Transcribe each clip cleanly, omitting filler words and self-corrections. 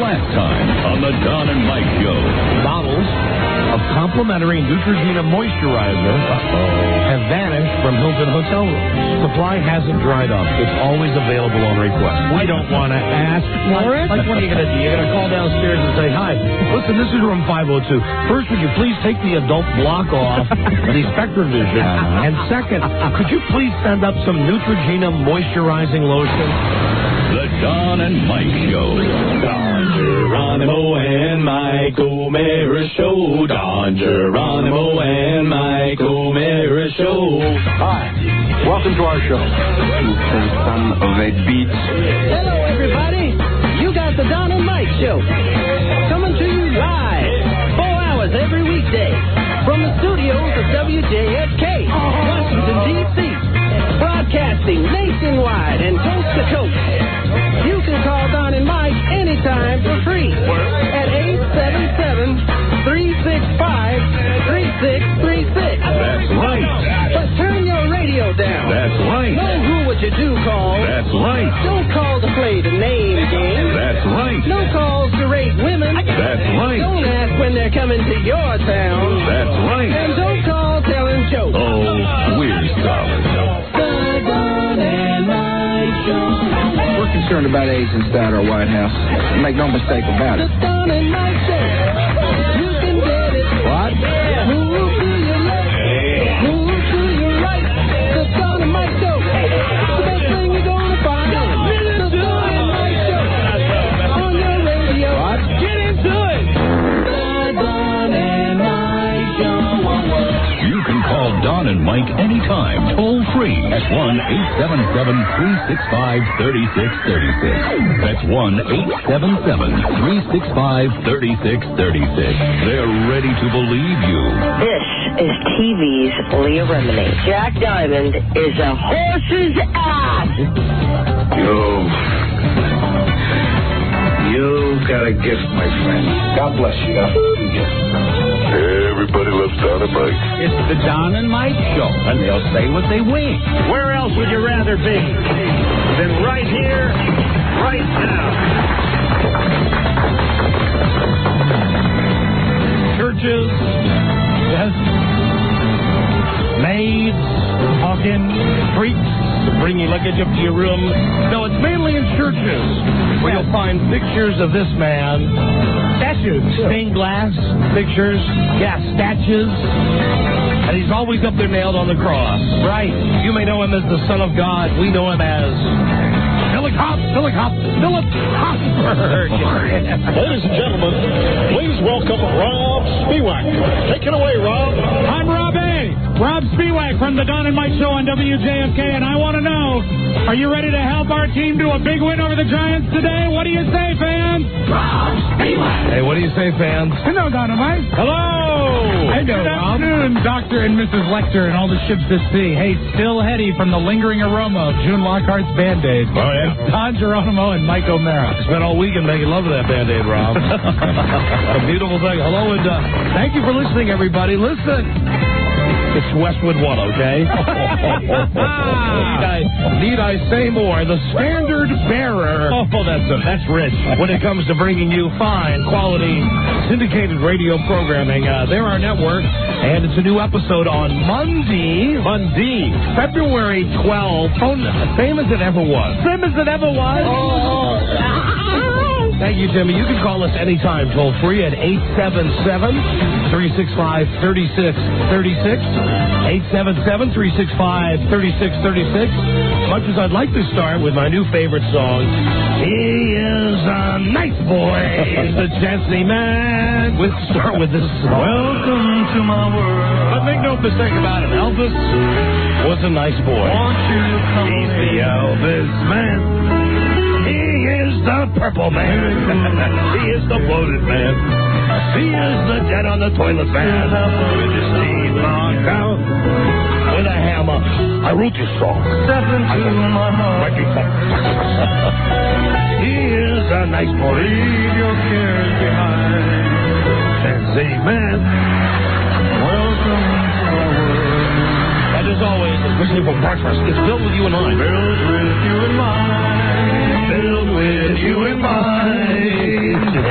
last time on the Don and Mike Show. Bottles of complimentary Neutrogena moisturizer have vanished from Hilton hotel rooms. Supply hasn't dried up. It's always available on request. We don't want to ask for it. Like, what are you going to do? You're going to call downstairs and say, hi, listen, this is room 502. First, would you please take the adult block off the SpectraVision? And second, could you please send up some Neutrogena moisturizing lotion? The Don and Mike Show. Don Geronimo and Mike O'Mara Show. Don Geronimo and Mike O'Mara Show. Hi, welcome to our show. You son of a beach. Hello, everybody. You got the Don and Mike Show. Coming to you live, 4 hours every weekday, from the studios of WJFK, Washington, D.C., broadcasting nationwide and coast to coast. You can call Don and Mike anytime for free at 877-365-3636. That's right. But turn your radio down. That's right. Know who what you do call. That's right. Don't call to play the name game. That's right. No calls to rate women. That's right. Don't ask when they're coming to your town. That's right. And don't call telling jokes. Oh, we're solid. We're concerned about AIDS inside our White House. Make no mistake about it. The Don and Mike Show. You can get it. What? Move to your left. Move to your right. The Don and Mike Show. The best thing you're gonna find. The Don and Mike Show. On your radio. What? Get into it. The Don and Mike Show. You can call Don and Mike anytime, toll free at 1-877-365-3636. That's 1-877-365-3636. They're ready to believe you. This is TV's Leah Remini. Jack Diamond is a horse's ass. You've got a gift, my friend. God bless you. Got a gift. Everybody loves Don and Mike. It's the Don and Mike Show, and they'll say what they wish. Where else would you rather be than right here, right now? Churches, yes, maids, talking, freaks, bringing luggage up to your room. No, it's mainly in churches where you'll find pictures of this man. Statues. Stained glass pictures. Yeah, statues. And he's always up there nailed on the cross. Right. You may know him as the Son of God. We know him as Philip Hoffberg. Ladies and gentlemen, please welcome Rob Spiewak. Take it away, Rob. I'm Rob A. Rob Spiewak from the Don and Mike Show on WJFK, and I want to know, are you ready to help our team do a big win over the Giants today? What do you say, fans? Rob Spiewak. Hey, what do you say, fans? Hello, Don and Mike. Hello. Hey, good afternoon, Dr. and Mrs. Lecter and all the ships at sea. Hey, still heady from the lingering aroma of June Lockhart's Band-Aid. Oh, yeah? Don Geronimo and Mike O'Mara. Spent all weekend making love to that Band-Aid, Rob. A beautiful thing. Hello, and thank you for listening, everybody. Listen. It's Westwood One, okay? Need I say more? The standard bearer. Oh, that's rich. When it comes to bringing you fine, quality, syndicated radio programming, they're our network, and it's a new episode on Monday, February 12th. Same as it ever was. Same as it ever was. Thank you, Jimmy. You can call us anytime, toll free at 877-365-3636. 877-365-3636. Much as I'd like to start with my new favorite song, he is a nice boy. He's the Chesney Man. We'll start with this song. Welcome to my world. But make no mistake about it, Elvis was a nice boy. Won't you come He's the Elvis Man. He is the Purple Man. He is the Bloated Man. He is the Dead on the Toilet Man. With his teeth knocked out with a hammer. I wrote this song. Step into my heart. He is a nice boy. Leave your cares behind. Chesney Man. Welcome to our world. And as always, especially for breakfast, it's filled with you in mind. Filled with you in mind. Filled with you in mind.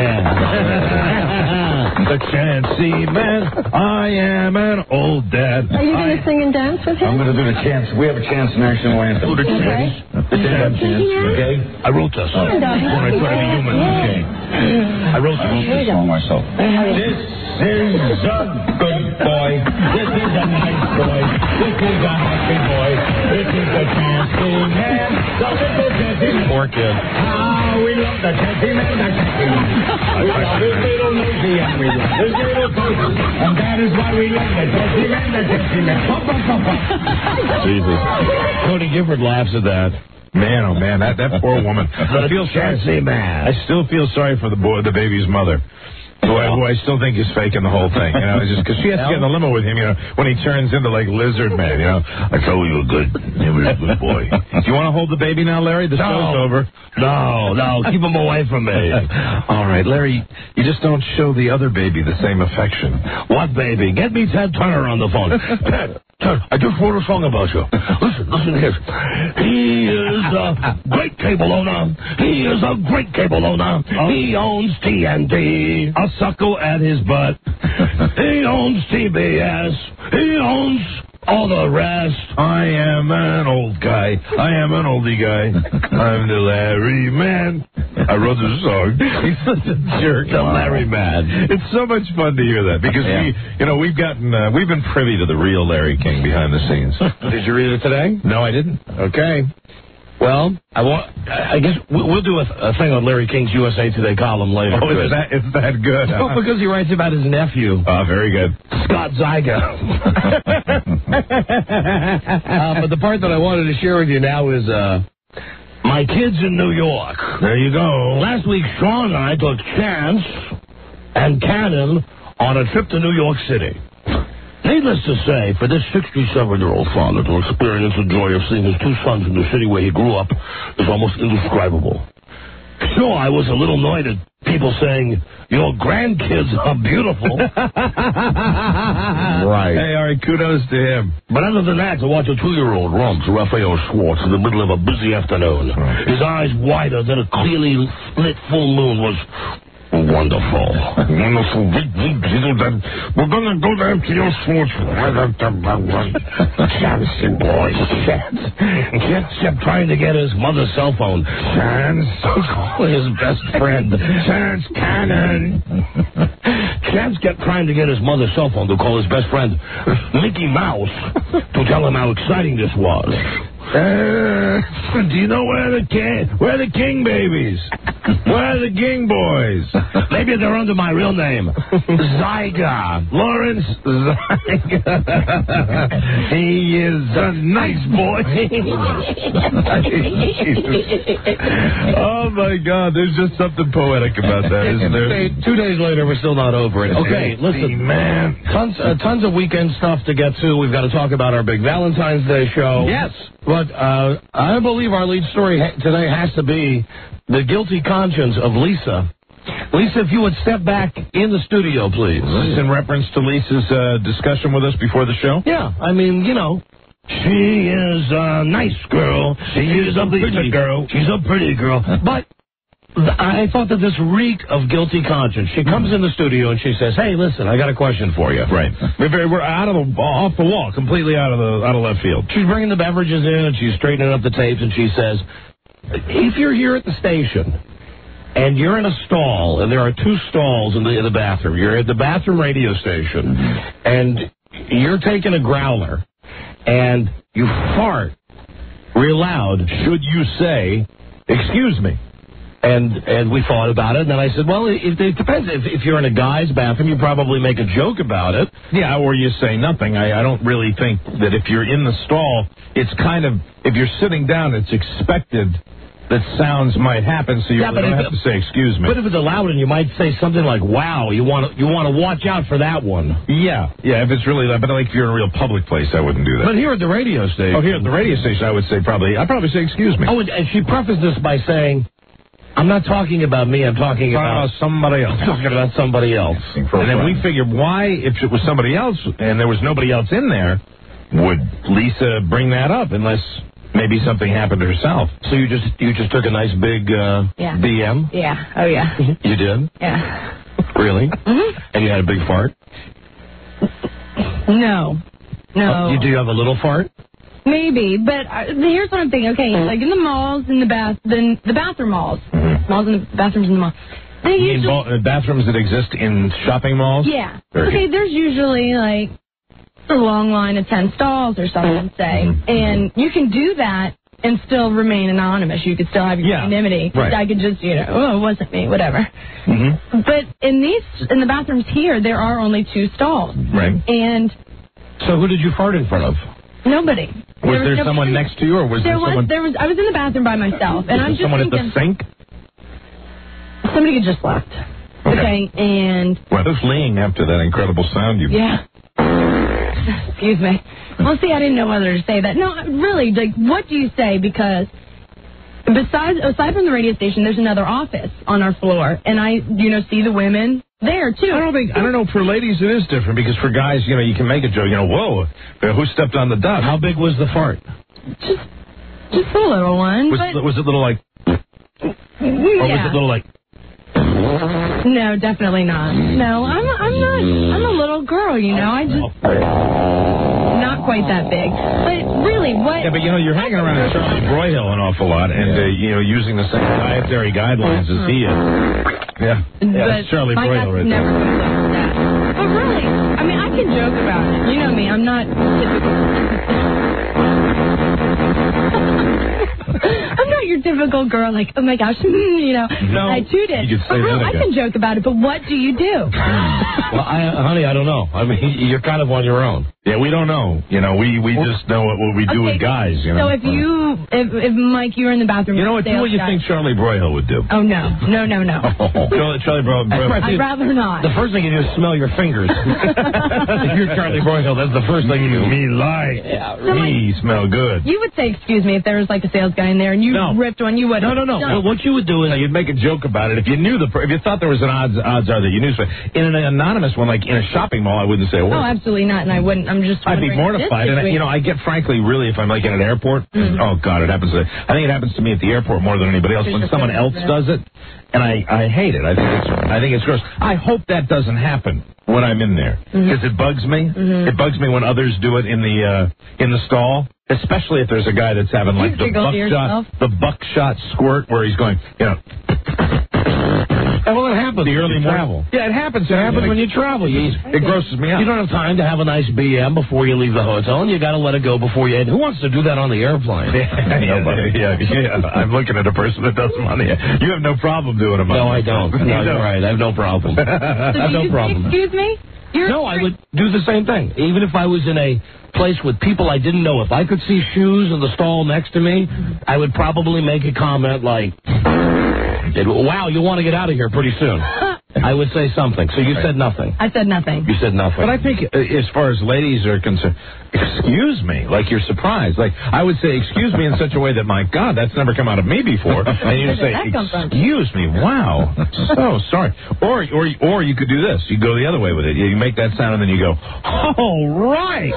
the Chancy Man. I am an old dad. Are you going to sing and dance with him? I'm going to do the chance. We have a chance national anthem. The chance. The chance. Okay? I wrote this when I try to be human. Okay. I wrote this song myself. This is a good boy. This is a nice boy. This is a happy boy. This is the Chancy Man. The little Chancy Man. Poor kid. How we love the Chancy Man. The Chancy Man. We love his little nosy and we love his little toes. And that is why we love the Chancy Man. The Chancy Man. Jesus. Tony Gifford laughs at that. Man, oh man, that poor woman. I feel sorry. Man. I still feel sorry for the baby's mother. Who I still think is faking the whole thing, it's just because she has to get in the limo with him, when he turns into like Lizard Man, I told you you were a good boy. Do you want to hold the baby now, Larry? The show's over. No, keep him away from me. All right, Larry, you just don't show the other baby the same affection. What baby? Get me Ted Turner on the phone. Ted, I just wrote a song about you. Listen here. He is a great cable owner. He is a great cable owner. He owns TNT. A suckle at his butt. He owns TBS. He owns all the rest. I am an old guy. I am an oldie guy. I'm the Larry Man. I wrote this song. He's such a jerk. The Larry Man. It's so much fun to hear that because we've been privy to the real Larry King behind the scenes. Did you read it today? No, I didn't. Okay. Well, I guess we'll do a thing on Larry King's USA Today column later. Oh, is that good? Well, because he writes about his nephew. Oh, very good. Scott Zyga. But the part that I wanted to share with you now is my kids in New York. There you go. Last week, Sean and I took Chance and Cannon on a trip to New York City. Needless to say, for this 67-year-old father to experience the joy of seeing his two sons in the city where he grew up is almost indescribable. Sure, I was a little annoyed at people saying, your grandkids are beautiful. Right. Hey, all right, kudos to him. But other than that, to watch a 2-year-old romp to Raphael Schwartz in the middle of a busy afternoon, his eyes wider than a clearly lit full moon was wonderful. Wonderful. We're going to go to MTO Sports. Chance, boy. Chance kept trying to get his mother's cell phone. Chance. His best friend. Chance Cannon. Chance kept trying to get his mother's cell phone to call his best friend, Mickey Mouse, to tell him how exciting this was. Do you know where the King babies? Where are the King boys? Maybe they're under my real name. Zyga. Lawrence Zyga. He is a nice boy. Oh, my God. There's just something poetic about that, isn't there? 2 days later, we're still not over it. Okay, listen, man. Tons of weekend stuff to get to. We've got to talk about our big Valentine's Day show. Yes. But I believe our lead story today has to be the guilty conscience of Lisa. Lisa, if you would step back in the studio, please. Is this in reference to Lisa's discussion with us before the show? Yeah, I mean, she is a nice girl. She is a pretty girl. She's a pretty girl. But I thought that this reeked of guilty conscience. She comes in the studio and she says, "Hey, listen, I got a question for you." Right. We're off the wall, completely out of left field. She's bringing the beverages in and she's straightening up the tapes and she says, "If you're here at the station and you're in a stall and there are 2 stalls in the bathroom, you're at the bathroom radio station and you're taking a growler and you fart real loud, should you say, 'Excuse me'?" And we thought about it, and then I said, well, it depends. If you're in a guy's bathroom, you probably make a joke about it. Yeah, or you say nothing. I don't really think that if you're in the stall, it's kind of, if you're sitting down, it's expected that sounds might happen, so you don't have to say, "Excuse me." But if it's allowed, and you might say something like, "Wow, you want to watch out for that one." Yeah, if it's really that. But like if you're in a real public place, I wouldn't do that. But here at the radio station. Oh, here at the radio station, I'd probably say, "Excuse me." Oh, and she prefaced this by saying, "I'm not talking about me, I'm talking about somebody else." I'm talking about somebody else. And then we figured, why, if it was somebody else and there was nobody else in there, would Lisa bring that up unless maybe something happened to herself? So you just took a nice big BM? Yeah. Oh, yeah. You did? Yeah. Really? Mm-hmm. And you had a big fart? No. Oh, do you have a little fart? Maybe, but here's what I'm thinking. Okay, like in the malls, in the bathroom malls, malls and the bathrooms in the malls. They You usually, mean bathrooms that exist in shopping malls? yeah. Okay, there's usually like a long line of 10 stalls or something, say, and you can do that and still remain anonymous. You could still have your anonymity. Right. I could just, oh, it wasn't me, whatever. But in the bathrooms here, there are only 2 stalls. Right. And so who did you fart in front of? Nobody. Was there someone next to you, or was there someone? I was in the bathroom by myself, and I'm just someone thinking, at the sink? Somebody had just left. Okay, and Well, who's laying after that incredible sound you? yeah. Excuse me. Well, see, I didn't know whether to say that. No, really, like, what do you say? Because aside from the radio station, there's another office on our floor, and I, see the women there too. I don't know. For ladies, it is different because for guys, you can make a joke. Whoa, who stepped on the dust? How big was the fart? Just a little one. Was it little like? Or was it little like? No, definitely not. No, I'm a little girl, I just not quite that big. But really, what? Yeah, but you're hanging around with Charlie Broyhill an awful lot, and using the same dietary guidelines as he is. Yeah, that's Charlie Broyhill right never there. goes over that. But really, I mean, I can joke about it. You know me, I'm not I'm not your typical girl, like, oh my gosh, No, I tooted. you could say that I again. can joke about it, but what do you do? Well, honey, I don't know. I mean, you're kind of on your own. Yeah, we don't know. We just know what we do with guys. So if Mike, you were in the bathroom. Do what you think Charlie Broyhill would do. Oh no. Charlie Broyhill. I'd rather not. The first thing you do is smell your fingers. If you're Charlie Broyhill, that's the first thing you do. Me like. Yeah, me smell good. You would say, excuse me, if there was like a sales guy in there and you ripped one, you would. No. Well, what you would do is you'd make a joke about it. If you knew if you thought there was an odds are that you knew. In an anonymous one, like in a shopping mall, I wouldn't say a word. Oh, absolutely not, and I wouldn't. I'm just. I'd be mortified, and I get frankly, really, if I'm like in an airport. Oh God, it happens. I think it happens to me at the airport more than anybody else. When someone else does it, and I hate it. I think it's gross. I hope that doesn't happen when I'm in there because it bugs me. It bugs me when others do it in the stall. Especially if there's a guy that's having like the buckshot squirt where he's going, Well, it happens. The early travel. Yeah, it happens. It happens when you travel. It grosses me out. You don't have time to have a nice BM before you leave the hotel, and you got to let it go before you. Who wants to do that on the airplane? Yeah. I'm looking at a person that does them on the air. You have no problem doing them. No, I don't. No, you're right. I have no problem. I have no problem. Excuse me? No, I would do the same thing. Even if I was in a place with people I didn't know, if I could see shoes in the stall next to me, I would probably make a comment like, wow, you want to get out of here pretty soon. I would say something. So you said nothing. I said nothing. You said nothing. But I think as far as ladies are concerned, excuse me, like you're surprised. Like I would say excuse me in such a way that, my God, that's never come out of me before. And you say, excuse me, wow, so sorry. Or you could do this. You go the other way with it. You make that sound and then you go, all right.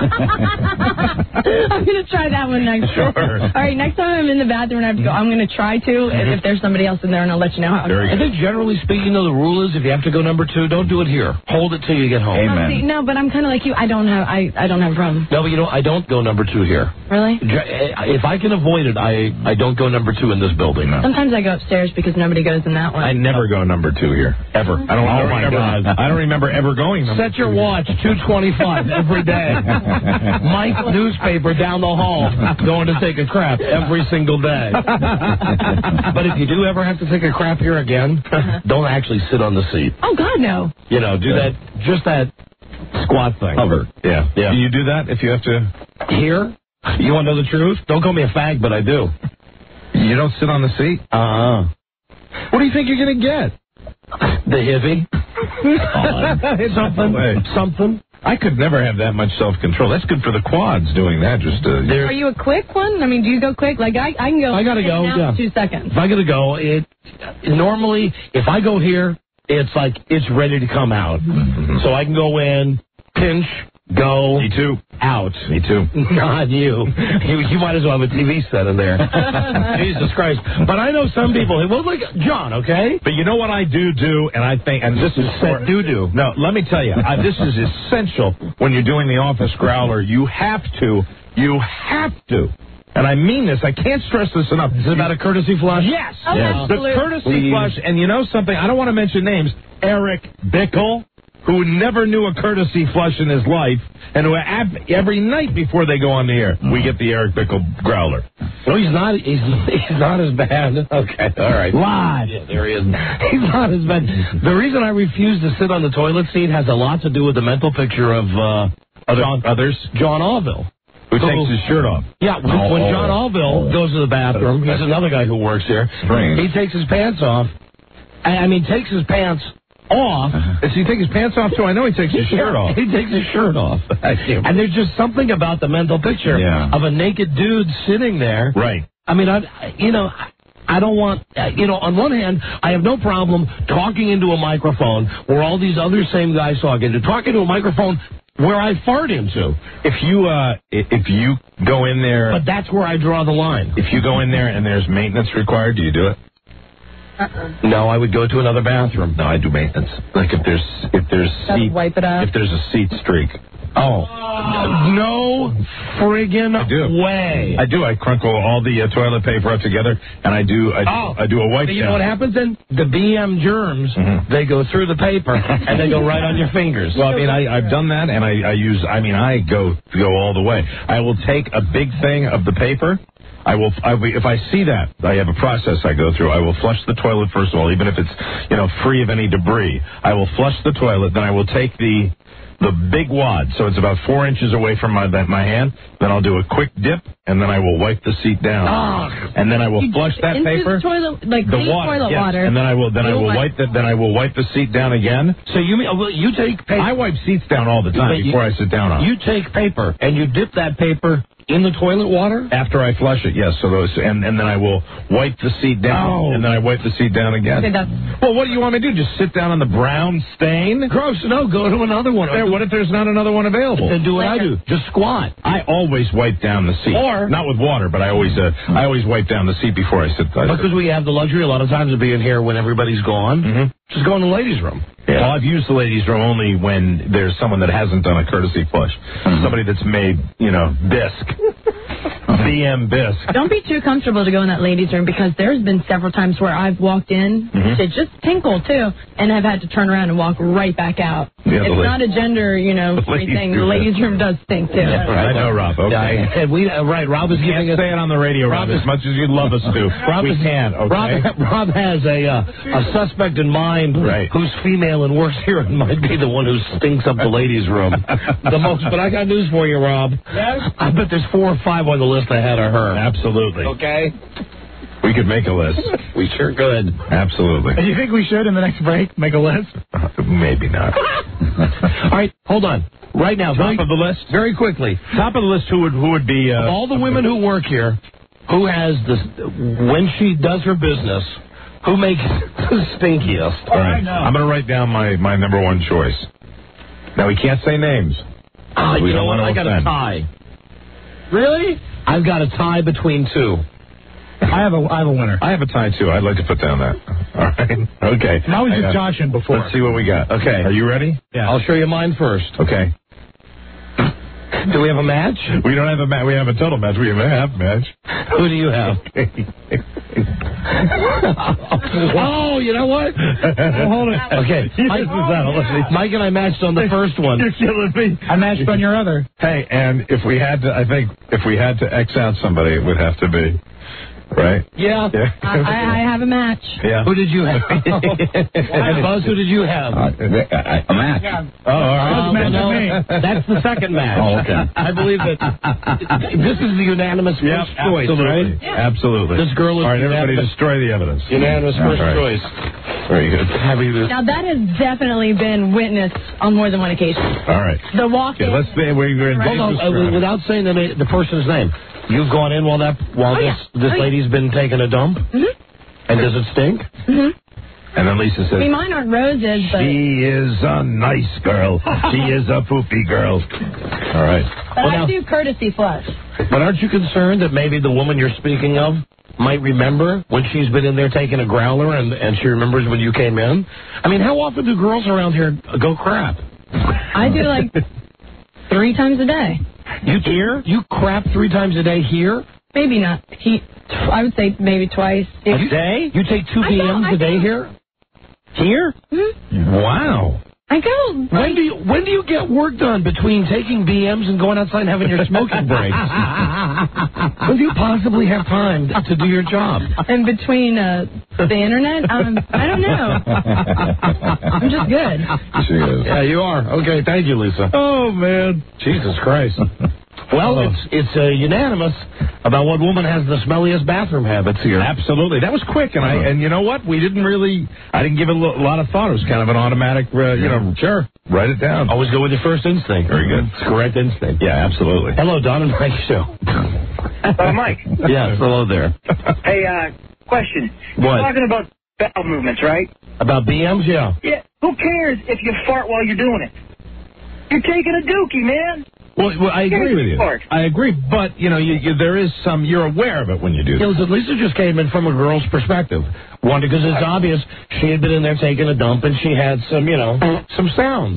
I'm going to try that one next time. Sure. All right, next time I'm in the bathroom and I have to go, I'm going to try to, if there's somebody else in there, and I'll let you know how. I think generally speaking, though, the rule is if you have to go number 2, don't do it here. Hold it till you get home. Amen. No, but I'm kind of like you. I don't have a problem. No, but I don't go number 2 here. Really? If I can avoid it, I don't go number 2 in this building. No. Sometimes I go upstairs because nobody goes in that one. I never go number 2 here, ever. I don't remember ever going number 2. Set your watch, 2:25 every day. Mike newspaper down the hall, going to take a crap every single day. But if you do ever have to take a crap here again, don't actually sit on the seat. Oh, God, no. Do that, just that squat thing. Hover. Yeah. Do you do that if you have to? Here? You want to know the truth? Don't call me a fag, but I do. You don't sit on the seat? What do you think you're going to get? The hivvy. Something. I could never have that much self-control. That's good for the quads doing that. Are you a quick one? I mean, do you go quick? Like, I can go. I got to go, in 2 seconds. If I got to go, normally, if I go here, it's like it's ready to come out. So I can go in, pinch, go Me too. out. Me too. Not you. You might as well have a TV set in there. Jesus Christ. But I know some people. Well, look, John, okay? But you know what I do, and I think, and this is Set doo-doo. No, let me tell you, this is essential when you're doing the office growler. You have to, and I mean this, I can't stress this enough. Is it about a courtesy flush? Yes. Oh, Yes. absolutely. The courtesy flush, and you know something, I don't want to mention names, Eric Bickle, who never knew a courtesy flush in his life, and who every night before they go on the air, we get the Eric Bickle growler. No, he's not. He's not as bad. Okay, all right. Live. Yeah, there he is. He's not as bad. The reason I refuse to sit on the toilet seat has a lot to do with the mental picture of John Allville. Who takes his shirt off. Yeah, when John Allville goes to the bathroom, he's another guy who works here. Strange. He takes his pants off. I mean, takes his pants off. Does he take his pants off too? I know he takes his shirt off. He takes his shirt off. And there's just something about the mental picture of a naked dude sitting there. Right. I mean, I don't want, on one hand, I have no problem talking into a microphone where all these other same guys talk into. Talking to a microphone where I fart into. If you go in there, But that's where I draw the line. if you go in there and there's maintenance required, do you do it? No, I would go to another bathroom. No, I do maintenance. Like if there's Gotta wipe it up. if there's a seat streak. Oh, no friggin' way. I do. I crunkle all the toilet paper up together, and I do a wipe down. You know what happens then? The BM germs, they go through the paper, and they go right on your fingers. Well, I mean, I've done that, and I go all the way. I will take a big thing of the paper. If I see that, I have a process I go through. I will flush the toilet first of all, even if it's, free of any debris. I will flush the toilet, then I will take the big wad, so it's about 4 inches away from my hand. Then I'll do a quick dip, and then I will wipe the seat down, and then I will flush that into paper, the toilet, like the clean water, toilet yes. water. And then I will wipe that. Then I will wipe the seat down again. So you take paper. I wipe seats down all the time before I sit down on. You take paper and you dip that paper in the toilet water After I flush it, yes. So and then I will wipe the seat down, and then I wipe the seat down again. Okay, Well, what do you want me to do? Just sit down on the brown stain? Gross. No, go to another one. What if there's not another one available? Then do what I do. Just squat. I always wipe down the seat. Or not with water, but I always wipe down the seat before I sit. Because we have the luxury a lot of times of being here when everybody's gone. Just go in the ladies' room. Yeah. Well, I've used the ladies' room only when there's someone that hasn't done a courtesy flush. Somebody that's made, bisque. BM bisque. Don't be too comfortable to go in that ladies' room, because there's been several times where I've walked in to just tinkle too, and I've had to turn around and walk right back out. Yeah, it's not a gender, free thing. The ladies' room does stink too. Yeah, I know, Rob. Okay. Yeah, and Rob is giving us. Say it on the radio, Rob, as much as you'd love us to. We can. Okay. Rob has a suspect in mind who's female and works here and might be the one who stinks up the ladies' room the most. But I got news for you, Rob. Yes? I bet there's 4 or 5 on the list ahead of her. Absolutely. Okay. We could make a list. We sure could. Absolutely. Do you think we should, in the next break, make a list? Maybe not. All right, hold on. Right now, top of the list? Very quickly. Top of the list, who would be... of all the women who work here, who has when she does her business, who makes the stinkiest? All right. I'm going to write down my number one choice. Now, we can't say names. You know what? I got a tie. Really? I've got a tie between 2. I have a winner. I have a tie, too. I'd like to put down that. All right. Okay. I was just joshing before. Let's see what we got. Okay. Are you ready? Yeah. I'll show you mine first. Okay. Do we have a match? We don't have a match. We have a total match. We have a half match. Who do you have? Oh, you know what? Hold it. Okay. Mike and I matched on the first one. You're killing me. I matched on your other. Hey, and if we had to X out somebody, it would have to be. Right? Yeah. I have a match. Yeah. Who did you have? And Buzz, who did you have? A match. Yeah. Oh, all right. That's the second match. Oh, okay. I believe that this is the unanimous first choice, absolutely. right? Yeah. Absolutely. This girl is all right, everybody destroy the evidence. Unanimous first choice. Very good. Now, that has definitely been witnessed on more than one occasion. All right. The walk-in. Okay, let's say we're in Hold on, without saying the person's name. You've gone in while this lady's been taking a dump? Mm-hmm. And does it stink? Mm-hmm. And then Lisa says, I mean, mine aren't roses, but... she is a nice girl. She is a poopy girl. All right. But I do courtesy flush. But aren't you concerned that maybe the woman you're speaking of might remember when she's been in there taking a growler and she remembers when you came in? I mean, how often do girls around here go crap? I do like 3 times a day. You here? You crap 3 times a day here? Maybe not. I would say maybe twice. A day? You take 2 PMs a day here? Here? Mm-hmm. Wow. I go. When do you get work done between taking BMs and going outside and having your smoking breaks? When do you possibly have time to do your job? In between the internet? I don't know. I'm just good. She is. Yeah, you are. Okay, thank you, Lisa. Oh, man. Jesus Christ. Well, it's unanimous about what woman has the smelliest bathroom habits here. Absolutely. That was quick, and you know what? I didn't give it a lot of thought. It was kind of an automatic, sure. Write it down. Always go with your first instinct. Very good. It's correct instinct. Yeah, absolutely. Hello, Don and Mike Show. Mike. Yes, hello there. Hey, question. What? You're talking about bowel movements, right? About BMs, yeah. Yeah. Who cares if you fart while you're doing it? You're taking a dookie, man. Well, I agree with you. I agree, but, there is you're aware of it when you do that. Listen, Lisa just came in from a girl's perspective. One, because it's obvious she had been in there taking a dump and she had some, some sounds.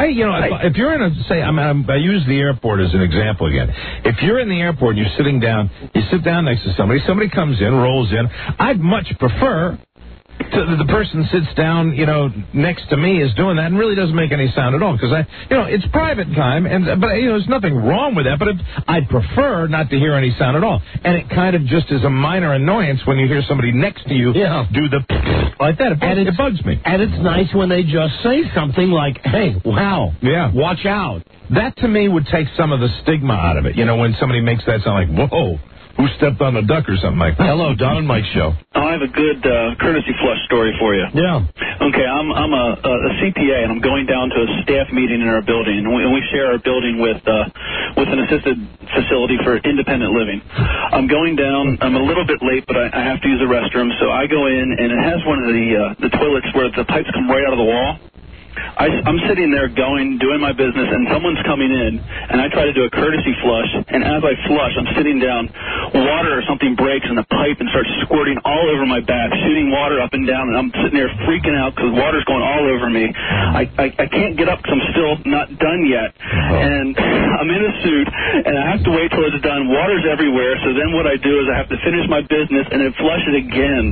If you're in I use the airport as an example again. If you're in the airport and you're sitting down, you sit down next to somebody comes in, rolls in, I'd much prefer the person sits down, next to me is doing that and really doesn't make any sound at all because it's private time but there's nothing wrong with that. But I'd prefer not to hear any sound at all. And it kind of just is a minor annoyance when you hear somebody next to you do the like that. It bugs me. And it's nice when they just say something like, "Hey, wow, yeah, watch out." That to me would take some of the stigma out of it. When somebody makes that sound like, "Whoa, who stepped on a duck" or something like that. Hello, Don and Mike Show. I have a good courtesy flush story for you. Yeah. Okay, I'm a CPA, and I'm going down to a staff meeting in our building, and we share our building with an assisted facility for independent living. I'm going down. I'm a little bit late, but I have to use the restroom, so I go in, and it has one of the toilets where the pipes come right out of the wall. I'm sitting there doing my business, and someone's coming in, and I try to do a courtesy flush, and as I flush, I'm sitting down, water or something breaks in the pipe and starts squirting all over my back, shooting water up and down, and I'm sitting there freaking out because water's going all over me. I can't get up because I'm still not done yet, and I'm in a suit, and I have to wait till it's done. Water's everywhere, so then what I do is I have to finish my business and then flush it again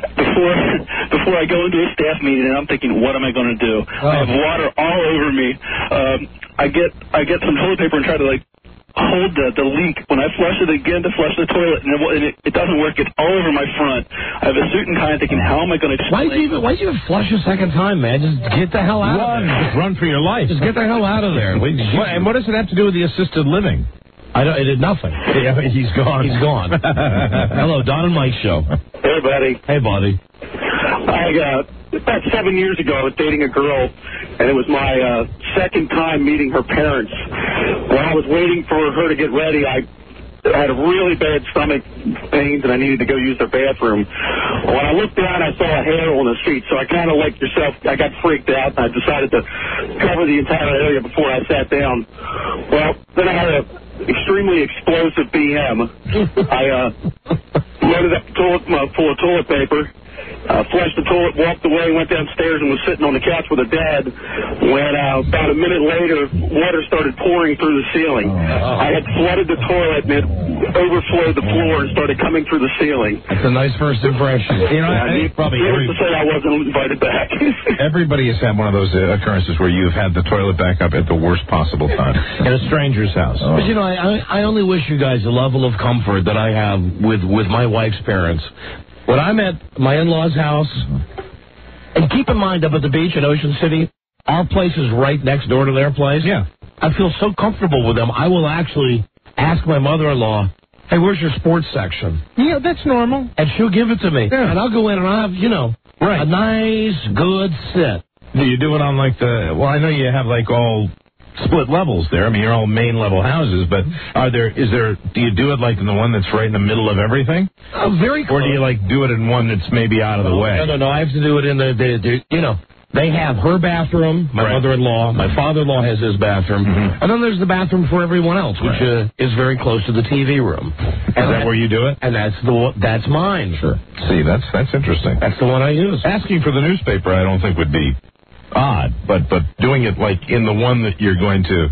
before I go into a staff meeting, and I'm thinking, what am I going to do? I have water all over me. I get some toilet paper and try to hold the leak when I flush it again to flush the toilet, and it doesn't work. It's all over my front. I have a suit and tie thinking, how am I going to explain? Why did you even flush a second time, man? Just get the hell out of there. Just run for your life. Just get the hell out of there. And what does it have to do with the assisted living? It did nothing. Yeah, he's gone. He's gone. Hello, Don and Mike Show. Hey, buddy. Hey, buddy. About 7 years ago, I was dating a girl, and it was my second time meeting her parents. While I was waiting for her to get ready, I had a really bad stomach pains, and I needed to go use their bathroom. When I looked down, I saw a hair on the seat, so I kind of like yourself, I got freaked out, and I decided to cover the entire area before I sat down. Well, then I had an extremely explosive BM. I loaded up the toilet full of toilet paper, flushed the toilet, walked away, went downstairs, and was sitting on the couch with a dad when about a minute later, water started pouring through the ceiling. I had flooded the toilet, and it overflowed the floor and started coming through the ceiling. That's a nice first impression. Needless to say, I wasn't invited back. Everybody has had one of those occurrences where you've had the toilet back up at the worst possible time in a stranger's house. But, I only wish you guys the level of comfort that I have with my wife's parents. When I'm at my in-laws' house, and keep in mind up at the beach in Ocean City, our place is right next door to their place. Yeah. I feel so comfortable with them, I will actually ask my mother-in-law, hey, where's your sports section? Yeah, that's normal. And she'll give it to me. Yeah. And I'll go in and I'll have, a nice, good sit. Do you do it on I know you have all split levels there. I mean, you're all main level houses, but do you do it like in the one that's right in the middle of everything? Very close. Or do you like do it in one that's maybe out of the way? No. I have to do it in they have her bathroom, my mother-in-law, my father-in-law has his bathroom, and then there's the bathroom for everyone else, which is very close to the TV room. Is that where you do it? And that's mine. Sure. See, that's interesting. That's the one I use. Asking for the newspaper, I don't think would be odd, but doing it like in the one that you're going to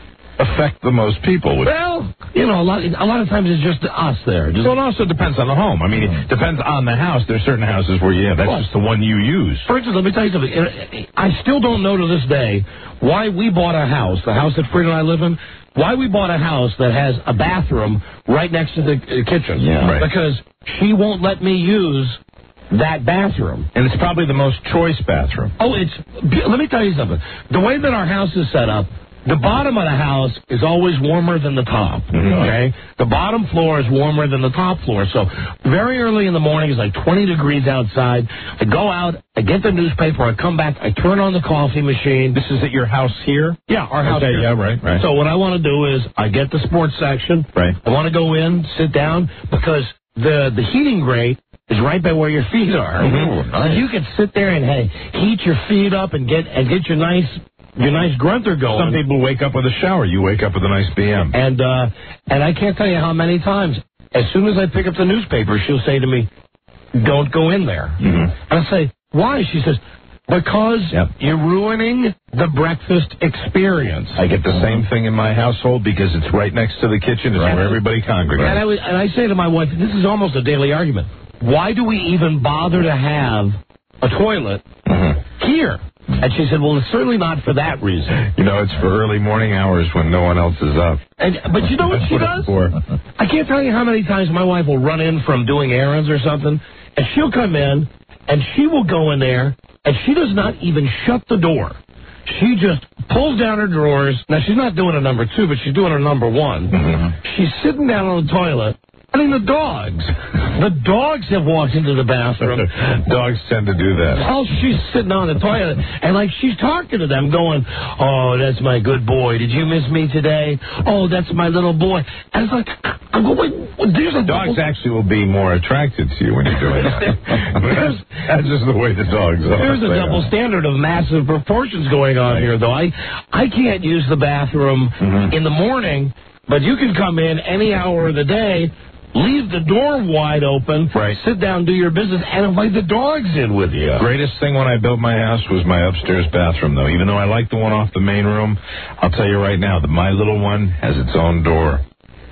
affect the most people. Well, a lot of times it's just us there. So it also depends on the home. I mean, it depends on the house. There's certain houses where, that's just the one you use. For instance, let me tell you something. I still don't know to this day why we bought a house, the house that Frida and I live in, why we bought a house that has a bathroom right next to the kitchen. Yeah. Right. Because she won't let me use that bathroom. And it's probably the most choice bathroom. Oh, let me tell you something. The way that our house is set up, the bottom of the house is always warmer than the top, okay? The bottom floor is warmer than the top floor. So very early in the morning, it's like 20 degrees outside. I go out, I get the newspaper, I come back, I turn on the coffee machine. This is at your house here? Yeah, our house here. Yeah, right. So what I want to do is I get the sports section. Right. I want to go in, sit down, because the heating grate is right by where your feet are. Nice. You can sit there and heat your feet up and get your nice grunter going. Some people wake up with a shower. You wake up with a nice BM. And I can't tell you how many times, as soon as I pick up the newspaper, she'll say to me, "Don't go in there." And I say, "Why?" She says, "Because you're ruining the breakfast experience." I get the same thing in my household because it's right next to the kitchen. It's where everybody congregates. And I say to my wife, this is almost a daily argument, why do we even bother to have a toilet here? And she said, well, it's certainly not for that reason. It's for early morning hours when no one else is up. But you know what she does? I can't tell you how many times my wife will run in from doing errands or something, and she'll come in, and she will go in there, and she does not even shut the door. She just pulls down her drawers. Now, she's not doing a number 2, but she's doing a number 1. She's sitting down on the toilet. I mean, the dogs have walked into the bathroom. Dogs tend to do that. While she's sitting on the toilet, and she's talking to them, going, "Oh, that's my good boy. Did you miss me today? Oh, that's my little boy." And it's like, I'm going, there's a dogs actually will be more attracted to you when you're doing that. That's just the way the dogs are. There's a double standard of massive proportions going on here, though. I can't use the bathroom in the morning, but you can come in any hour of the day, leave the door wide open, sit down, do your business, and invite the dogs in with you. Greatest thing when I built my house was my upstairs bathroom, though. Even though I like the one off the main room, I'll tell you right now that my little one has its own door.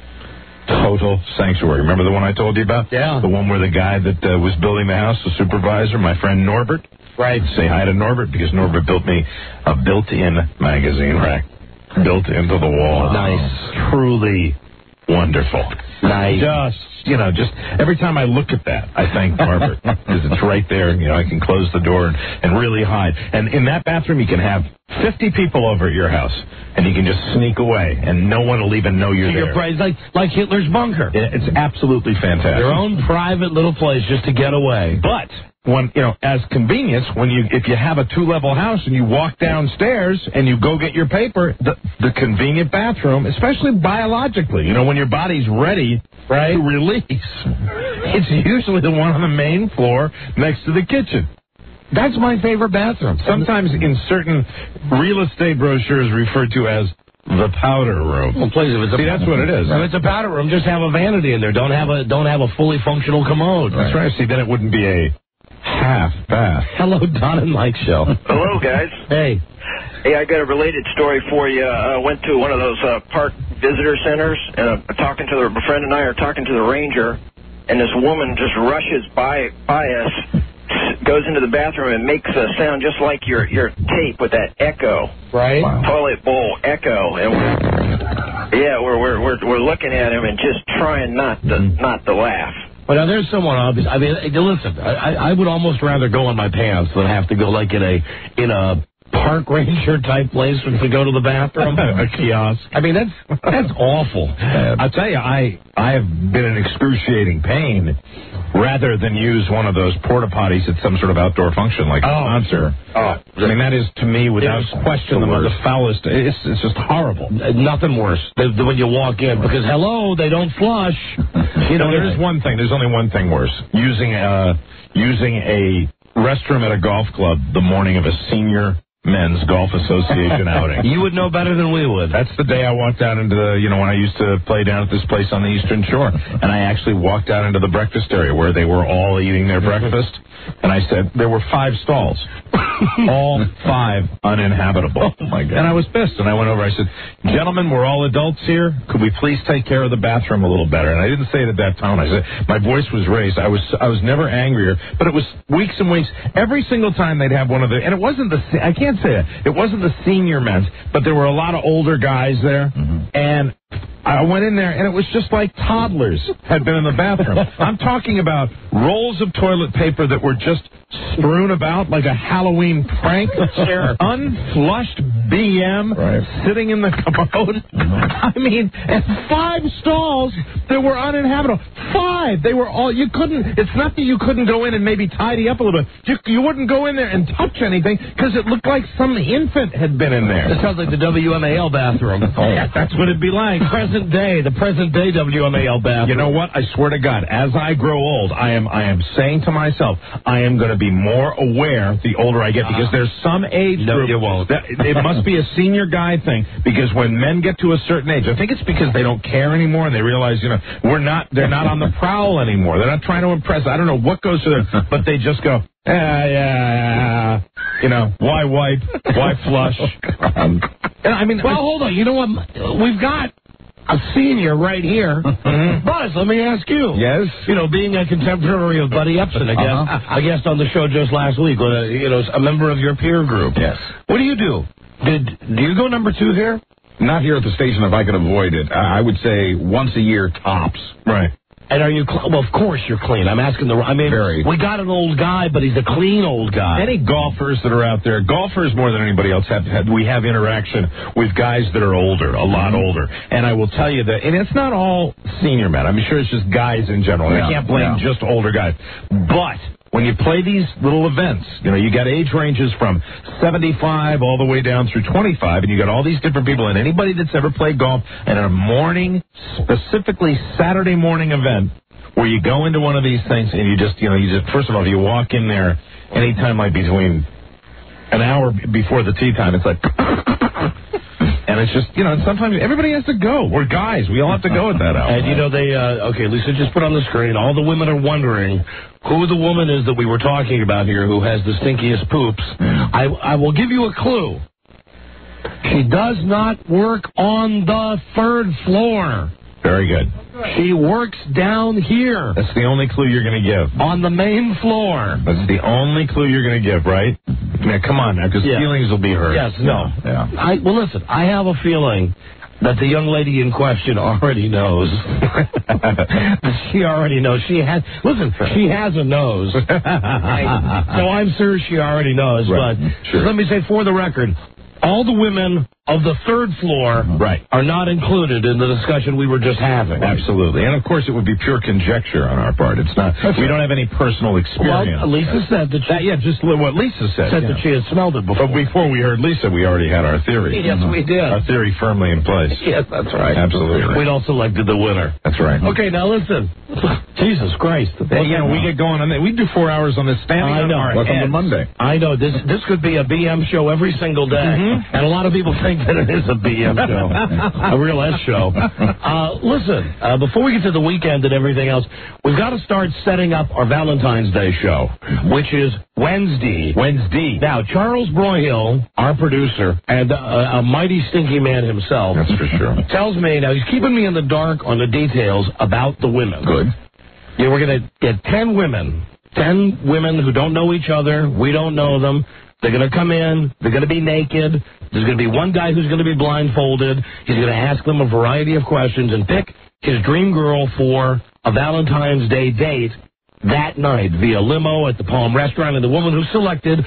Total sanctuary. Remember the one I told you about? Yeah. The one where the guy that was building the house, the supervisor, my friend Norbert. Right. Say hi to Norbert, because Norbert built me a built-in magazine rack. Built into the wall. Nice. Truly wonderful. Nice. Just every time I look at that, I thank Norbert, because it's right there. I can close the door and really hide. And in that bathroom, you can have 50 people over at your house, and you can just sneak away, and no one will even know you're there. It's like Hitler's bunker. It's absolutely fantastic. Your own private little place just to get away. But as convenience, if you have a 2-level house and you walk downstairs and you go get your paper, the convenient bathroom, especially biologically, when your body's ready to release, it's usually the one on the main floor next to the kitchen. That's my favorite bathroom. Sometimes in certain real estate brochures referred to as the powder room. Well, please, see, that's what it is. If it's a powder room, just have a vanity in there. Don't have a fully functional commode. That's right. See, then it wouldn't be a half bath. Hello, Don and Mike Show. Hello, guys. Hey. Hey, I got a related story for you. I went to one of those park visitor centers, and a friend and I are talking to the ranger, and this woman just rushes by us, goes into the bathroom and makes a sound just like your tape with that echo. Right. Wow. Toilet bowl echo. And we're looking at him and just trying not to laugh. But now there's someone obvious. Listen, I would almost rather go in my pants than have to go in a park ranger type place to go to the bathroom? A kiosk. I mean, that's awful. I'll tell you, I have been in excruciating pain rather than use one of those porta potties at some sort of outdoor function like a concert. I mean, that is, to me, without question, the foulest. It's just horrible. Nothing worse than when you walk in, because, hello, they don't flush. There is one thing. There's only one thing worse. Using a restroom at a golf club the morning of a senior men's golf association outing. You would know better than we would. That's the day I walked out into the, when I used to play down at this place on the Eastern Shore. And I actually walked out into the breakfast area where they were all eating their breakfast. And I said, there were 5 stalls. All 5 uninhabitable. Oh, my God. And I was pissed. And I went over, I said, gentlemen, we're all adults here. Could we please take care of the bathroom a little better? And I didn't say it at that tone. I said, my voice was raised. I was never angrier. But it was weeks and weeks. Every single time they'd have one of the, and it wasn't I can't say it wasn't the senior men's, but there were a lot of older guys there. And I went in there, and it was just like toddlers had been in the bathroom. I'm talking about rolls of toilet paper that were just strewn about like a Halloween prank. Unflushed BM sitting in the commode. I mean, and 5 stalls that were uninhabitable. 5. They were all, you couldn't, it's not that you couldn't go in and maybe tidy up a little bit. You wouldn't go in there and touch anything because it looked like some infant had been in there. It sounds like the WMAL bathroom. Yeah, that's what it'd be like. The present day WMAL bathroom. You know what? I swear to God, as I grow old, I am saying to myself, I am going to be more aware the older I get, because there's some age group. You won't. It must be a senior guy thing, because when men get to a certain age, I think it's because they don't care anymore and they realize, they're not on the prowl anymore. They're not trying to impress. I don't know what goes through them, but they just go, yeah. Why wipe? Why flush? And I mean, well, hold on. You know what? We've got a senior right here. Buzz, let me ask you. Yes? Being a contemporary of Buddy Epson, I guess on the show just last week, a member of your peer group. Yes. What do you do? Do you go number 2 here? Not here at the station if I could avoid it. I would say once a year tops. Right. And are you well, of course you're clean. I'm asking Very. We got an old guy, but he's a clean old guy. Any golfers that are out there, golfers more than anybody else, we have interaction with guys that are older, a lot older. And I will tell you that, and it's not all senior men. I'm sure it's just guys in general. I can't blame just older guys. But when you play these little events, you got age ranges from 75 all the way down through 25, and you got all these different people, and anybody that's ever played golf, and a morning, specifically Saturday morning event, where you go into one of these things, and you just first of all, you walk in there anytime like between an hour before the tee time, it's like, and it's just, sometimes everybody has to go. We're guys. We all have to go at that hour. And Lisa just put on the screen, all the women are wondering who the woman is that we were talking about here who has the stinkiest poops. I will give you a clue. She does not work on the 3rd floor. Very good. She works down here. That's the only clue you're going to give. On the main floor. That's the only clue you're going to give, right? Now, come on now, because feelings will be hurt. Yes, no. Yeah. Well, listen, I have a feeling that the young lady in question already knows. She already knows. She has a nose. So I'm sure she already knows. Right. But let me say, for the record, all the women of the 3rd floor are not included in the discussion we were just having. Absolutely. And, of course, it would be pure conjecture on our part. It's not. We don't have any personal experience. Well, Lisa said that just what Lisa said. That she had smelled it before. But before we heard Lisa, we already had our theory. Yes, we did. Our theory firmly in place. Yes, that's right. Absolutely. We'd all selected the winner. That's right. Okay, now listen. Jesus Christ. We get going on that. We do 4 hours on this standing on our heads. Welcome to Monday. I know. This could be a BM show every single day. And a lot of people think that it is a BM show. A real S show. Listen, before we get to the weekend and everything else, we've got to start setting up our Valentine's Day show, which is Wednesday. Now, Charles Broyhill, our producer, and a mighty stinky man himself, that's for sure, tells me, now he's keeping me in the dark on the details about the women. Good. Yeah, we're going to get 10 women who don't know each other. We don't know them. They're going to come in. They're going to be naked. There's going to be one guy who's going to be blindfolded. He's going to ask them a variety of questions and pick his dream girl for a Valentine's Day date that night via limo at the Palm Restaurant. And the woman who's selected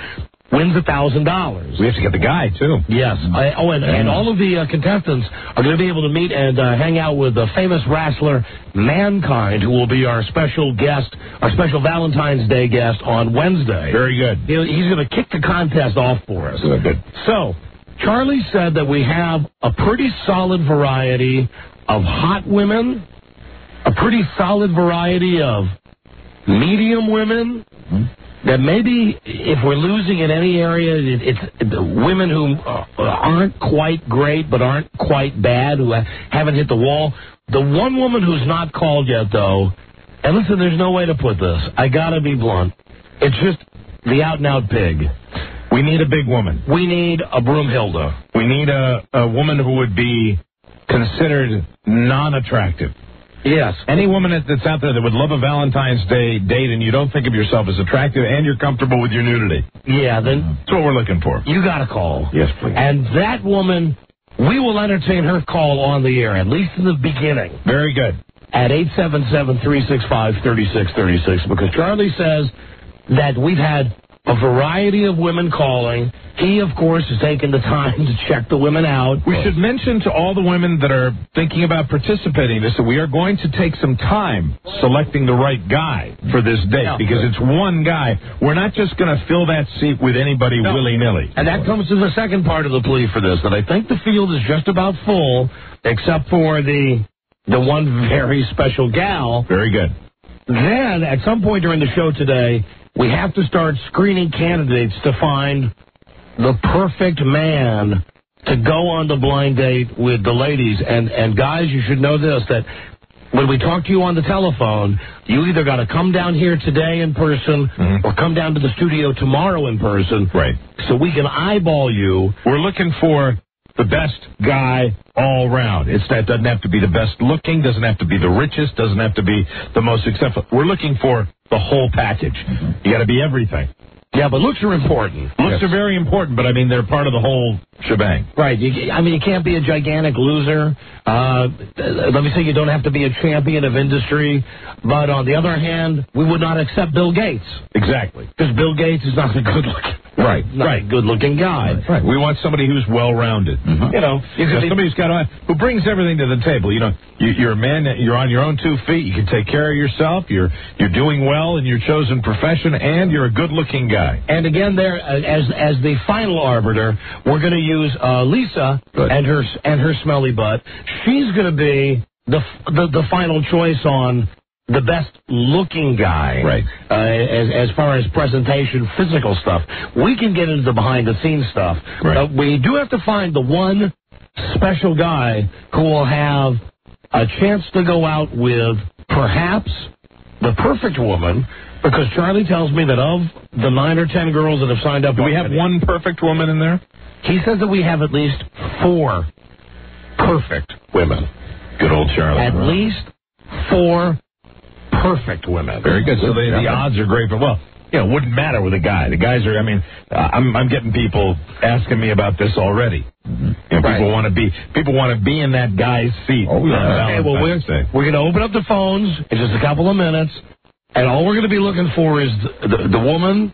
wins $1,000. We have to get the guy, too. Yes. And all of the contestants are going to be able to meet and hang out with the famous wrestler Mankind, who will be our special guest, our special Valentine's Day guest on Wednesday. Very good. He's going to kick the contest off for us. Good. So, Charlie said that we have a pretty solid variety of hot women, a pretty solid variety of medium women, that maybe if we're losing in any area, it's women who aren't quite great but aren't quite bad, who haven't hit the wall. The one woman who's not called yet, though, and listen, there's no way to put this. I got to be blunt. It's just the out-and-out pig. We need a big woman. We need a Broomhilda. We need a woman who would be considered non-attractive. Yes. Any woman that's out there that would love a Valentine's Day date and you don't think of yourself as attractive and you're comfortable with your nudity. Yeah, then that's what we're looking for. You got to call. Yes, please. And that woman, we will entertain her call on the air, at least in the beginning. Very good. At 877-365-3636, because Charlie says that we've had a variety of women calling. He, of course, has taken the time to check the women out. We should mention to all the women that are thinking about participating in this that we are going to take some time selecting the right guy for this date, because it's one guy. We're not just going to fill that seat with anybody willy-nilly. And that comes to the second part of the plea for this, that I think the field is just about full, except for the one very special gal. Very good. Then, at some point during the show today, we have to start screening candidates to find the perfect man to go on the blind date with the ladies. And guys, you should know this, that when we talk to you on the telephone, you either got to come down here today in person or come down to the studio tomorrow in person. Right. So we can eyeball you. We're looking for the best guy all round. That doesn't have to be the best looking, doesn't have to be the richest, doesn't have to be the most successful. We're looking for the whole package. You got to be everything. Yeah, but looks are important. Looks are very important, but I mean, they're part of the whole shebang. Right. You can't be a gigantic loser. Let me say you don't have to be a champion of industry. But on the other hand, we would not accept Bill Gates. Exactly. Because Bill Gates is not a good-looking. Right. Good-looking guy. Right. We want somebody who's well-rounded. You know, somebody who brings everything to the table. You know, you're a man. You're on your own 2 feet. You can take care of yourself. You're doing well in your chosen profession, and you're a good-looking guy. And again, there as the final arbiter, we're going to use Lisa and her smelly butt. She's going to be the final choice on the best looking guy, right? As far as presentation, physical stuff. We can get into the behind the scenes stuff, but we do have to find the one special guy who will have a chance to go out with perhaps the perfect woman. Because Charlie tells me that of the 9 or 10 girls that have signed up, do we have one perfect woman in there? He says that we have at least 4 perfect women. Good old Charlie. At least 4 perfect women. Very good. So the odds are great. But, well, it wouldn't matter with a guy. The guys are, I'm getting people asking me about this already. People want to be in that guy's seat. Oh, yeah. Okay, well, we're going to open up the phones in just a couple of minutes. And all we're going to be looking for is the woman,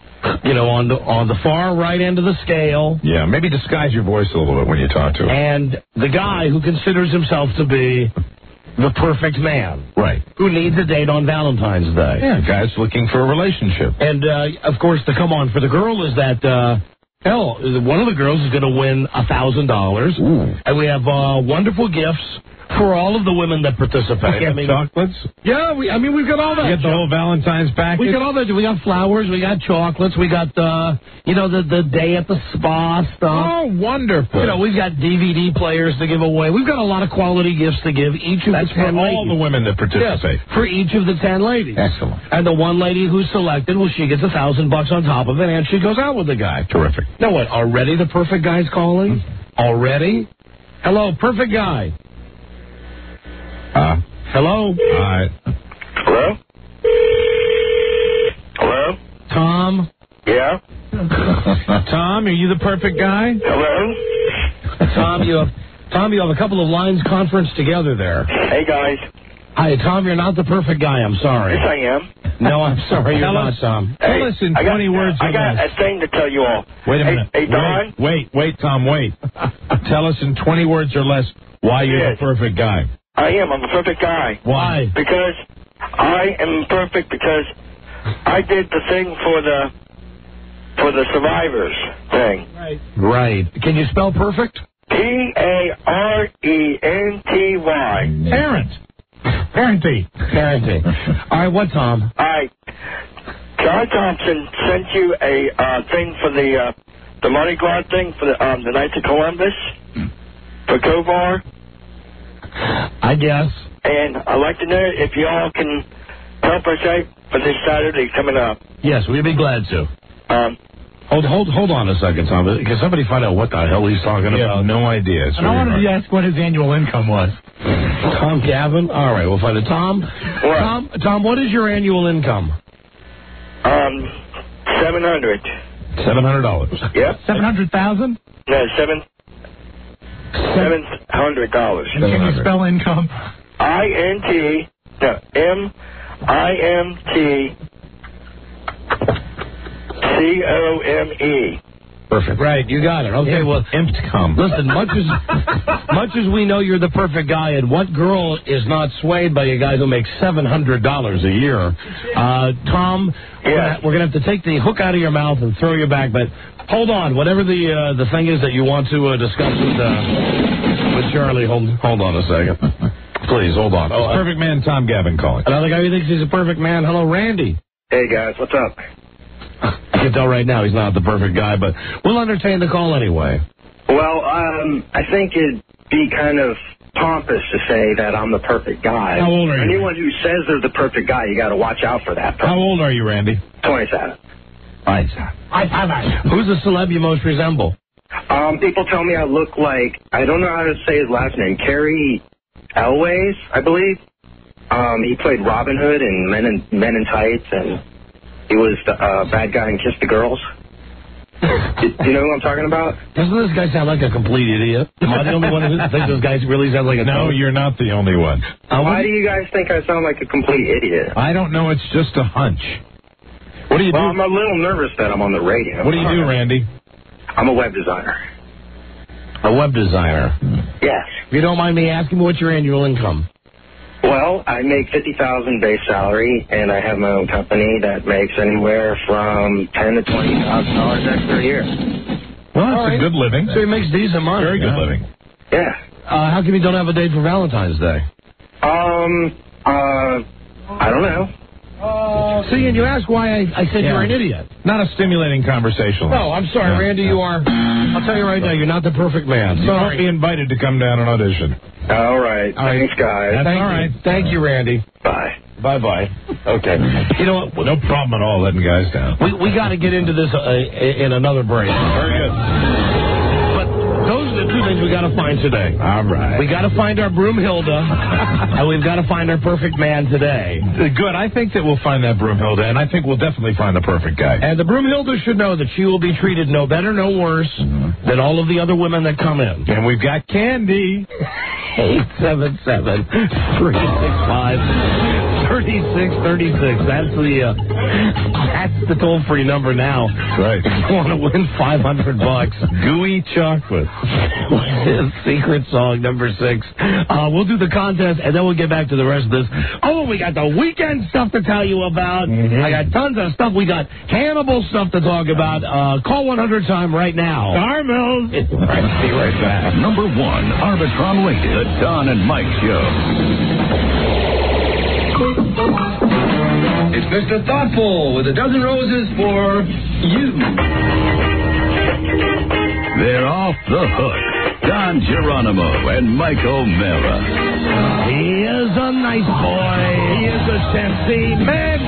on the far right end of the scale. Yeah, maybe disguise your voice a little bit when you talk to her. And the guy who considers himself to be the perfect man. Right. Who needs a date on Valentine's Day. Yeah, guy's looking for a relationship. And, of course, the come on for the girl is that, one of the girls is going to win $1,000. And we have wonderful gifts for all of the women that participate. Chocolates? Yeah, we've got all that. You get the whole Valentine's package? We got all that. We got flowers. We got chocolates. We got, the day at the spa stuff. Oh, wonderful. We've got DVD players to give away. We've got a lot of quality gifts to give each of the 10 for ladies. all the women that participate. Yes, for each of the 10 ladies. Excellent. And the one lady who's selected, she gets $1,000 on top of it, and she goes out with the guy. Terrific. Now what, already the perfect guy's calling? Already? Hello, perfect guy. Hello? Hello? Hello? Tom? Yeah? Tom, are you the perfect guy? Hello? Tom, you have a couple of lines conferenced together there. Hey, guys. Hi, Tom, you're not the perfect guy. I'm sorry. Yes, I am. No, I'm sorry. You're not, Tom. Tell us in 20 words or I got less. a thing to tell you all. Wait a minute. Hey, Don? Wait, Tom, wait. Tell us in 20 words or less why you're the perfect guy. I am. I'm the perfect guy. Why? Because I am perfect because I did the thing for the survivors thing. Right. Can you spell perfect? Parenty. Parenting. All right, what, Tom? All right. John Thompson sent you a thing for the Mardi Gras thing for the Knights of Columbus for Kovar. I guess. And I'd like to know if you all can help us out for this Saturday coming up. Yes, we'd be glad to. Hold on a second, Tom. Can somebody find out what the hell he's talking about? No idea. And I wanted to ask what his annual income was. Tom Gavin? All right, we'll find it. Tom, what is your annual income? $700. $700. Yep. 700,000? No, $700. And can you spell income? M-I-M-T-C-O-M-E. Perfect. Right, you got it. Okay, well, listen, much as we know you're the perfect guy, and what girl is not swayed by a guy who makes $700 a year? Tom, we're going to have to take the hook out of your mouth and throw you back, but hold on. Whatever the thing is that you want to discuss with Charlie, hold on a second. Please, hold on. Oh, perfect man, Tom Gavin calling. Another guy who thinks he's a perfect man. Hello, Randy. Hey, guys, what's up? I can tell right now he's not the perfect guy, but we'll entertain the call anyway. Well, I think it'd be kind of pompous to say that I'm the perfect guy. How old are you? Anyone who says they're the perfect guy, you got to watch out for that person. How old are you, Randy? 27. Who's the celeb you most resemble? People tell me I look like, I don't know how to say his last name, Carrie Elways, I believe. He played Robin Hood in Men in Tights, and he was the bad guy in Kiss the Girls. Do you know who I'm talking about? Doesn't this guy sound like a complete idiot? Am I the only one who thinks this guy really sounds like a... No, you're not the only one. Why do you guys think I sound like a complete idiot? I don't know. It's just a hunch. What do you do? Well, I'm a little nervous that I'm on the radio. What do you do, Randy? I'm a web designer. A web designer? Yes. If you don't mind me asking, what's your annual income? Well, I make $50,000 base salary, and I have my own company that makes anywhere from $10,000 to $20,000 extra a year. Well, that's a good living. So he makes decent money. Very good living. Yeah. How come you don't have a date for Valentine's Day? I don't know. See, and you ask why I said you're an idiot. Not a stimulating conversationalist. No, I'm sorry, Randy, you are. I'll tell you right now, you're not the perfect man. You won't be invited to come down and audition. All right. Thanks, guys. That's all right. Thank you, Randy. Bye. Bye-bye. Okay. You know what? No problem at all letting guys down. We got to get into this in another break. Very good. Those are the two things we got to find today. All right. We got to find our Broomhilda, and we've got to find our perfect man today. Good. I think that we'll find that Broomhilda, and I think we'll definitely find the perfect guy. And the Broomhilda should know that she will be treated no better, no worse than all of the other women that come in. And we've got Candy. 877-365-3636. That's the toll-free number now. Right. If you want to win $500. Gooey chocolate. Secret song number 6. We'll do the contest, and then we'll get back to the rest of this. Oh, we got the weekend stuff to tell you about. I got tons of stuff. We got Hannibal stuff to talk about. Call 100 time right now. Carmel. Be right back. Number 1, Arbitron rated, The Don and Mike Show. It's Mr. Thoughtful with a dozen roses for you. They're off the hook. Don Geronimo and Mike O'Mara. He is a nice boy. He is a sexy man.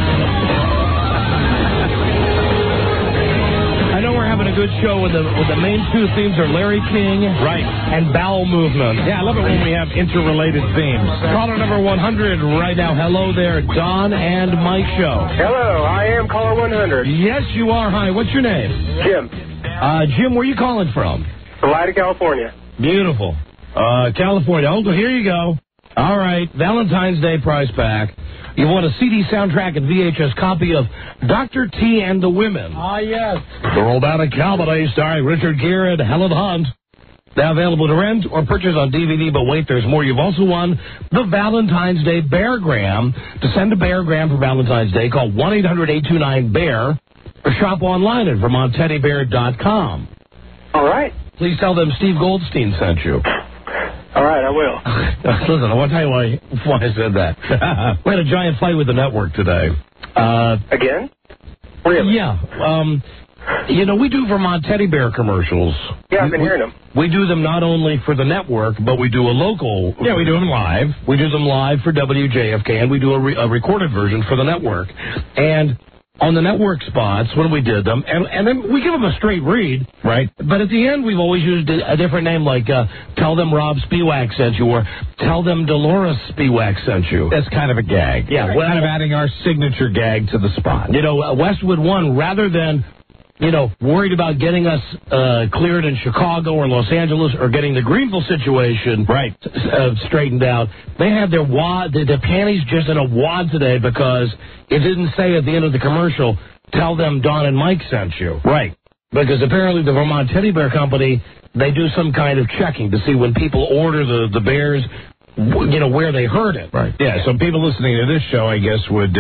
I know we're having a good show with the main two themes are Larry King, right, and bowel movement. Yeah, I love it when we have interrelated themes. Caller number 100 right now. Hello there, Don and Mike Show. Hello, I am caller 100. Yes, you are. Hi, what's your name? Jim. Jim, where are you calling from? Salida, California. Beautiful. California. Oh, here you go. All right, Valentine's Day prize pack. You want a CD soundtrack and VHS copy of Dr. T and the Women. Ah, yes. The romantic comedy starring Richard Gere and Helen Hunt. Now available to rent or purchase on DVD, but wait, there's more. You've also won the Valentine's Day Beargram. To send a Beargram for Valentine's Day, call 1-800-829-BEAR or shop online at VermontTeddyBear.com. All right. Please tell them Steve Goldstein sent you. All right, I will. Listen, I want to tell you why I said that. We had a giant fight with the network today. Again? Really? Yeah. We do Vermont Teddy Bear commercials. Yeah, I've been hearing them. We do them not only for the network, but we do a local. Yeah, we do them live. We do them live for WJFK, and we do a recorded version for the network. And on the network spots, when we did them, and then we give them a straight read. Right. But at the end, we've always used a different name, like tell them Rob Spiewak sent you, or tell them Dolores Spiewak sent you. That's kind of a gag. Yeah. We're kind of adding our signature gag to the spot. Westwood One, rather than worried about getting us cleared in Chicago or Los Angeles or getting the Greenville situation straightened out, they had their panties just in a wad today because it didn't say at the end of the commercial, tell them Don and Mike sent you. Right. Because apparently the Vermont Teddy Bear Company, they do some kind of checking to see when people order the bears, where they heard it. Right. Yeah, so people listening to this show, I guess, would...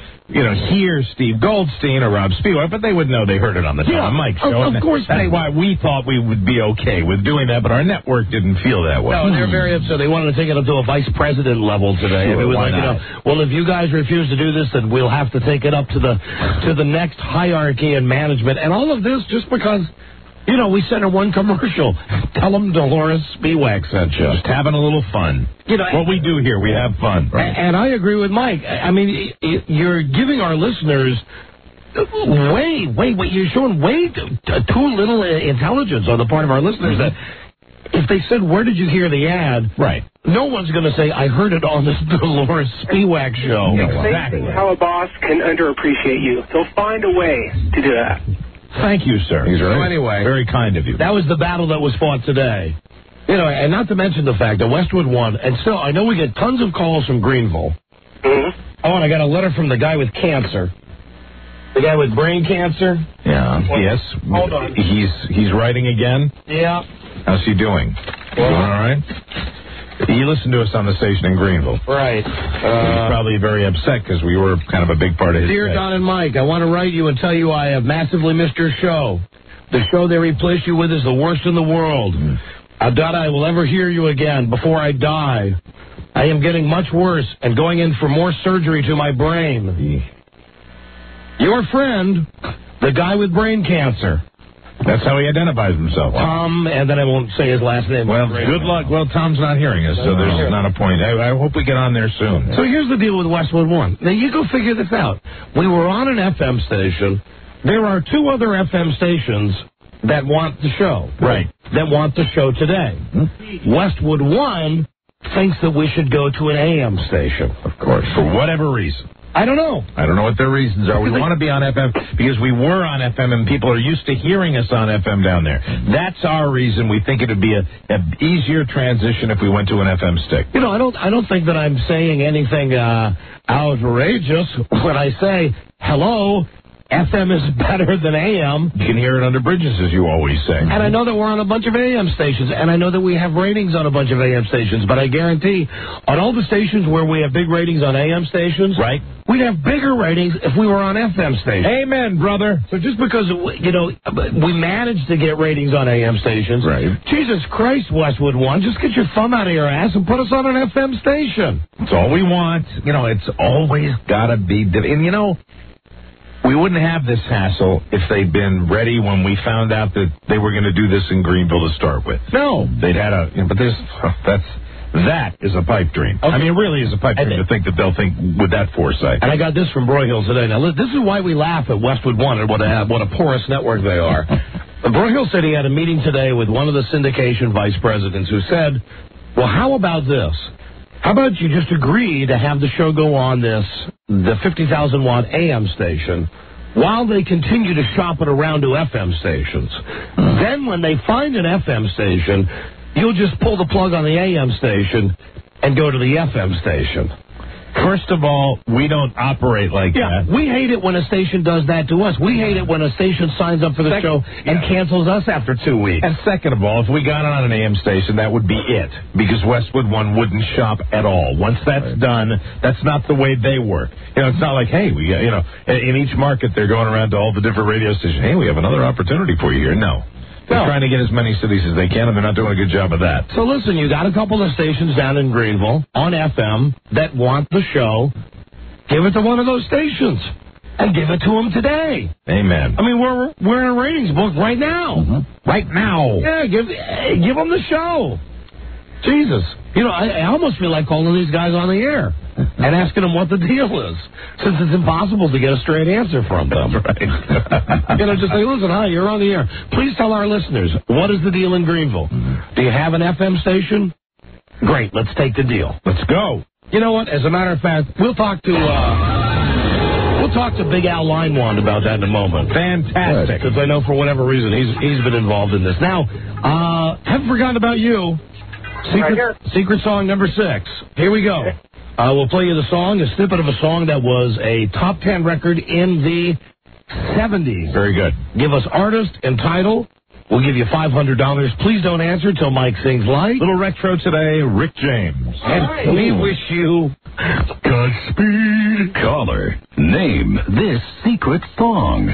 hear Steve Goldstein or Rob Spiewak, but they would know they heard it on the Tom and Mike show. Of course. That's why we thought we would be okay with doing that, but our network didn't feel that way. No, they're very upset. They wanted to take it up to a vice president level today. Sure, it was why like, not? well, if you guys refuse to do this, then we'll have to take it up to the next hierarchy in management. And all of this just because... we sent her one commercial. Tell them Dolores Spiewak sent you. Just having a little fun. What we do here, we have fun. Right? And I agree with Mike. I mean, you're giving our listeners you're showing way too little intelligence on the part of our listeners that if they said, where did you hear the ad? Right. No one's going to say, I heard it on this Dolores Spiewak show. Exactly. How a boss can underappreciate you. They'll find a way to do that. Thank you, sir. So anyway, very kind of you. That was the battle that was fought today. And not to mention the fact that Westwood won, and still, I know we get tons of calls from Greenville. Mm-hmm. Oh, and I got a letter from the guy with cancer. The guy with brain cancer? Yeah. Yes. Hold on. He's writing again? Yeah. How's he doing? Doing all right? He listened to us on the station in Greenville. Right. He's probably very upset because we were kind of a big part of his Dear day. Don and Mike, I want to write you and tell you I have massively missed your show. The show they replaced you with is the worst in the world. I doubt I will ever hear you again before I die. I am getting much worse and going in for more surgery to my brain. Your friend, the guy with brain cancer. That's how he identifies himself. Tom, and then I won't say his last name. Well, good luck. Well, Tom's not hearing us, so there's not a point. I hope we get on there soon. So here's the deal with Westwood One. Now, you go figure this out. We were on an FM station. There are two other FM stations that want the show. Right. That want the show today. Westwood One thinks that we should go to an AM station. Of course. For whatever reason. I don't know. I don't know what their reasons are. We want to be on FM because we were on FM and people are used to hearing us on FM down there. That's our reason. We think it would be an easier transition if we went to an FM stick. I don't think that I'm saying anything outrageous when I say, hello, FM is better than AM. You can hear it under bridges, as you always say. And I know that we're on a bunch of AM stations, and I know that we have ratings on a bunch of AM stations, but I guarantee on all the stations where we have big ratings on AM stations, right, we'd have bigger ratings if we were on FM stations. Amen, brother. So just because, we managed to get ratings on AM stations, right. Jesus Christ, Westwood One, just get your thumb out of your ass and put us on an FM station. That's all we want. It's always got to be... And, we wouldn't have this hassle if they'd been ready when we found out that they were going to do this in Greenville to start with. No. They'd had that is a pipe dream. Okay. I mean, it really is a pipe dream to think that they'll think with that foresight. And I got this from Broyhill today. Now, this is why we laugh at Westwood One and what a porous network they are. Broyhill said he had a meeting today with one of the syndication vice presidents who said, well, how about this? How about you just agree to have the show go on the 50,000 watt AM station while they continue to shop it around to FM stations. Then when they find an FM station, you'll just pull the plug on the AM station and go to the FM station. First of all, we don't operate like that. We hate it when a station does that to us. We hate it when a station signs up for the show and cancels us after 2 weeks. And second of all, if we got on an AM station, that would be it. Because Westwood One wouldn't shop at all. Once that's done, that's not the way they work. You know, it's not like, hey, we got, you know, in each market they're going around to all the different radio stations. Hey, we have another opportunity for you here. No. They're trying to get as many cities as they can, and they're not doing a good job of that. So listen, you got a couple of stations down in Greenville on FM that want the show. Give it to one of those stations and give it to them today. Amen. I mean, we're in a ratings book right now. Mm-hmm. Right now. Yeah, give them the show. Jesus. You know, I almost feel like calling these guys on the air and asking them what the deal is, since it's impossible to get a straight answer from them. Right. You know, just say, listen, hi, you're on the air. Please tell our listeners, what is the deal in Greenville? Do you have an FM station? Great, let's take the deal. Let's go. You know what? As a matter of fact, we'll talk to Big Al Linewand about that in a moment. Fantastic. Because I know for whatever reason he's been involved in this. Now, haven't forgotten about you. Secret song number 6. Here we go. We'll play you the song, a snippet of a song that was a top 10 record in the 70s. Very good. Give us artist and title. We'll give you $500. Please don't answer till Mike sings light. Little retro today, Rick James. And we wish you Godspeed. Caller, name this secret song.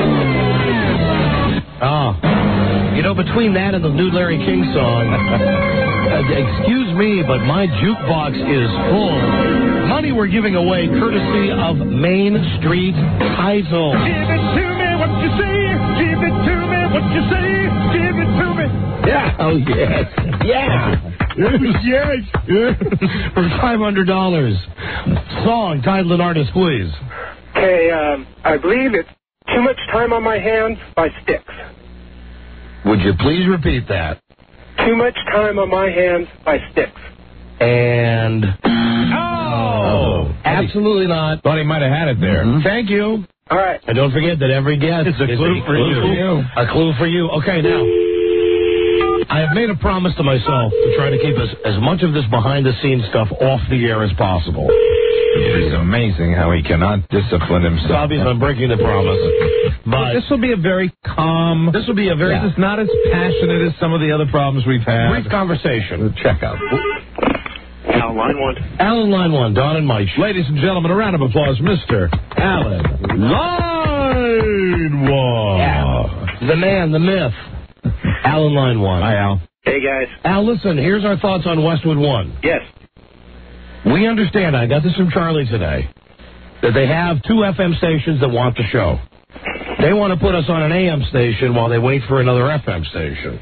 You know, between that and the new Larry King song, excuse me, but my jukebox is full. Money we're giving away courtesy of Main Street Title. Give it to me, what you say. Give it to me, what you say. Give it to me. Yeah. Oh, yes. Yeah. Yes. For $500. Song, title, and artist, please. Okay, I believe it's Too Much Time on My Hands by Styx. Would you please repeat that? Too Much Time on My Hands by Styx. And... Oh! Absolutely not. Thought he might have had it there. Mm-hmm. Thank you. All right. And don't forget that every guest is a clue for you. A clue for you. Okay, now, I have made a promise to myself to try to keep as much of this behind-the-scenes stuff off the air as possible. It's amazing how he cannot discipline himself. It's obvious I'm breaking the promise. But this will be a very calm... This will be a very... This is not as passionate as some of the other problems we've had. Brief conversation. Check out. Alan Line 1. Alan Line 1, Don and Mike. Ladies and gentlemen, a round of applause, Mr. Alan Line 1. Yeah. The man, the myth. Alan Line 1. Hi, Al. Hey, guys. Al, listen, here's our thoughts on Westwood One. Yes. We understand, I got this from Charlie today, that they have 2 FM stations that want the show. They want to put us on an AM station while they wait for another FM station.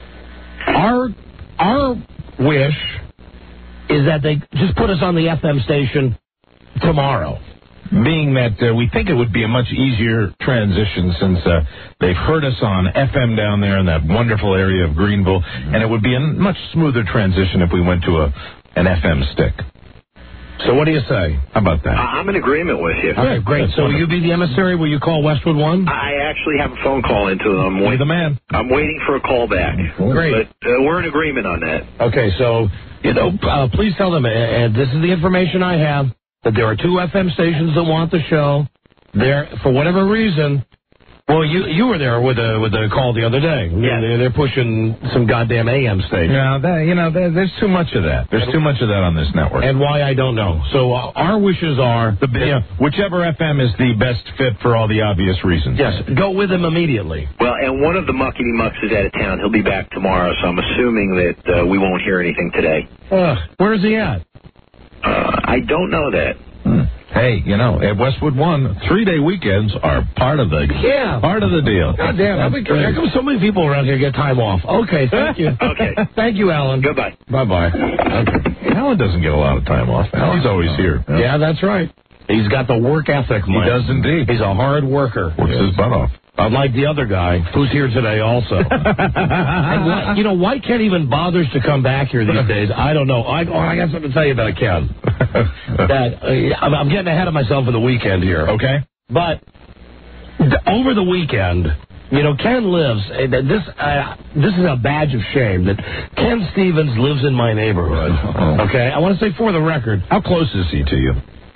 Our wish is that they just put us on the FM station tomorrow. Being that we think it would be a much easier transition since they've heard us on FM down there in that wonderful area of Greenville, and it would be a much smoother transition if we went to an FM stick. So what do you say? How about that? I'm in agreement with you. Okay, great. So will you be the emissary? Will you call Westwood One? I actually have a phone call into them. You're the man. I'm waiting for a call back. Great. But we're in agreement on that. Okay, so, please tell them, and this is the information I have, that there are 2 FM stations that want the show. There, for whatever reason, well, you were there with the call the other day. Yeah. They're pushing some goddamn AM station. Yeah, there's too much of that. There's too much of that on this network. And why, I don't know. So our wishes are... whichever FM is the best fit for all the obvious reasons. Yes, go with them immediately. Well, and one of the Muckety Mucks is out of town. He'll be back tomorrow, so I'm assuming that we won't hear anything today. Where is he at? I don't know that. Hey, at Westwood One, 3-day weekends are part of the deal. God damn, how come so many people around here get time off? Okay, thank you. Okay. Thank you, Alan. Goodbye. Bye-bye. Okay. Alan doesn't get a lot of time off. Alan's always here. Yeah, that's right. He's got the work ethic, Mike. He does indeed. He's a hard worker. Works his butt off. Unlike the other guy, who's here today also. And White Ken even bothers to come back here these days. I don't know. I got something to tell you about Ken. I'm getting ahead of myself for the weekend here. Okay. But over the weekend, You know, Ken lives. This is a badge of shame that Ken Stevens lives in my neighborhood. Okay, I want to say for the record, how close is he to you?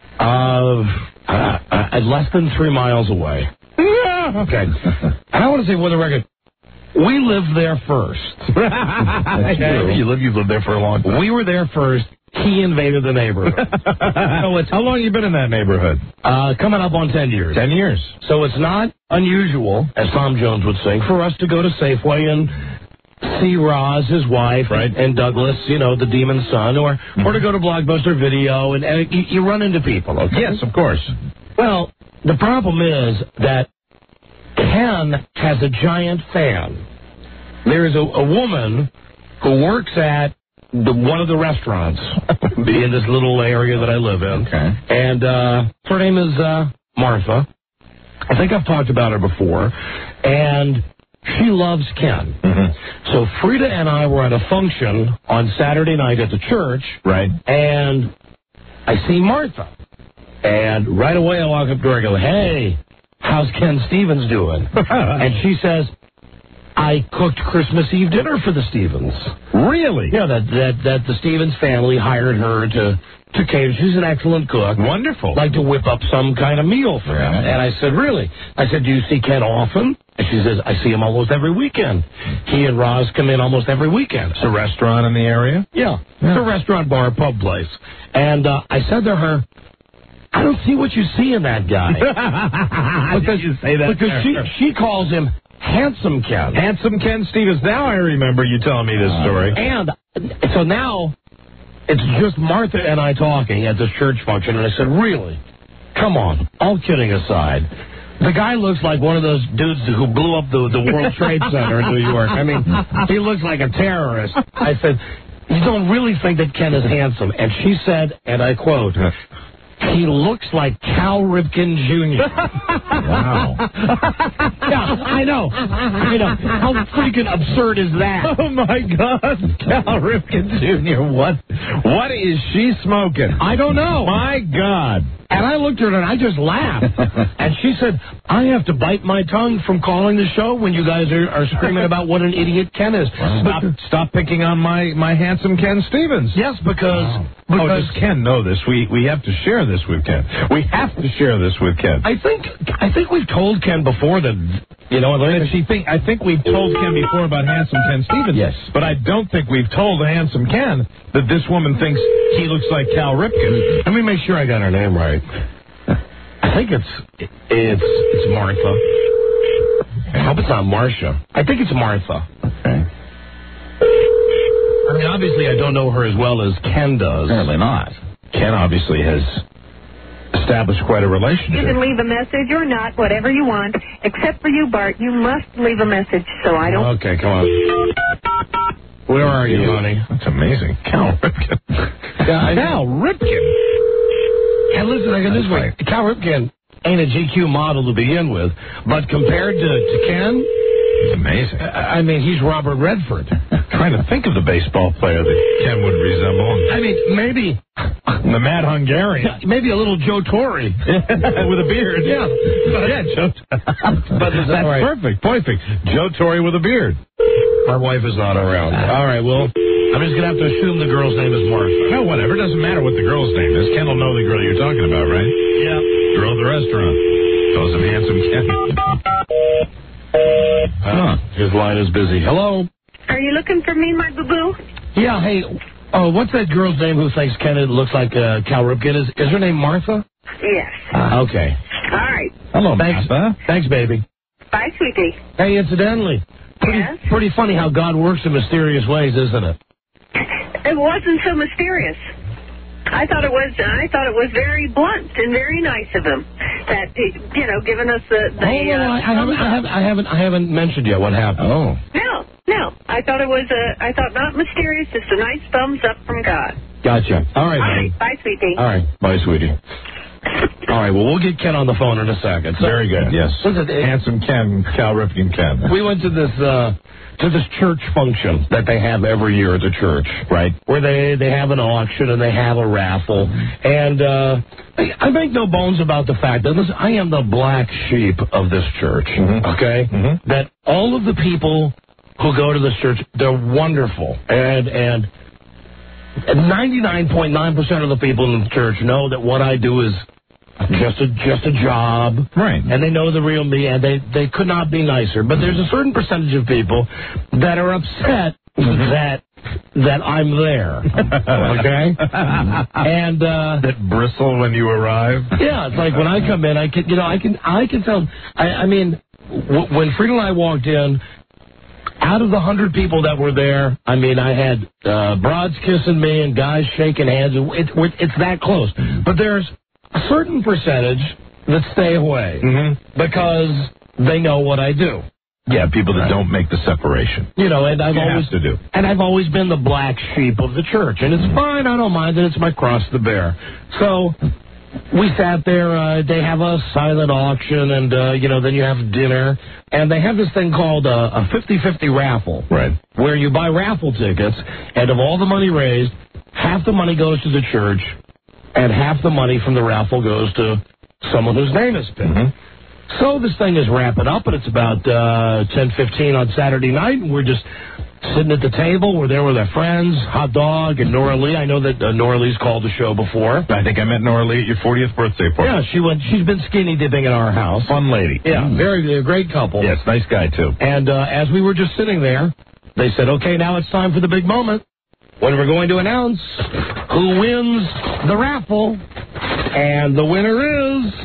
Less than 3 miles away. Okay, and I want to say for the record, we lived there first. Okay. You've lived there for a long time. We were there first. He invaded the neighborhood. How long have you been in that neighborhood? Coming up on 10 years. 10 years. So it's not unusual, as Tom Jones would sing, for us to go to Safeway and see Roz, his wife, right, and Douglas, the demon's son, or to go to Blockbuster Video, and you run into people, okay? Yes, of course. Well, the problem is that Ken has a giant fan. There is a woman who works at one of the restaurants in this little area that I live in. Okay. And her name is Martha. I think I've talked about her before. And she loves Ken. Mm-hmm. So Frida and I were at a function on Saturday night at the church. Right. And I see Martha. And right away I walk up to her and go, "Hey, how's Ken Stevens doing?" And she says, "I cooked Christmas Eve dinner for the Stevens." Really? Yeah, that the Stevens family hired her to cater. She's an excellent cook. Wonderful. Like to whip up some kind of meal for him. And I said, "Really?" I said, "Do you see Ken often?" And she says, "I see him almost every weekend. He and Roz come in almost every weekend." It's a restaurant in the area? Yeah. It's a restaurant, bar, pub place. And I said to her, "I don't see what you see in that guy." Because you say that because she calls him Handsome Ken. Handsome Ken Stevens. Now I remember you telling me this story. And so now it's just Martha and I talking at this church function, and I said, "Really? Come on, all kidding aside. The guy looks like one of those dudes who blew up the World Trade Center in New York. I mean, he looks like a terrorist." I said, "You don't really think that Ken is handsome?" And she said, and I quote, "He looks like Cal Ripken Jr." Wow. Yeah, I know. How freaking absurd is that? Oh, my God. Cal Ripken Jr. What is she smoking? I don't know. My God. And I looked at her and I just laughed. And she said, "I have to bite my tongue from calling the show when you guys are screaming about what an idiot Ken is." Stop picking on my handsome Ken Stevens. Yes, because does Ken know this? We have to share this with Ken. We have to share this with Ken. I think we've told Ken before that, I think we've told Ken before about handsome Ken Stevens. Yes. But I don't think we've told handsome Ken that this woman thinks he looks like Cal Ripken. Let me make sure I got her name right. I think it's Martha. I hope it's not Marcia. I think it's Martha. Okay. I mean, obviously, I don't know her as well as Ken does. Apparently not. Ken obviously has established quite a relationship. You can leave a message or not, whatever you want. Except for you, Bart, you must leave a message so I don't... Okay, come on. Where are you, honey? That's amazing. Cal Ripken. Cal Ripken? And listen, I got this way. Cal Ripken ain't a GQ model to begin with, but compared to Ken... He's amazing. I mean, he's Robert Redford. Trying to think of the baseball player that Ken would resemble. I mean, maybe... The Mad Hungarian. Maybe a little Joe Torre. With a beard. Yeah. Joe. But that's right. Perfect. Joe Torre with a beard. My wife is not around. All right, well, I'm just going to have to assume the girl's name is Martha. No, whatever. It doesn't matter what the girl's name is. Ken will know the girl you're talking about, right? Yeah. Girl at the restaurant. Calls him Handsome Ken. His line is busy. Hello? Are you looking for me, my boo-boo? Yeah, hey, what's that girl's name who thinks Ken looks like Cal Ripken? Is her name Martha? Yes. Okay. All right. Hello, Thanks. Martha. Thanks, baby. Bye, sweetie. Hey, incidentally, pretty funny how God works in mysterious ways, isn't it? It wasn't so mysterious. I thought it was very blunt and very nice of him. That giving us the I haven't mentioned yet what happened. Oh. No. I thought not mysterious, just a nice thumbs up from God. Gotcha. All right, All honey. right. Bye, sweetie. All right. Bye, sweetie. All right, well, we'll get Ken on the phone in a second. So, Very good, yes. Listen, Handsome Ken, Cal Ripken Ken. we went to this church function that they have every year at the church, right? Where they have an auction and they have a raffle. And I make no bones about the fact that, listen, I am the black sheep of this church, okay? That all of the people who go to this church, they're wonderful. And 99.9% of the people in the church know that what I do is just a job. Right. And they know the real me, and they could not be nicer. But there's a certain percentage of people that are upset that I'm there. Okay? And that bristle when you arrive. Yeah, it's like when I come in, I can tell. I mean, when Frida and I walked in, out of the 100 people that were there, I mean, I had broads kissing me and guys shaking hands. It's that close. But there's a certain percentage that stay away because they know what I do. Yeah, people that don't make the separation. You know, and I've always been the black sheep of the church, and it's fine. I don't mind it. It's my cross to bear. So we sat there. They have a silent auction, and then you have dinner, and they have this thing called a 50-50 raffle, right? Where you buy raffle tickets, and of all the money raised, half the money goes to the church, and half the money from the raffle goes to someone whose name is picked. So this thing is wrapping up, and it's about 10:15 on Saturday night, and we're just sitting at the table. We're there with our friends, Hot Dog and Nora Lee. I know that Nora Lee's called the show before. I think I met Nora Lee at your 40th birthday party. Yeah, she's been skinny dipping at our house. Fun lady. Yeah, very great couple. Yes, nice guy, too. And as we were just sitting there, they said, okay, now it's time for the big moment when we're going to announce who wins the raffle. And the winner is...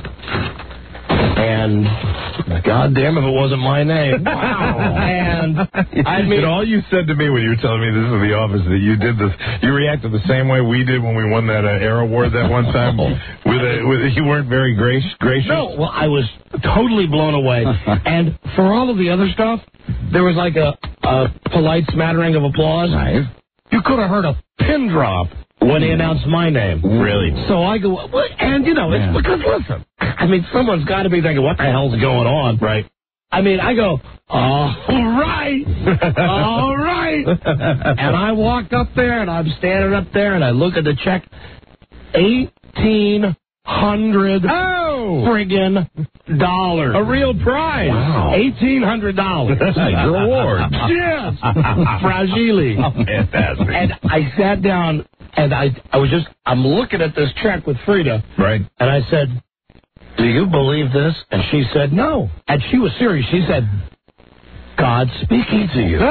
And God damn if it wasn't my name. Wow. And I mean, all you said to me when you were telling me this is the office that you did this, you reacted the same way we did when we won that Air Award that one time. You weren't very gracious. No, well, I was totally blown away. And for all of the other stuff, there was like a polite smattering of applause. Nice. You could have heard a pin drop when he announced my name. Really? So I go, and it's because, listen, I mean, someone's got to be thinking, what the hell's going on? Right. I mean, I go, all right. And I walked up there, and I'm standing up there, and I look at the check, $1,800 friggin' dollars. A real prize. Wow. $1,800. That's your award. Yes. Fragile. Oh, fantastic. And I sat down, and I'm looking at this check with Frida. Right. And I said, do you believe this? And she said, no. And she was serious. She said, God's speaking to you.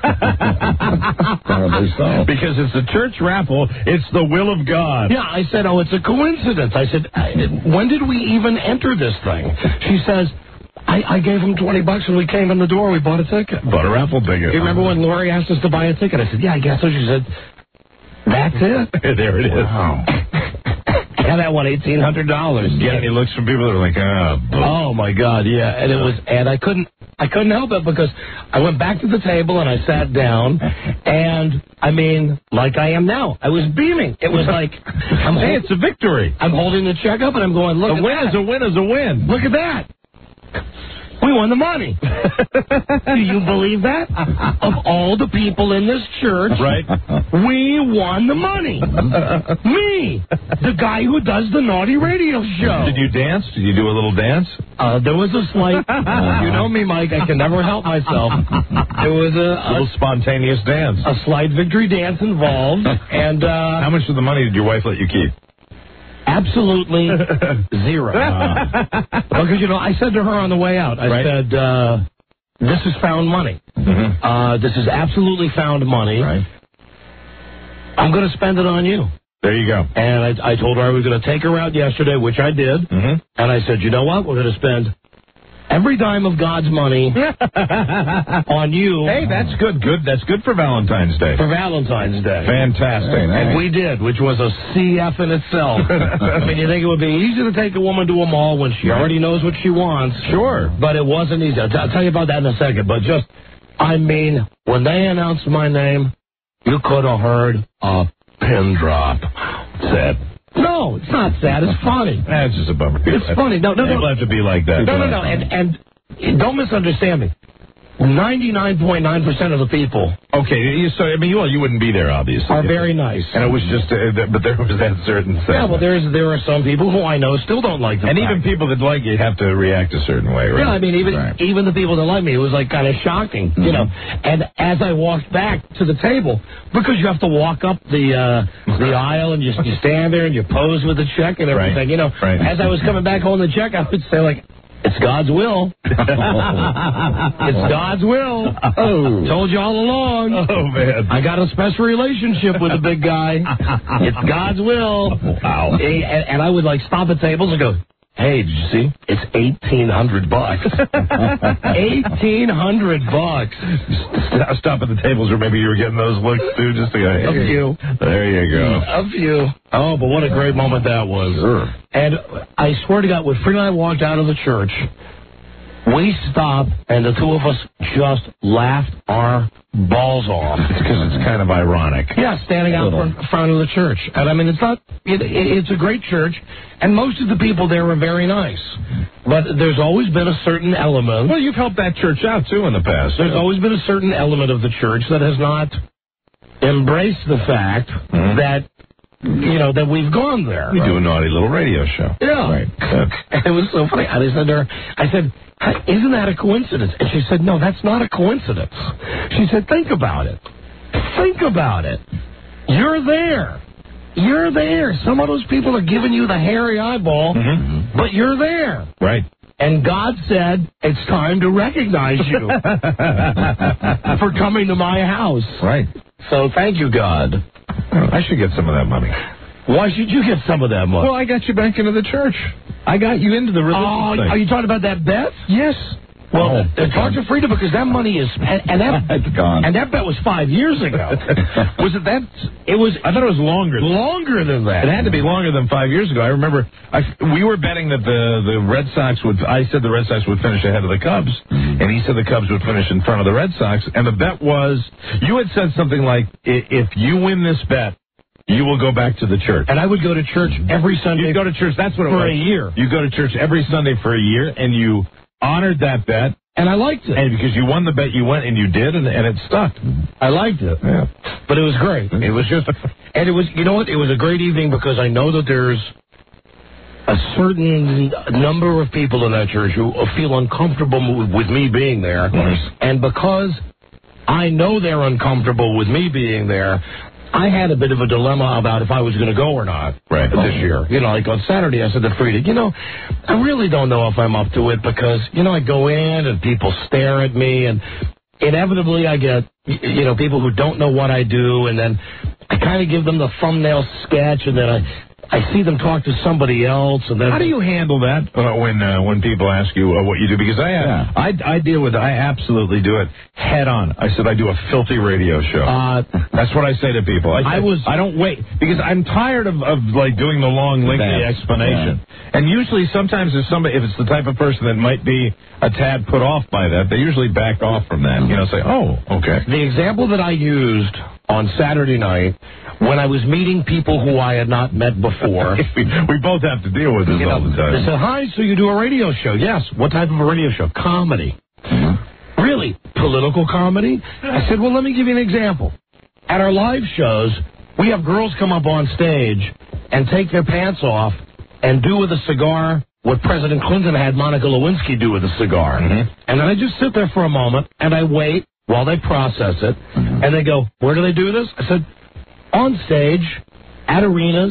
Probably so. Because it's a church raffle. It's the will of God. Yeah, I said, it's a coincidence. I said, when did we even enter this thing? She says, I gave him $20 when we came in the door. We bought a ticket. Bought a raffle ticket. You remember when Lori asked us to buy a ticket? I said, yeah, I guess so. She said, that's it. There it is. Wow. Yeah, that won $1,800. Getting any looks from people that are like, oh my God, yeah. And it was, and I couldn't help it because I went back to the table and I sat down, and I mean, like I am now, I was beaming. It was like, hey, it's a victory. I'm holding the check up and I'm going, look, a win is a win is a win. Look at that. We won the money. Do you believe that? Of all the people in this church, right? We won the money. Me, the guy who does the naughty radio show. Did you dance? Did you do a little dance? There was a slight, you know me, Mike, I can never help myself. There was a little spontaneous dance. A slight victory dance involved. And how much of the money did your wife let you keep? Absolutely zero. Because, I said to her on the way out, I said, this is found money. This is absolutely found money. Right. I'm going to spend it on you. There you go. And I told her I was going to take her out yesterday, which I did. And I said, you know what? We're going to spend every dime of God's money on you. Hey, that's good. That's good for Valentine's Day. For Valentine's Day. Fantastic. Hey, nice. And we did, which was a CF in itself. I mean, you think it would be easy to take a woman to a mall when she already knows what she wants. Sure. But it wasn't easy. I'll tell you about that in a second. But when they announced my name, you could have heard a pin drop. Said, No, it's not sad. It's funny. That's just a bummer. It's funny. No. People have to be like that. No. And don't misunderstand me. 99.9% of the people. Okay, so I mean, you wouldn't be there, obviously. Are very nice. And it was just, but there was that certain thing. Yeah, well, there are some people who I know still don't like the And fact. even people that like you have to react a certain way, right? Yeah, I mean, even the people that like me, it was like kind of shocking, you know. And as I walked back to the table, because you have to walk up the aisle and you stand there and you pose with the check and everything, you know. Right. As I was coming back holding the check, I would say like, it's God's will. It's God's will. Oh. Told you all along. Oh, man. I got a special relationship with the big guy. It's God's will. Wow. And I would like stop at tables and go, hey, did you see? It's $1,800. $1,800. Stop at the tables where maybe you were getting those looks, too, just to go, hey. A few. There you go. A few. Oh, but what a great moment that was. Sure. And I swear to God, when Frida and I walked out of the church, we stopped, and the two of us just laughed our balls off. It's because it's kind of ironic. Yeah, standing out in front of the church. And I mean, it's a great church, and most of the people there are very nice. But there's always been a certain element. Well, you've helped that church out, too, in the past. There's always been a certain element of the church that has not embraced the fact that, you know, that we've gone there. We do a naughty little radio show. Yeah. Right. And it was so funny. I said to her, isn't that a coincidence? And she said, no, that's not a coincidence. She said, think about it. Think about it. You're there. You're there. Some of those people are giving you the hairy eyeball, but you're there. Right. And God said, it's time to recognize you for coming to my house. Right. So thank you, God. I should get some of that money. Why should you get some of that money? Well, I got you back into the church. I got you into the religion thing. Are you talking about that bet? Yes. Well, talk to Frida because that money is it's gone. And that bet was 5 years ago. Was it that? It was. I thought it was longer. Longer than that. It had to be longer than 5 years ago. I remember we were betting that the Red Sox would. I said the Red Sox would finish ahead of the Cubs, and he said the Cubs would finish in front of the Red Sox. And the bet was, you had said something like, if you win this bet, you will go back to the church. And I would go to church every Sunday. You go to church. That's what it was. For a year. You go to church every Sunday for a year, and you honored that bet. And I liked it. And because you won the bet, you went and you did, and it stuck. I liked it. Yeah. But it was great. It was just, and it was, you know what? It was a great evening because I know that there's a certain number of people in that church who feel uncomfortable with me being there. And because I know they're uncomfortable with me being there, I had a bit of a dilemma about if I was going to go or not this year. You know, like on Saturday, I said to Frida, you know, I really don't know if I'm up to it because, you know, I go in and people stare at me and inevitably I get, you know, people who don't know what I do and then I kind of give them the thumbnail sketch and then I see them talk to somebody else, and then how do you handle that when people ask you what you do? Because I deal with it. I absolutely do it head on. I said I do a filthy radio show. That's what I say to people. I don't wait because I'm tired of like doing the long lengthy explanation. Yeah. And usually, sometimes if it's the type of person that might be a tad put off by that, they usually back off from that. You know, say, oh, okay. The example that I used on Saturday night, when I was meeting people who I had not met before. we both have to deal with this all the time. They said, hi, so you do a radio show? Yes. What type of a radio show? Comedy. Really? Political comedy? I said, well, let me give you an example. At our live shows, we have girls come up on stage and take their pants off and do with a cigar what President Clinton had Monica Lewinsky do with a cigar. And then I just sit there for a moment and I wait while they process it. And they go, where do they do this? I said, on stage, at arenas,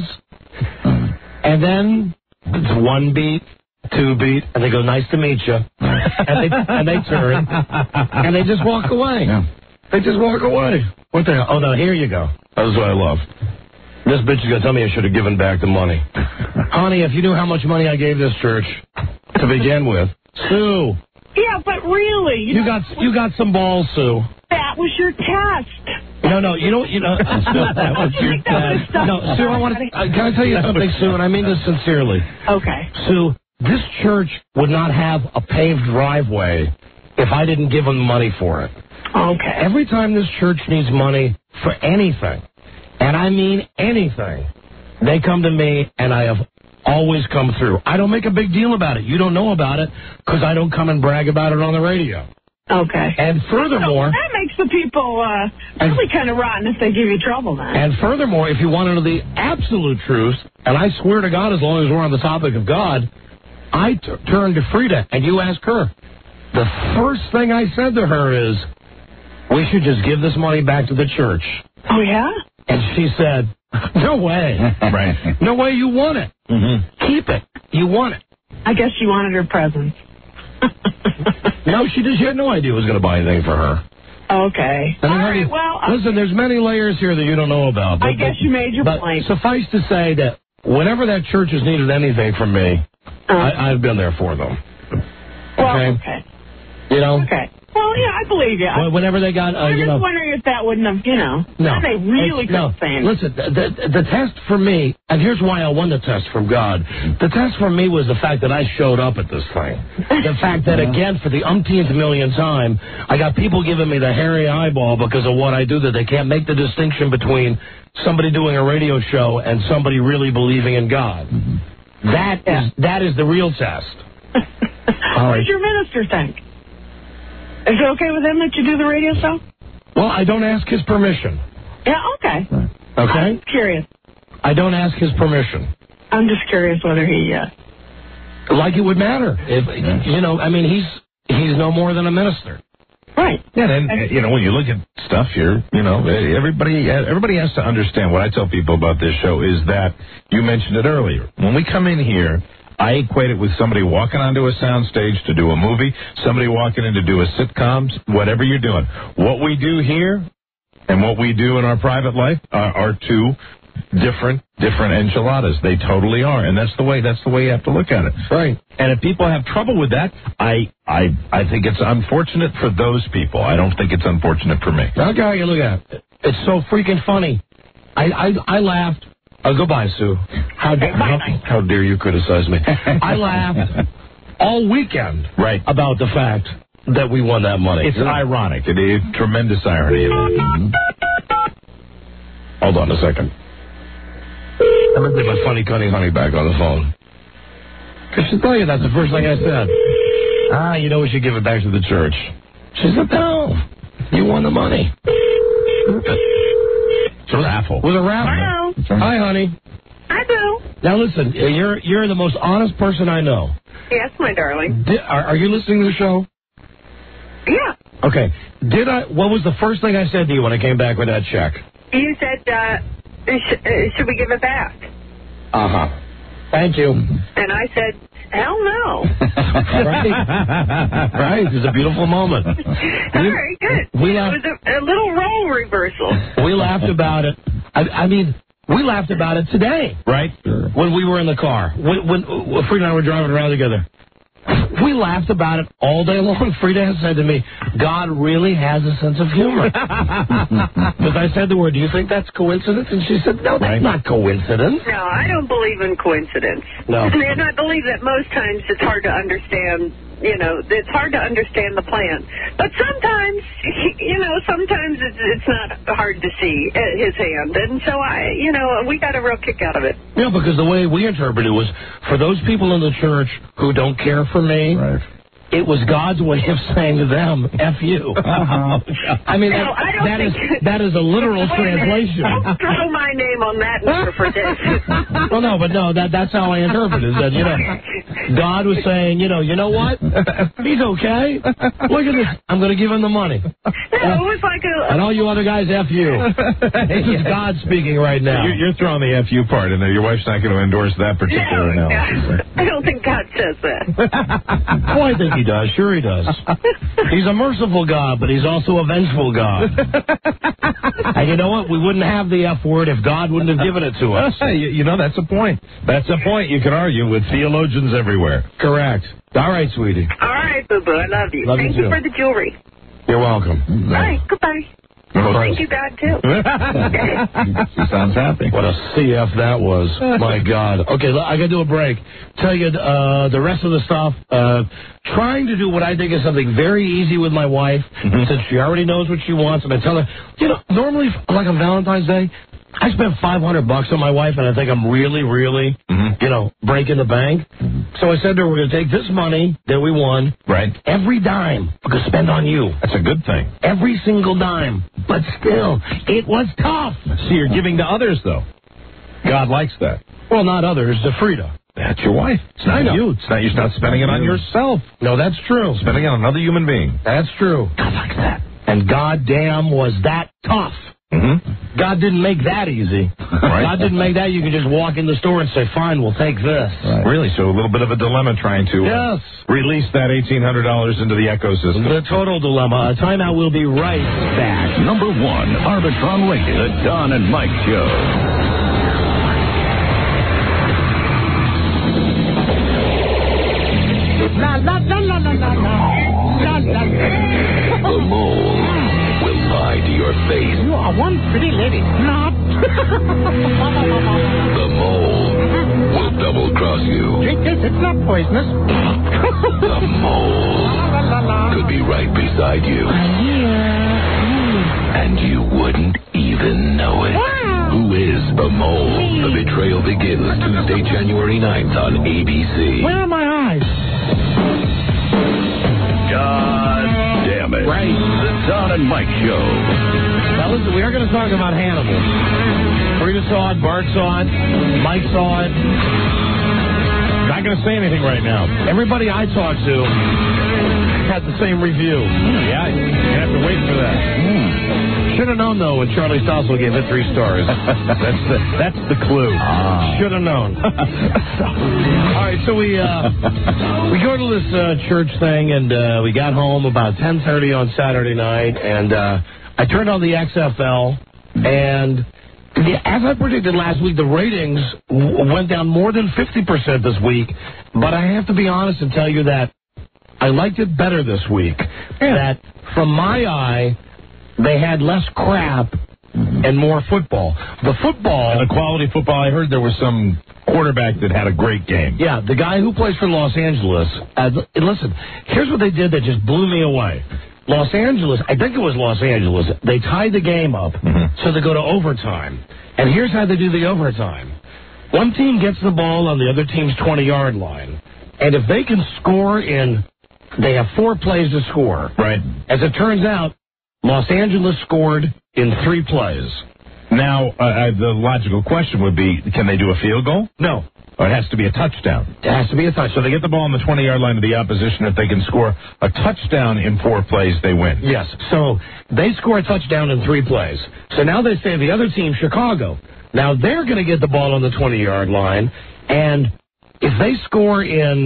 and then it's 1 beat, 2 beat, and they go, nice to meet you. and they turn, and they just walk away. Yeah. They just walk away. What the hell? Oh, no, here you go. That's what I love. This bitch is going to tell me I should have given back the money. Honey, if you knew how much money I gave this church to begin with. Sue. Yeah, but really. You got some balls, Sue. That was your test. No, that was your test. No, Sue, can I tell you something, Sue, and I mean this sincerely. Okay. Sue, this church would not have a paved driveway if I didn't give them money for it. Okay. Every time this church needs money for anything, and I mean anything, They come to me, and I have always come through. I don't make a big deal about it. You don't know about it because I don't come and brag about it on the radio. Okay. And furthermore... That makes the people really kind of rotten if they give you trouble, then. And furthermore, if you want to know the absolute truth, and I swear to God, as long as we're on the topic of God, I turned to Frida, and you ask her. The first thing I said to her is, we should just give this money back to the church. Oh, yeah? And she said, no way. Right. No way, you want it. Mm-hmm. Keep it. You want it. I guess she wanted her presents. No, she had no idea I was going to buy anything for her. Okay. All right, well... Listen, there's many layers here that you don't know about. I guess you made your but point. Suffice to say that whenever that church has needed anything from me, I've been there for them. Well, okay. You know? Okay. Well, yeah, I believe you. Whenever they got, I'm just wondering if that wouldn't have, No. They really could have saying. Listen, the test for me, and here's why I won the test from God. The test for me was the fact that I showed up at this thing. The fact that, again, for the umpteenth million time, I got people giving me the hairy eyeball because of what I do, that they can't make the distinction between somebody doing a radio show and somebody really believing in God. That is the real test. What does your minister think? Is it okay with him that you do the radio show? Well, I don't ask his permission. Yeah, okay. Okay? I'm curious. I don't ask his permission. I'm just curious whether he... Like it would matter. If he's no more than a minister. Right. Yeah, and when you look at stuff here, everybody has to understand. What I tell people about this show is that, you mentioned it earlier, when we come in here, I equate it with somebody walking onto a soundstage to do a movie, somebody walking in to do a sitcom, whatever you're doing. What we do here and what we do in our private life are two different enchiladas. They totally are, and that's the way you have to look at it. Right. And if people have trouble with that, I think it's unfortunate for those people. I don't think it's unfortunate for me. Okay, look at it. It's so freaking funny. I laughed. Goodbye, Sue. How dare you criticize me? I laughed all weekend about the fact that we won that money. It's ironic. It is tremendous irony. Hold on a second. I'm going to get my funny cunning honey back on the phone. Because she'll tell you that's the first thing I said. We should give it back to the church. She said, no, you won the money. It's a raffle. It was a raffle. Hello. Hi, honey. I do. Now, listen, you're the most honest person I know. Yes, my darling. Are you listening to the show? Yeah. Okay. What was the first thing I said to you when I came back with that check? You said, should we give it back? Uh-huh. Thank you. And I said, hell no. Right. It was a beautiful moment. Very good. It was a little role reversal. We laughed about it. We laughed about it today. Right. When we were in the car. When Frida and I were driving around together. We laughed about it all day long. Frida has said to me, God really has a sense of humor. Because I said to her, do you think that's coincidence? And she said, no, that's not coincidence. No, I don't believe in coincidence. No. And I believe that most times it's hard to understand, it's hard to understand the plan. But sometimes, sometimes it's not hard to see his hand. And so we got a real kick out of it. Yeah, because the way we interpret it was, for those people in the church who don't care for me, it was God's way of saying to them, F you. I mean, that is a literal translation. Don't throw my name on that number for this. Well, no, that's how I interpret it. That, God was saying, you know what? He's okay. Look at this. I'm going to give him the money. No, it was like and all you other guys, F you. This is God speaking right now. You're throwing the F you part in there. Your wife's not going to endorse that particular analysis. I don't think God says that. Oh, I think he does. Sure he does. He's a merciful God, but he's also a vengeful God. And you know what? We wouldn't have the F word if God wouldn't have given it to us. That's a point. That's a point you can argue with theologians everywhere. Correct. All right, sweetie. All right, boo-boo. I love you. Love Thank you you for the jewelry. You're welcome. All right. Goodbye. Thank you, God, too. She sounds happy. What a CF that was. My God. Okay, I got to do a break. Tell you the rest of the stuff. Trying to do what I think is something very easy with my wife, since she already knows what she wants. And I tell her, normally, like on Valentine's Day, I spent $500 on my wife, and I think I'm really, really, breaking the bank. So I said to her, we're going to take this money that we won. Right. Every dime we're going to spend on you. That's a good thing. Every single dime. But still, it was tough. See, you're giving to others, though. God likes that. Well, not others, to Frida. That's your wife. It's not you. It's not, you're not spending it on yourself. No, that's true. Spending it on another human being. That's true. God likes that. And goddamn was that tough. Mm-hmm. God didn't make that easy. Right. God didn't make that you could just walk in the store and say, fine, we'll take this. Right. Really? So a little bit of a dilemma trying to release that $1,800 into the ecosystem. The total dilemma. A timeout. Will be right back. Number 1, Arbitron Radio, the Don and Mike Show. La la la la la la la la la. The mole will lie to your face. You are one pretty lady. Not. The mole will double-cross you. Drink this, it's not poisonous. The mole could be right beside you. And you wouldn't even know it. Wow. Who is the mole? Me. The betrayal begins Tuesday, January 9th on ABC. Where are my eyes? God damn it. Right. The Don and Mike Show. Now listen, we are going to talk about Hannibal. Frida saw it, Bart saw it, Mike saw it. Not going to say anything right now. Everybody I talked to had the same review. Yeah, you have to wait for that. Should have known, though, when Charlie Stossel gave it 3 stars. That's the clue. Should have known. All right, so we go to this church thing, and we got home about 10:30 on Saturday night, and I turned on the XFL, and as I predicted last week, the ratings went down more than 50% this week, but I have to be honest and tell you that I liked it better this week. Yeah. That, from my eye, they had less crap and more football. The football... And the quality football, I heard there was some quarterback that had a great game. Yeah, the guy who plays for Los Angeles. Listen, here's what they did that just blew me away. Los Angeles, I think it was Los Angeles, they tied the game up, so they go to overtime. And here's how they do the overtime. One team gets the ball on the other team's 20-yard line. And if they can score they have 4 plays to score. Right. As it turns out, Los Angeles scored in 3 plays. Now, the logical question would be, can they do a field goal? No. Or it has to be a touchdown? It has to be a touchdown. So they get the ball on the 20-yard line of the opposition. If they can score a touchdown in 4 plays, they win. Yes. So they score a touchdown in 3 plays. So now they say the other team, Chicago, now they're going to get the ball on the 20-yard line, and if they score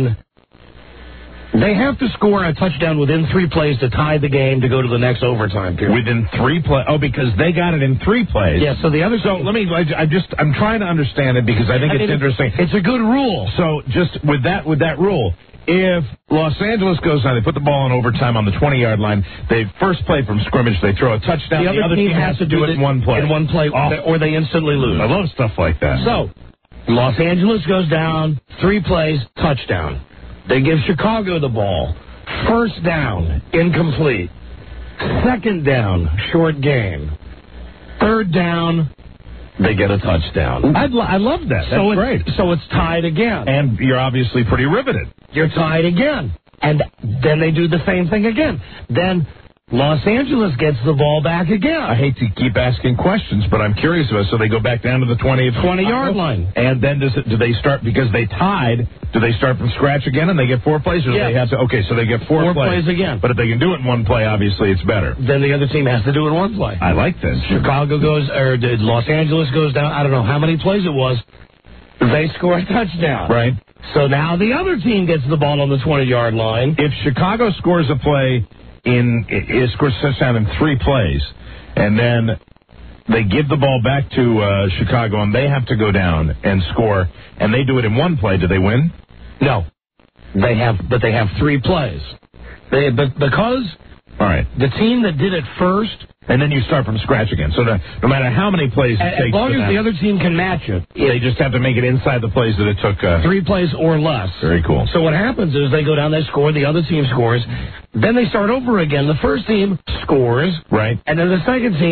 they have to score a touchdown within 3 plays to tie the game to go to the next overtime period. Within 3 plays? Oh, because they got it in 3 plays. Yeah, so the other... So I'm trying to understand it because I think it's interesting. It's a good rule. So just with that rule, if Los Angeles goes down, they put the ball in overtime on the 20-yard line, they first play from scrimmage, they throw a touchdown, the other team has to do it in 1 play. In 1 play, or they instantly lose. I love stuff like that. So, Los Angeles goes down, 3 plays, touchdown. They give Chicago the ball. First down, incomplete. Second down, short gain. Third down, they get a touchdown. I love that. That's great. So it's tied again. And you're obviously pretty riveted. You're tied again. And then they do the same thing again. Then Los Angeles gets the ball back again. I hate to keep asking questions, but I'm curious about it. So they go back down to the 20-yard line. And then do they start, because they tied, do they start from scratch again and they get 4 plays? Or do they have to, okay, so they get 4 plays again. But if they can do it in 1 play, obviously it's better. Then the other team has to do it in 1 play. I like this. Los Angeles goes down, I don't know how many plays it was. They score a touchdown. Right. So now the other team gets the ball on the 20-yard line. If Chicago scores a play... It scores a touchdown in 3 plays, and then they give the ball back to Chicago, and they have to go down and score, and they do it in 1 play. Do they win? No, they have 3 plays. Because all right, the team that did it first, and then you start from scratch again. So no matter how many plays it takes, as long as the other team can match it, they just have to make it inside the plays that it took. 3 plays or less. Very cool. So what happens is they go down, they score, the other team scores, then they start over again. The first team scores, right, and then the second team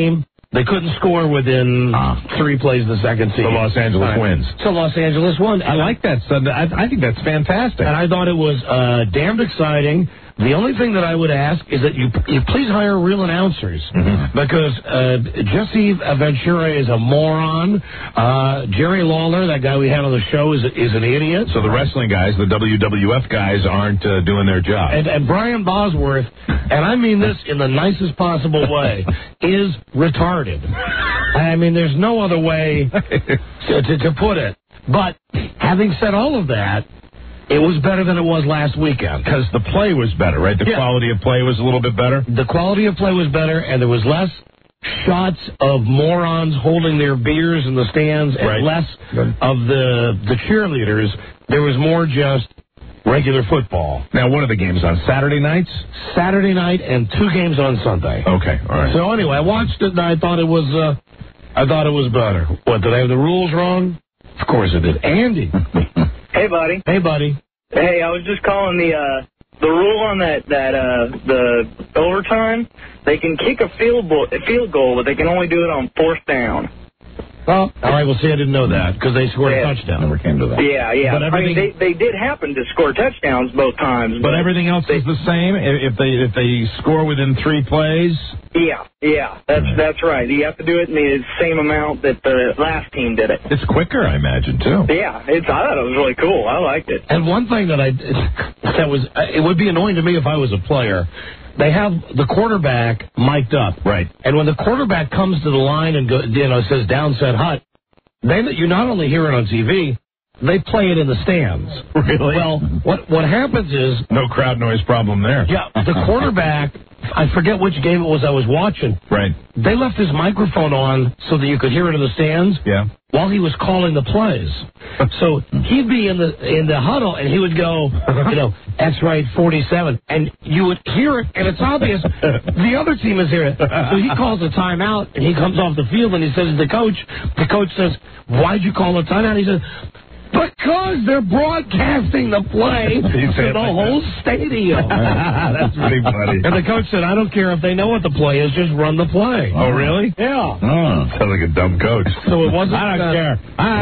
They couldn't score within 3 plays of the second season. The Los Angeles wins. So Los Angeles won. I like that. I think that's fantastic. And I thought it was damned exciting. The only thing that I would ask is that you please hire real announcers, because Jesse Ventura is a moron. Jerry Lawler, that guy we had on the show, is an idiot. So the wrestling guys, the WWF guys, aren't doing their job. And Brian Bosworth, and I mean this in the nicest possible way, is retarded. I mean, there's no other way to put it. But having said all of that, it was better than it was last weekend. Because the play was better, right? The quality of play was a little bit better? The quality of play was better, and there was less shots of morons holding their beers in the stands and less of the cheerleaders. There was more just regular football. Now, what are the games on? Saturday nights? Saturday night and 2 games on Sunday. Okay, all right. So anyway, I watched it, and I thought it was better. What, did I have the rules wrong? Of course I did. Andy. Hey, buddy. Hey, buddy. Hey, I was just calling the rule on the overtime. They can kick a field goal, but they can only do it on 4th down. Well, all right, well, see, I didn't know that, because they scored a touchdown. Never came to that. Yeah. But I mean, they did happen to score touchdowns both times. But everything else is the same? If they score within 3 plays? Yeah, that's right. You have to do it in the same amount that the last team did it. It's quicker, I imagine, too. Yeah, I thought it was really cool. I liked it. And one thing that it would be annoying to me if I was a player. They have the quarterback mic'd up. Right. And when the quarterback comes to the line and says down set hut, you not only hear it on TV, they play it in the stands. Really? Well, what happens is... No crowd noise problem there. Yeah, the quarterback, I forget which game it was I was watching. Right. They left his microphone on so that you could hear it in the stands. Yeah. While he was calling the plays. So he'd be in the huddle, and he would go, that's right, 47. And you would hear it, and it's obvious the other team is hearing it. So he calls a timeout, and he comes off the field, and he says to the coach says, why'd you call a timeout? He says, because they're broadcasting the play to the whole stadium. That's pretty funny. And the coach said, I don't care if they know what the play is, just run the play. Oh, really? Yeah. Oh, sounds like a dumb coach. So it wasn't... I don't care.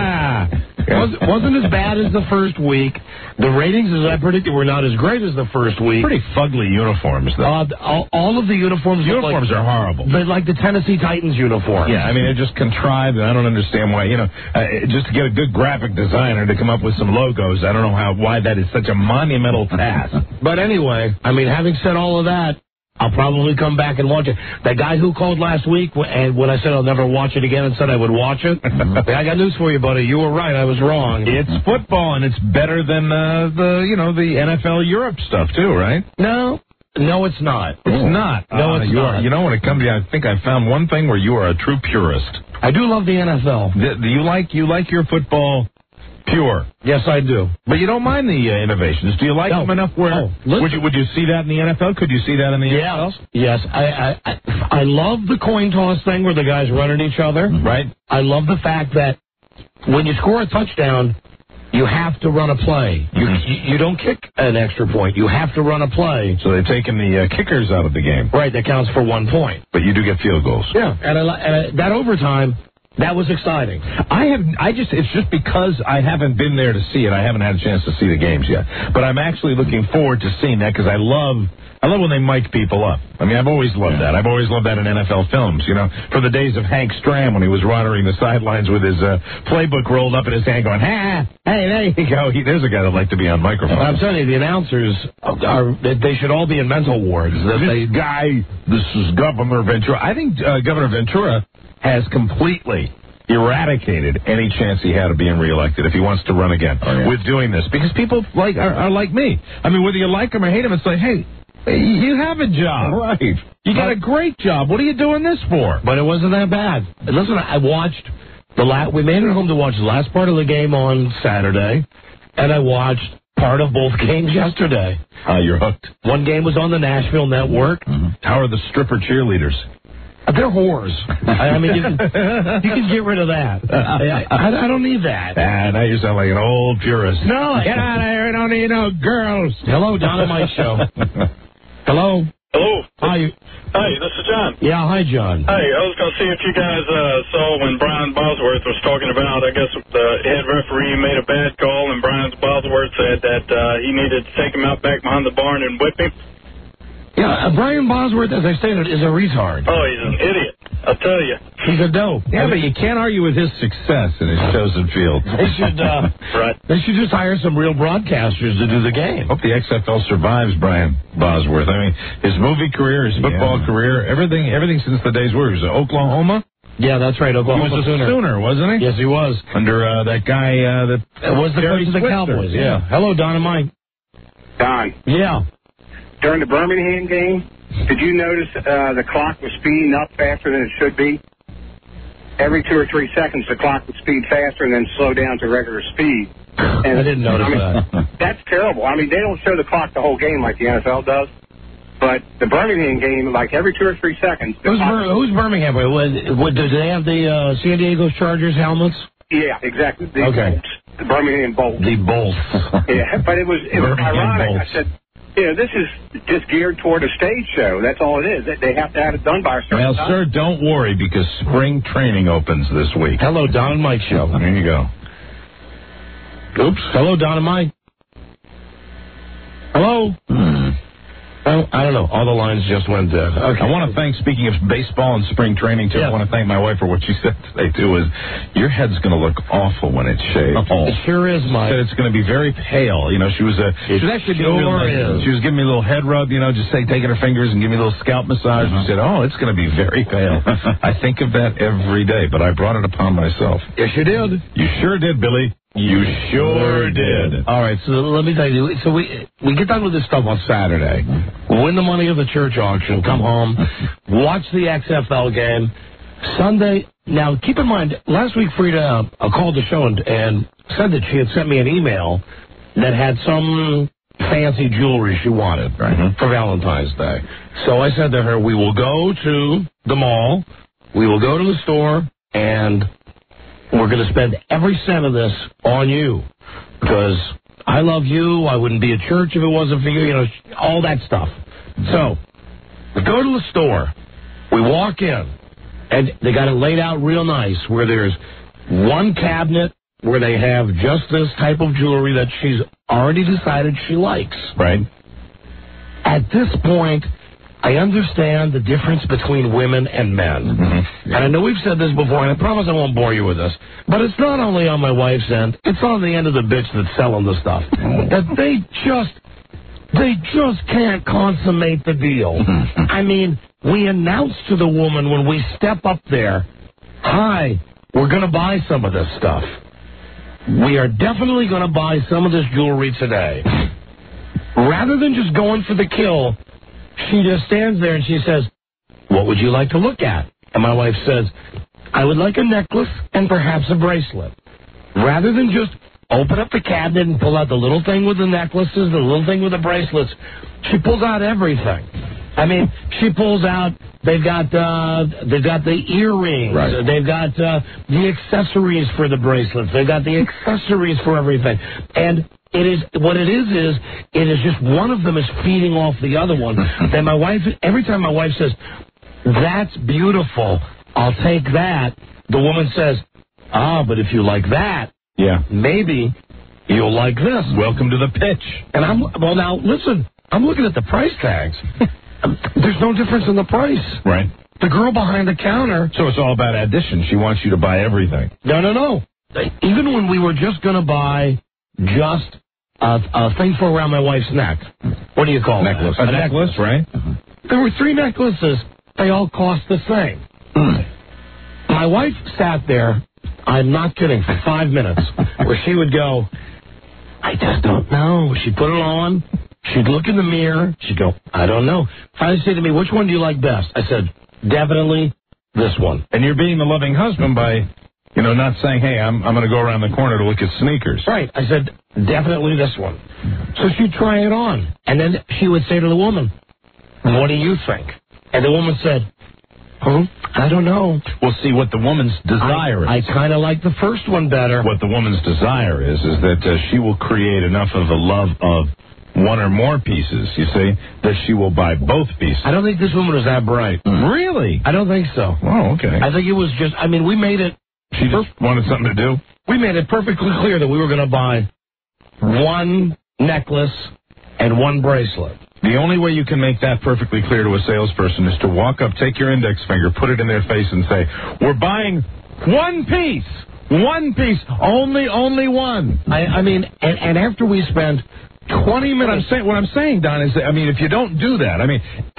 It wasn't as bad as the first week. The ratings, as I predicted, were not as great as the first week. Pretty fugly uniforms, though. All of the uniforms are horrible. They're like the Tennessee Titans uniform. Yeah, I mean, they're just contrived, and I don't understand why. Just to get a good graphic designer to come up with some logos, I don't know why that is such a monumental task. But anyway, I mean, having said all of that, I'll probably come back and watch it. That guy who called last week, and when I said I'll never watch it again and said I would watch it, I got news for you, buddy. You were right. I was wrong. It's football, and it's better than the NFL Europe stuff, too, right? No, it's not. It's not. No, it's not. When it comes to I think I found one thing where you are a true purist. I do love the NFL. Do you like your football pure? Yes, I do. But you don't mind the innovations. Do you like them enough where would you see that in the NFL? Could you see that in the NFL? Yes. I love the coin toss thing where the guys run at each other. Right. I love the fact that when you score a touchdown, you have to run a play. You don't kick an extra point. You have to run a play. So they've taken the kickers out of the game. Right, that counts for 1 point. But you do get field goals. Yeah, and that overtime, that was exciting. It's just because I haven't been there to see it. I haven't had a chance to see the games yet. But I'm actually looking forward to seeing that because I love when they mic people up. I mean, I've always loved that. I've always loved that in NFL films, from the days of Hank Stram when he was wandering the sidelines with his playbook rolled up in his hand going, hey, there you go. There's a guy that'd like to be on microphone. I'm telling you, the announcers, they should all be in mental wards. This is Governor Ventura. I think Governor Ventura has completely eradicated any chance he had of being reelected if he wants to run again with doing this. Because people are like me. I mean, whether you like him or hate him, it's like, hey, you have a job. Right. You got a great job. What are you doing this for? But it wasn't that bad. Listen, I watched we made it home to watch the last part of the game on Saturday, and I watched part of both games yesterday. You're hooked. One game was on the Nashville Network. Mm-hmm. How are the stripper cheerleaders? They're whores. I mean, you can get rid of that. I don't need that. Now you sound like an old purist. No, get out of here. I don't need no girls. Hello, Dynamite Show. Hello. Hello. Hi. Hey, this is John. Yeah, hi, John. Hey, I was going to see if you guys saw when Brian Bosworth was talking about, I guess, the head referee made a bad call, and Brian Bosworth said that he needed to take him out back behind the barn and whip him. Yeah, Brian Bosworth, as I stated, is a retard. Oh, he's an idiot. I'll tell you. He's a dope. Yeah, but you can't argue with his success in his chosen field. They should, right. They should just hire some real broadcasters to do the game. Hope the XFL survives Brian Bosworth. I mean, his movie career, his football career, everything since the days where he was at Oklahoma. Yeah, that's right. Oklahoma He was a Sooner, wasn't he? Yes, he was. Under that guy that was the Gary coach of the Cowboys. Yeah. Hello, Don and Mike. Don. Yeah. During the Birmingham game, did you notice the clock was speeding up faster than it should be? Every 2 or 3 seconds, the clock would speed faster and then slow down to regular speed. And I didn't notice that. That's terrible. I mean, they don't show the clock the whole game like the NFL does. But the Birmingham game, like every 2 or 3 seconds. Who's Birmingham? Did they have the San Diego Chargers helmets? Yeah, exactly. Okay. The Birmingham Bolts. The Bolts. Yeah, but it was ironic. Bolts. I said, this is just geared toward a stage show. That's all it is. They have to have it done by a certain time. Sir, don't worry, because spring training opens this week. Hello, Don and Mike show. There you go. Oops. Hello, Don and Mike. Hello? I don't know. All the lines just went dead. Okay. I want to thank, speaking of baseball and spring training, too, I want to thank my wife for what she said today, too, is your head's going to look awful when it's shaved. It sure is, Mike. She said it's going to be very pale. You know, she was actually she was giving me a little head rub, you know, just taking her fingers and giving me a little scalp massage. She said, it's going to be very pale. I think of that every day, but I brought it upon myself. Yes, you did. You sure did, Billy. You sure did. All right, so let me tell you. So we get done with this stuff on Saturday. Win the money of the church auction. Come home. Watch the XFL game. Sunday. Now, keep in mind, last week Frida called the show and said that she had sent me an email that had some fancy jewelry she wanted for Valentine's Day. So I said to her, we will go to the mall. We will go to the store and we're going to spend every cent of this on you because I love you. I wouldn't be at church if it wasn't for you, you know, all that stuff. So we go to the store. We walk in, and they got it laid out real nice where there's one cabinet where they have just this type of jewelry that she's already decided she likes. Right. At this point, I understand the difference between women and men. And I know we've said this before, and I promise I won't bore you with this, but it's not only on my wife's end, it's on the end of the bitch that's selling the stuff. That they just can't consummate the deal. I mean, we announce to the woman when we step up there, hi, we're going to buy some of this stuff. We are definitely going to buy some of this jewelry today. Rather than just going for the kill, she just stands there and she says, what would you like to look at? And my wife says, I would like a necklace and perhaps a bracelet. Rather than just open up the cabinet and pull out the little thing with the necklaces, the little thing with the bracelets, she pulls out everything. I mean, she pulls out, they've got the earrings, they've got the accessories for the bracelets, they've got the accessories for everything. And it is just one of them is feeding off the other one. Then my wife, every time my wife says, that's beautiful, I'll take that, the woman says, but if you like that, maybe you'll like this. Welcome to the pitch. And now listen, I'm looking at the price tags. There's no difference in the price. Right. The girl behind the counter. So it's all about addition. She wants you to buy everything. No. Even when we were just going to buy just a thing for around my wife's neck. What do you call necklace? That? A necklace, right? There were 3 necklaces. They all cost the same. My wife sat there, I'm not kidding, for 5 minutes, where she would go, I just don't know. She'd put it on. She'd look in the mirror. She'd go, I don't know. Finally say to me, which one do you like best? I said, definitely this one. And you're being the loving husband by, not saying, hey, I'm going to go around the corner to look at sneakers. Right. I said, definitely this one. So she'd try it on. And then she would say to the woman, what do you think? And the woman said, I don't know. Well, see, what the woman's desire is. I kind of like the first one better. What the woman's desire is that she will create enough of a love of one or more pieces, you see, that she will buy both pieces. I don't think this woman was that bright. Really? I don't think so. Oh, okay. I think it was just, I mean, we made it. She just wanted something to do? We made it perfectly clear that we were going to buy one necklace and one bracelet. The only way you can make that perfectly clear to a salesperson is to walk up, take your index finger, put it in their face, and say, "We're buying one piece. One piece. Only one." I mean, and after we spent 20 minutes. What I'm saying, Don, is that, I mean, if you don't do that, I mean,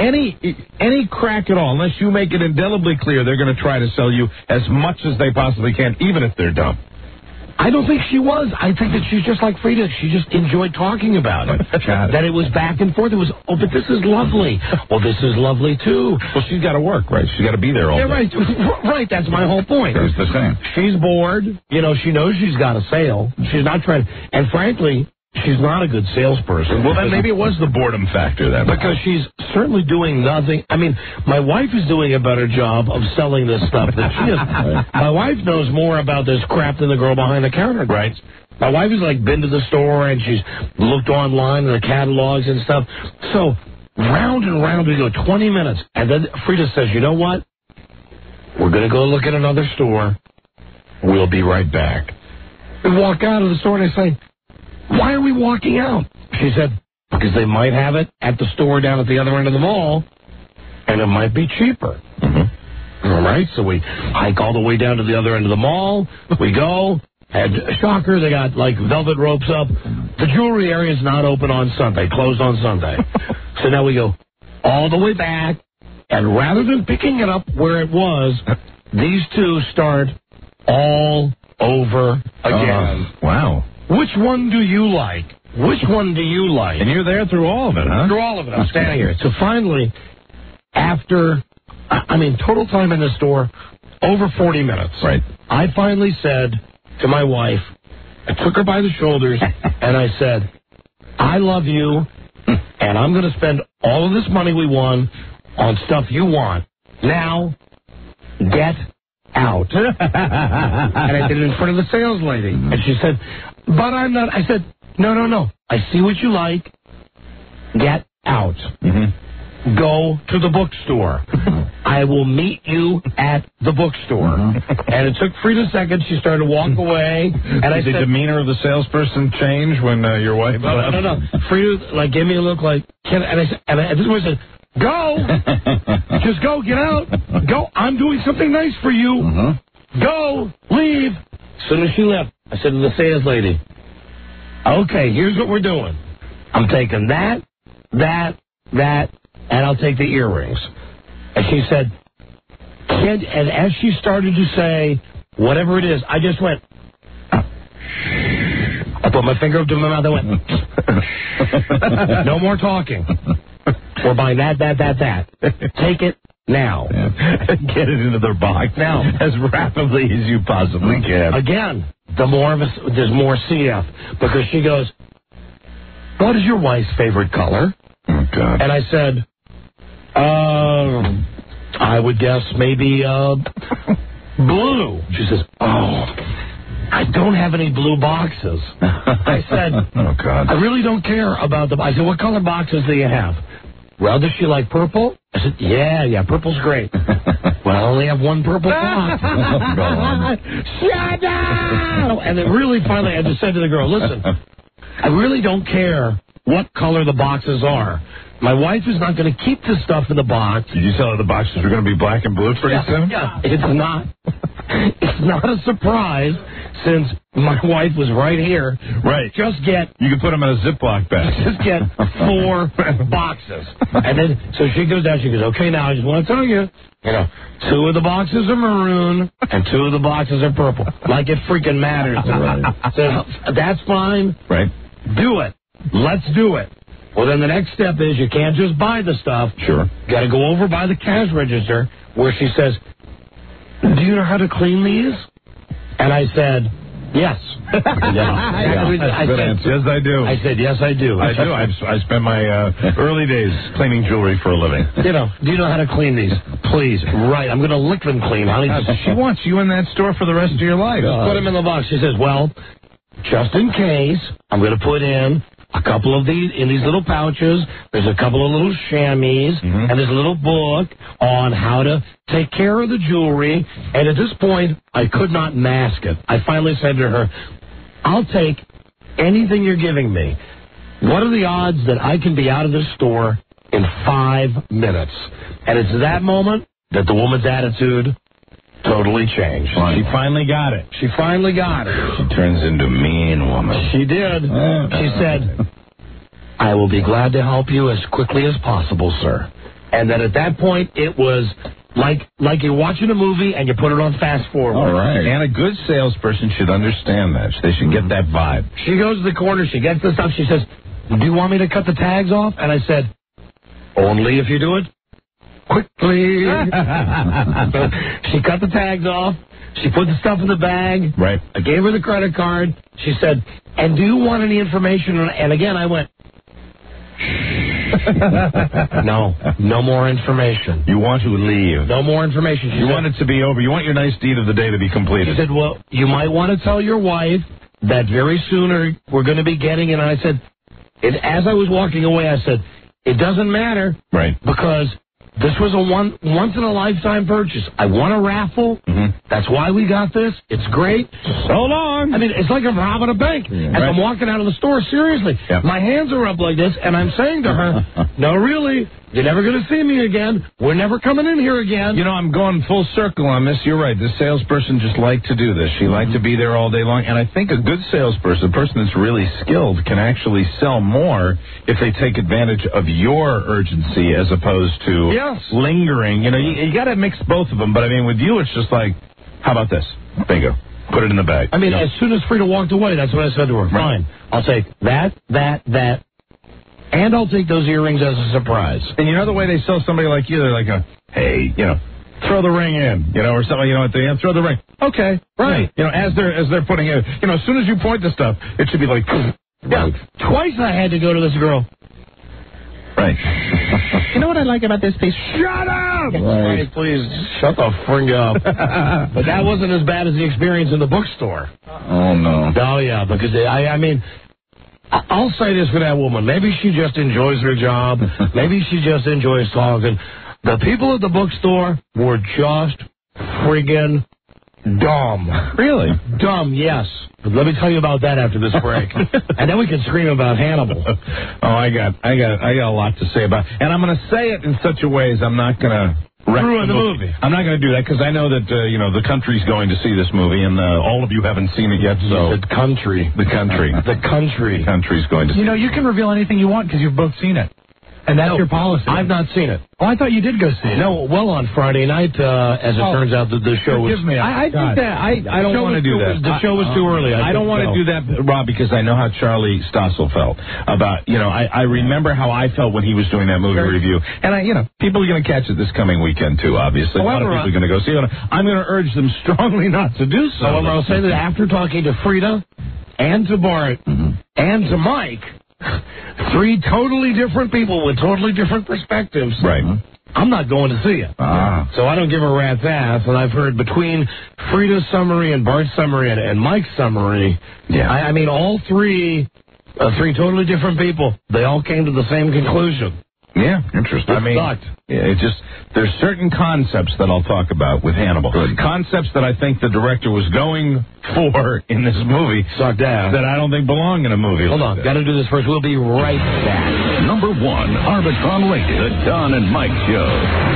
any crack at all, unless you make it indelibly clear, they're going to try to sell you as much as they possibly can, even if they're dumb. I don't think she was. I think that she's just like Frida. She just enjoyed talking about it. That it was back and forth. It was, oh, but this is lovely. Well, this is lovely, too. Well, she's got to work, right? She's got to be there all day. Right. Right, that's my whole point. It's the same. She's bored. You know, she knows she's got a sale. She's not trying. And frankly, she's not a good salesperson. Well, then maybe it was the boredom factor then. Because she's certainly doing nothing. I mean, my wife is doing a better job of selling this stuff than she is. My wife knows more about this crap than the girl behind the counter. Right. My wife has, like, been to the store and she's looked online in the catalogs and stuff. So, round and round we go, 20 minutes. And then Frida says, you know what? We're going to go look at another store. We'll be right back. We walk out of the store and I say, why are we walking out? She said, because they might have it at the store down at the other end of the mall, and it might be cheaper. Mm-hmm. All right, so we hike all the way down to the other end of the mall. We go, and shocker, they got, like, velvet ropes up. The jewelry area is not open on Sunday, closed on Sunday. So now we go all the way back, and rather than picking it up where it was, these two start all over again. Wow. Which one do you like? Which one do you like? And you're there through all of it, huh? Through all of it. I'm standing here. So finally, after, total time in the store, over 40 minutes. Right. I finally said to my wife, I took her by the shoulders, and I said, I love you, and I'm going to spend all of this money we won on stuff you want. Now, get out. And I did it in front of the sales lady. And she said, but I'm not. I said, no. I see what you like. Get out. Mm-hmm. Go to the bookstore. I will meet you at the bookstore. Mm-hmm. And it took Frida a second. She started to walk away. And I said, the demeanor of the salesperson change when your wife left? No. Frida, gave me a look like, and I said, this was said, go. Just go. Get out. Go. I'm doing something nice for you. Mm-hmm. Go. Leave. As soon as she left, I said to the sales lady, okay, here's what we're doing. I'm taking that, and I'll take the earrings. And she said, and as she started to say whatever it is, I just went, I put my finger up to my mouth, I went, no more talking. We're buying that. Take it now. Yeah. Get it into their box now as rapidly as you possibly can. Again, there's more CF because she goes, what is your wife's favorite color? Oh, God. And I said, I would guess maybe blue. She says, I don't have any blue boxes. I said, oh, God. I really don't care about them. I said, what color boxes do you have? Well, does she like purple? I said, yeah, purple's great. Well, I only have one purple box. Shut up! And then really finally I just said to the girl, listen, I really don't care what color the boxes are. My wife is not going to keep this stuff in the box. Did you tell her the boxes are going to be black and blue pretty soon? Yeah, it's not a surprise since my wife was right here. Right. Just get... You can put them in a Ziploc bag. Just get 4 boxes. And then, so she goes down, she goes, okay, now I just want to tell you, 2 of the boxes are maroon and 2 of the boxes are purple. Like it freaking matters. Right. So that's fine. Right. Do it. Let's do it. Well, then the next step is you can't just buy the stuff. Sure. Got to go over by the cash register where she says, do you know how to clean these? And I said, yes. Good answer. Yes, I do. I said, yes, I do. I do. I spend my early days cleaning jewelry for a living. Do you know how to clean these? Please. Right. I'm going to lick them clean, honey. She wants you in that store for the rest of your life. Put them in the box. She says, well, just in case, I'm going to put in a couple of these in these little pouches. There's a couple of little chamois, and there's a little book on how to take care of the jewelry. And at this point, I could not mask it. I finally said to her, I'll take anything you're giving me. What are the odds that I can be out of this store in 5 minutes? And it's that moment that the woman's attitude totally changed. She finally got it. She finally got it. She turns into a mean woman. She did. She said, I will be glad to help you as quickly as possible, sir. And then at that point, it was like you're watching a movie and you put it on fast forward. All right. And a good salesperson should understand that. They should get that vibe. She goes to the corner. She gets the stuff. She says, do you want me to cut the tags off? And I said, only if you do it quickly. So she cut the tags off. She put the stuff in the bag. Right. I gave her the credit card. She said, and do you want any information? And again, I went, no more information. You want to leave. No more information. You want it to be over. You want your nice deed of the day to be completed. She said, well, you might want to tell your wife that very soon we're going to be getting it. And I said, as I was walking away, I said, it doesn't matter. Right. Because this was a once-in-a-lifetime purchase. I won a raffle. That's why we got this. It's great. So long. I mean, it's like I'm robbing a bank. As I'm walking out of the store, seriously. My hands are up like this, and I'm saying to her, no, really, you're never going to see me again. We're never coming in here again. You know, I'm going full circle on this. You're right. This salesperson just liked to do this. She liked to be there all day long. And I think a good salesperson, a person that's really skilled, can actually sell more if they take advantage of your urgency as opposed to lingering. You know, you got to mix both of them. But, I mean, with you, it's just like, how about this? Bingo. Put it in the bag. I mean, as soon as Frida walked away, that's what I said to her. Fine. I'll take that, and I'll take those earrings as a surprise. And you know the way they sell somebody like you? They're like, hey, you know, throw the ring in, you know, or something, you know, at the end, throw the ring. Okay, right. You know, as they're putting it, you know, as soon as you point the stuff, it should be like, Twice I had to go to this girl. Right. You know what I like about this piece? Shut up! Right. Please, shut the frig up. But that wasn't as bad as the experience in the bookstore. Oh, no. Oh, yeah, because I mean, I'll say this for that woman. Maybe she just enjoys her job. Maybe she just enjoys talking. The people at the bookstore were just friggin' dumb. Really? Dumb, yes. But let me tell you about that after this break. And then we can scream about Hannibal. Oh, I got a lot to say about it. And I'm going to say it in such a way as I'm not going to ruin the movie. I'm not going to do that because I know that, you know, the country's going to see this movie, and all of you haven't seen it yet, so... The country. The country. The country. The country's going to see it. You know, you can reveal anything you want because you've both seen it. And that's your policy. I've not seen it. Oh, I thought you did go see it. No, well, on Friday night, as it turns out, the show was... Forgive me. I think that... I don't want to do that. The show was too early. I don't want to do that, Rob, because I know how Charlie Stossel felt about, you know, I remember how I felt when he was doing that movie review. And, you know, people are going to catch it this coming weekend, too, obviously. However, a lot of people are going to go see it. I'm going to urge them strongly not to do so. However, I'll say that after talking to Frida and to Bart and to Mike... Three totally different people with totally different perspectives. Right. I'm not going to see it. So I don't give a rat's ass. And I've heard between Frida's summary and Bart's summary and Mike's summary, I mean, all three totally different people, they all came to the same conclusion. Yeah, interesting. I mean, it just, there's certain concepts that I'll talk about with Hannibal. Concepts that I think the director was going for in this movie sucked ass that I don't think belong in a movie. Hold on, got to do this first. We'll be right back. Number 1, Arbitron rated, The Don and Mike Show.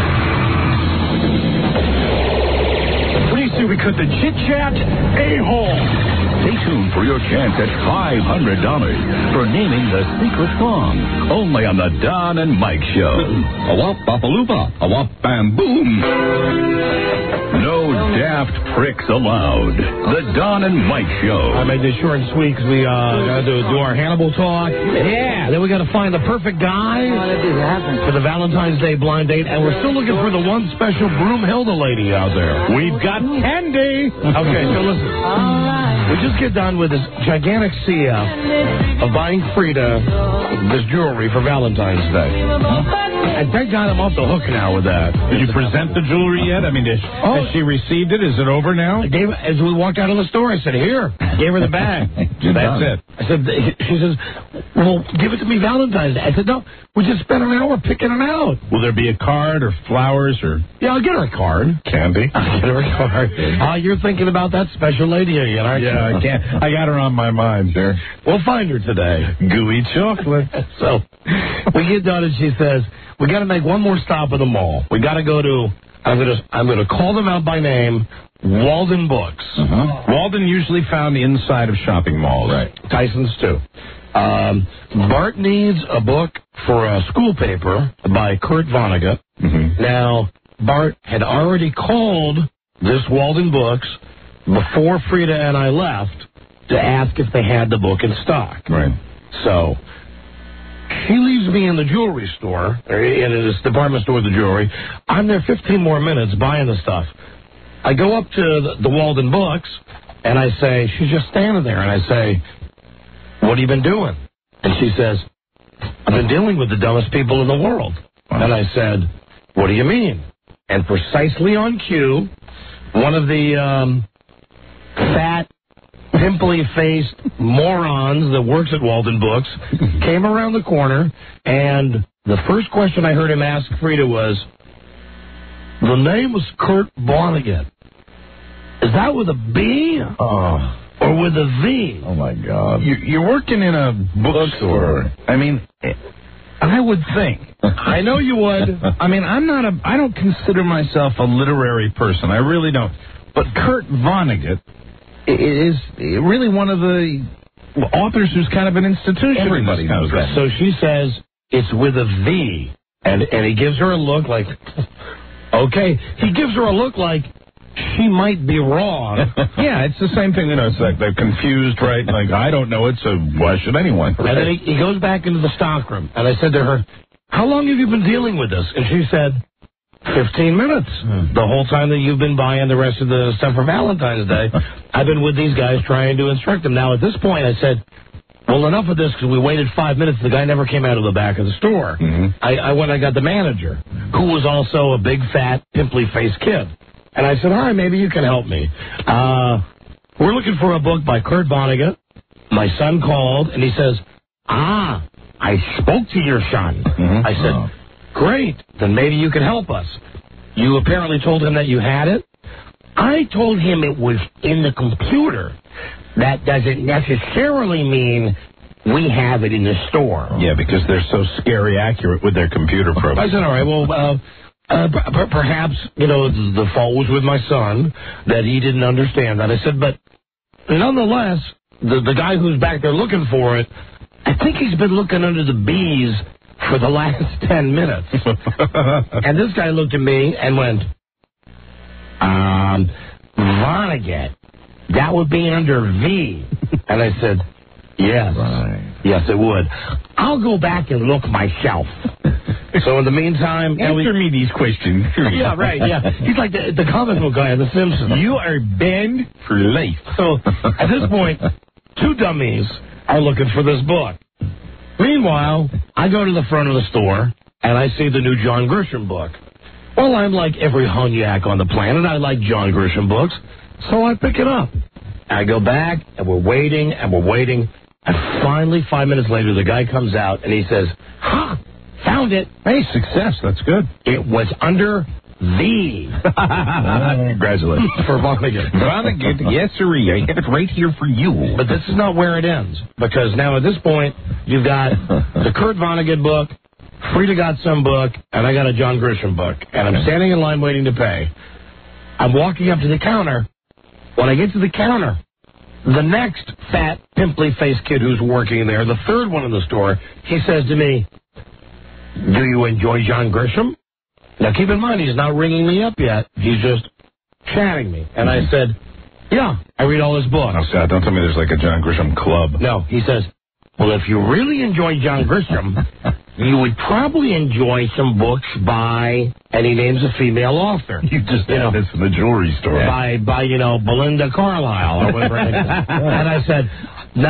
Pretty soon we cut the chit-chat a-hole. Stay tuned for your chance at $500 for naming the secret song. Only on the Don and Mike Show. A wop bop-a-loop-a, a wop bam boom. No daft pricks allowed. The Don and Mike Show. I made this short and sweet because we got to do our Hannibal talk. Yeah. Then we got to find the perfect guy for the Valentine's Day blind date, and we're still looking for the one special Broomhilda lady out there. We've got Candy. Okay, so listen. We just get done with this gigantic CF of buying Frida this jewelry for Valentine's Day. And thank God I'm off the hook now with that. Did you present the jewelry yet? I mean, has she received it? Is it over now? As we walked out of the store, I said, here. Gave her the bag. That's it. I said, she says, well, give it to me Valentine's Day. I said, no, we just spent an hour picking them out. Will there be a card or flowers or... Yeah, I'll get her a card. Candy? I'll get her a card. You're thinking about that special lady again, aren't you? Yeah, I can't. I got her on my mind, sir. We'll find her today. Gooey chocolate. So we get done and she says, we got to make one more stop at the mall. We got to go to, I'm gonna call them out by name, Walden Books. Walden usually found inside of shopping malls. Right. Tyson's too. Bart needs a book for a school paper by Kurt Vonnegut. Now, Bart had already called this Walden Books before Frida and I left to ask if they had the book in stock. Right. So, she leaves me in the jewelry store, in this department store, the jewelry. I'm there 15 more minutes buying the stuff. I go up to the Walden Books, and I say, she's just standing there, and I say, what have you been doing? And she says, I've been dealing with the dumbest people in the world. And I said, what do you mean? And precisely on cue, one of the fat, pimply-faced morons that works at Walden Books came around the corner, and the first question I heard him ask Frida was, the name was Kurt Vonnegut. Is that with a B? Or with a V? Oh, my God. You're working in a bookstore. I mean, I would think. I know you would. I mean, I don't consider myself a literary person. I really don't. But Kurt Vonnegut is really one of the authors who's kind of an institution. Everybody knows that. So she says, it's with a V. And he gives her a look like, okay. He gives her a look like, she might be wrong. Yeah, it's the same thing. It's like they're confused, right? Like, I don't know it, so why should anyone? Right? And then he goes back into the stockroom, and I said to her, how long have you been dealing with this? And she said, 15 minutes. The whole time that you've been buying the rest of the stuff for Valentine's Day, I've been with these guys trying to instruct them. Now, at this point, I said, well, enough of this, because we waited 5 minutes. The guy never came out of the back of the store. I went and I got the manager, who was also a big, fat, pimply-faced kid. And I said, all right, maybe you can help me. We're looking for a book by Kurt Vonnegut. My son called, and he says, I spoke to your son. I said, great, then maybe you can help us. You apparently told him that you had it. I told him it was in the computer. That doesn't necessarily mean we have it in the store. Yeah, because they're so scary accurate with their computer programs. I said, all right, well, perhaps, the fault was with my son, that he didn't understand that. I said, but nonetheless, the guy who's back there looking for it, I think he's been looking under the B's for the last 10 minutes. And this guy looked at me and went, Vonnegut, that would be under V. And I said, yes. Right. Yes, it would. I'll go back and look myself. So in the meantime... Answer me these questions. Yeah, right, yeah. He's like the comic book guy in The Simpsons. You are banned for life. So at this point, two dummies are looking for this book. Meanwhile, I go to the front of the store, and I see the new John Grisham book. Well, I'm like every Hunyak on the planet. I like John Grisham books, so I pick it up. I go back, and we're waiting, and finally, 5 minutes later, the guy comes out, and he says, found it. Hey, success. That's good. It was under V. Congratulations. For Vonnegut. Vonnegut, yes, sir. I have it right here for you. But this is not where it ends, because now at this point, you've got the Kurt Vonnegut book, Frida got some book, and I got a John Grisham book, and I'm standing in line waiting to pay. I'm walking up to the counter. When I get to the counter, the next fat, pimply-faced kid who's working there, the third one in the store, he says to me, do you enjoy John Grisham? Now, keep in mind, he's not ringing me up yet. He's just chatting me. And I said, yeah, I read all his books. Oh, Scott, don't tell me there's like a John Grisham club. No, he says, well, if you really enjoy John Grisham, you would probably enjoy some books by, and he names a female author. You just had this in the jewelry store. By Belinda Carlisle or whatever. And I said, no,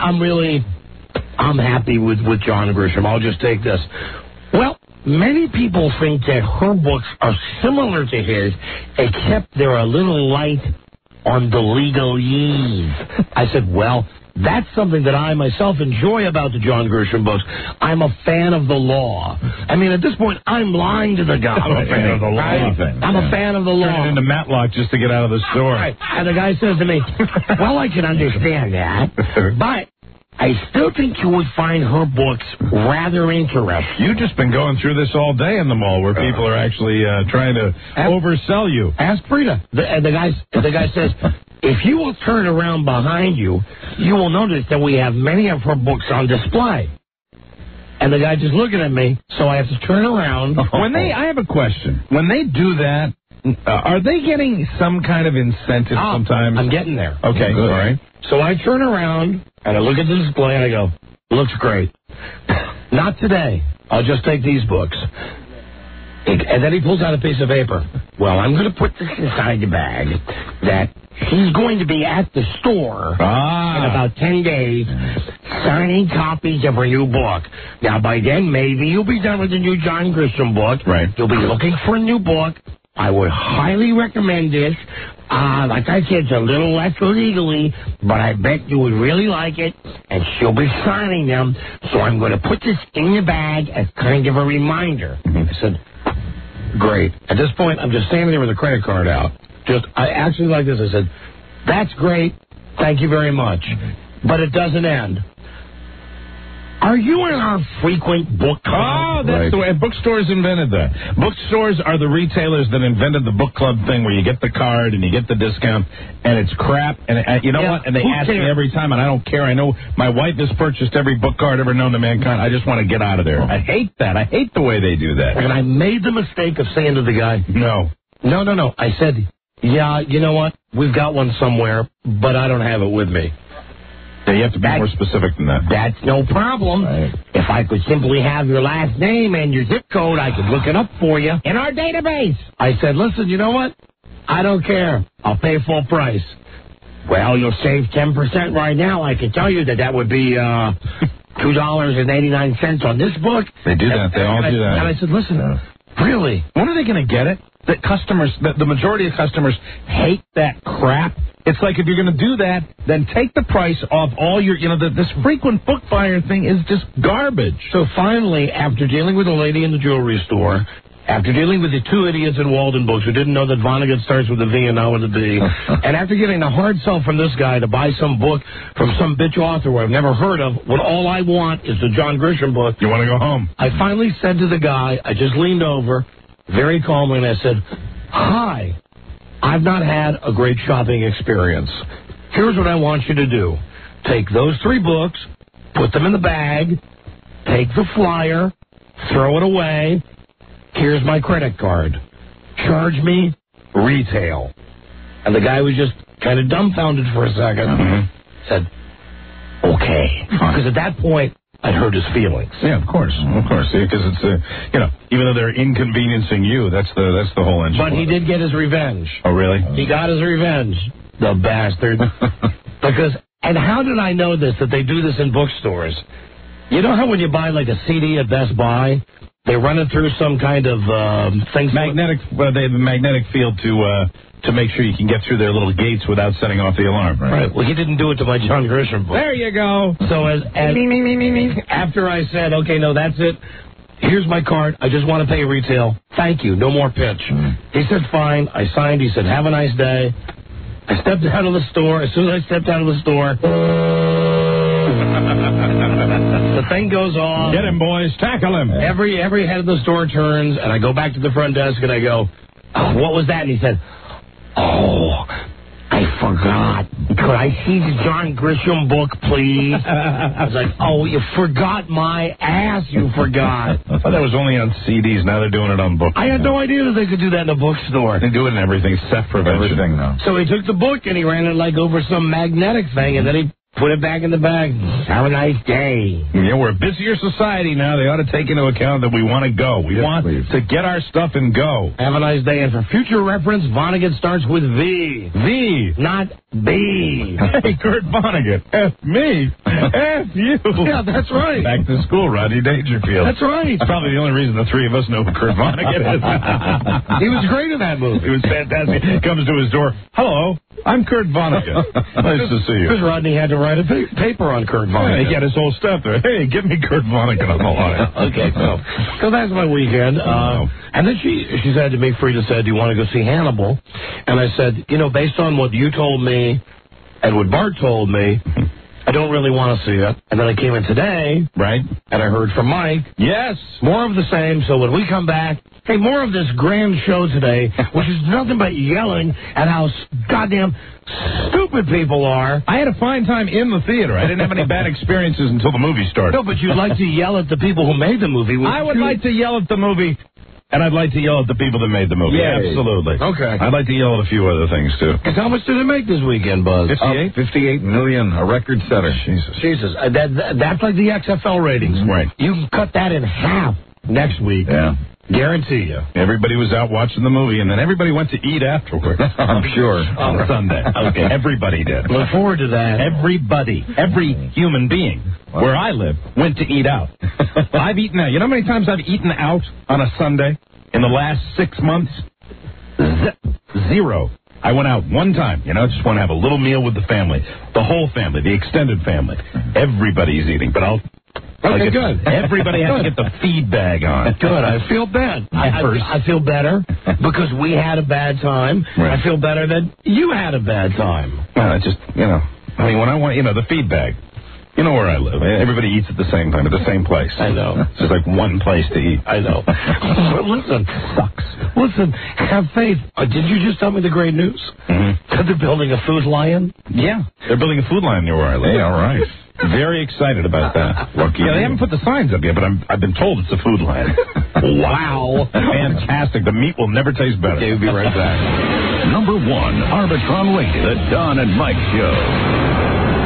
I'm happy with John Grisham. I'll just take this. Well, many people think that her books are similar to his, except they're a little light on the legalese. I said, well, that's something that I myself enjoy about the John Grisham books. I'm a fan of the law. I mean, at this point, I'm lying to the guy. I'm a fan of the law. I'm a fan of the law. Turn it into Matlock just to get out of the store. Right. And the guy says to me, well, I can understand that, but I still think you would find her books rather interesting. You've just been going through this all day in the mall where people are actually trying to oversell you. Ask Frida. The guy says, if you will turn around behind you, you will notice that we have many of her books on display. And the guy just looking at me, so I have to turn around. I have a question. When they do that, are they getting some kind of incentive sometimes? I'm getting there. Okay, all right. So I turn around, and I look at the display, and I go, looks great. Not today. I'll just take these books. And then he pulls out a piece of paper. Well, I'm going to put this inside the bag that he's going to be at the store in about 10 days signing copies of her new book. Now, by then, maybe you'll be done with the new John Grisham book. Right. You'll be looking for a new book. I would highly recommend this. Like I said, it's a little less legally, but I bet you would really like it, and she'll be signing them. So I'm going to put this in the bag as kind of a reminder. I said, great. At this point, I'm just standing there with a credit card out. I actually like this. I said, that's great. Thank you very much. But it doesn't end. Are you in our frequent book club? Oh, that's the way. Bookstores invented that. Bookstores are the retailers that invented the book club thing where you get the card and you get the discount, and it's crap. And you know what? And they ask me every time, and I don't care. I know my wife has purchased every book card ever known to mankind. I just want to get out of there. I hate that. I hate the way they do that. And I made the mistake of saying to the guy, No. I said, yeah, you know what? We've got one somewhere, but I don't have it with me. Yeah, you have to be more specific than that. That's no problem. Right. If I could simply have your last name and your zip code, I could look it up for you in our database. I said, listen, you know what? I don't care. I'll pay full price. Well, you'll save 10% right now. I can tell you that would be $2.89 on this book. They do that. They all do that. And I said, listen, really? When are they going to get it? That customers, the majority of customers hate that crap. It's like if you're going to do that, then take the price off all your, this frequent book buyer thing is just garbage. So finally, after dealing with a lady in the jewelry store, after dealing with the two idiots in Walden Books who didn't know that Vonnegut starts with a V and not with a D, and after getting a hard sell from this guy to buy some book from some bitch author who I've never heard of, when all I want is the John Grisham book. You want to go home? I finally said to the guy, I just leaned over very calmly, and I said, hi. I've not had a great shopping experience. Here's what I want you to do. Take those 3 books, put them in the bag, take the flyer, throw it away. Here's my credit card. Charge me retail. And the guy was just kind of dumbfounded for a second. Said, okay. Because at that point, I'd hurt his feelings. Yeah, of course, because it's even though they're inconveniencing you, that's the whole engine. But he did get his revenge. Oh, really? He got his revenge, the bastard. And how did I know this? That they do this in bookstores? You know how when you buy like a CD at Best Buy, they run it through some kind of thing. Magnetic. Well, they have a magnetic field to make sure you can get through their little gates without setting off the alarm. Right. Well, he didn't do it to my John Grisham book. There you go. So after I said, okay, no, that's it. Here's my card. I just want to pay retail. Thank you. No more pitch. He said, fine. I signed. He said, have a nice day. I stepped out of the store. As soon as I stepped out of the store, the thing goes off. Get him, boys. Tackle him. Every head of the store turns, and I go back to the front desk, and I go, oh, what was that? And he said, oh, I forgot. Could I see the John Grisham book, please? I was like, oh, you forgot my ass, you forgot. I thought that was only on CDs. Now they're doing it on books. I had no idea that they could do that in a bookstore. They do it in everything, theft prevention. Everything, though. So he took the book and he ran it like over some magnetic thing, and then he put it back in the bag. Have a nice day. Yeah, we're a busier society now. They ought to take into account that we want to go. We want to get our stuff and go. Have a nice day. And for future reference, Vonnegut starts with V. V. Not B. Hey, Kurt Vonnegut. F me. F you. Yeah, that's right. Back to school, Rodney Dangerfield. That's right. It's probably the only reason the three of us know who Kurt Vonnegut is. He was great in that movie. He was fantastic. Comes to his door. Hello, I'm Kurt Vonnegut. Nice to see you. Because Rodney had to write a paper on Kurt Vonnegut. He got his whole stuff there. Hey, give me Kurt Vonnegut on the line. Okay, so that's my weekend. And then she said to me, Frida said, do you want to go see Hannibal? And I said, based on what you told me and what Bart told me, I don't really want to see it. And then I came in today, right? And I heard from Mike. Yes. More of the same. So when we come back, hey, more of this grand show today, which is nothing but yelling at how goddamn stupid people are. I had a fine time in the theater. I didn't have any bad experiences until the movie started. No, but you'd like to yell at the people who made the movie. I would like to yell at the movie. And I'd like to yell at the people that made the movie. Yay. Absolutely. Okay. I'd like to yell at a few other things, too. Because how much did it make this weekend, Buzz? 58? 58 million, a record setter. Jesus. That's like the XFL ratings. Right. You can cut that in half next week. Yeah. Guarantee you. Everybody was out watching the movie, and then everybody went to eat afterward. I'm sure. On Sunday. Okay. Everybody did. Look forward to that. Everybody. Every human being where I live went to eat out. I've eaten out. You know how many times I've eaten out on a Sunday in the last 6 months? Zero. I went out one time, just want to have a little meal with the family. The whole family, the extended family. Everybody's eating, but Okay, good. Everybody has to get the feed bag on. Good. I feel bad. I feel better because we had a bad time. Right. I feel better that you had a bad time. It's just, I mean, when I want, the feed bag. You know where I live. Everybody eats at the same time, at the same place. I know. It's just like one place to eat. I know. But listen. Sucks. Listen, have faith. Did you just tell me the great news? Mm-hmm. That they're building a food lion? Yeah. They're building a food lion near where I live. Yeah, all right. Very excited about that. They haven't put the signs up yet, but I've been told it's a food lion. Wow. Fantastic. The meat will never taste better. Okay, we'll be right back. Number 1, Arbitron Radio, the Don and Mike Show.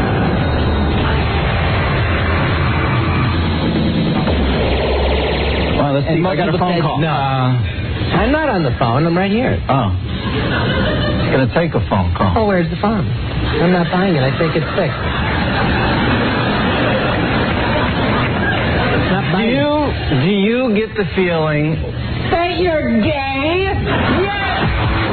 Let's see. I got a phone call. No. I'm not on the phone. I'm right here. Oh. It's going to take a phone call. Oh, where's the phone? I'm not buying it. I think it's fixed. Do you get the feeling that you're gay? Yes!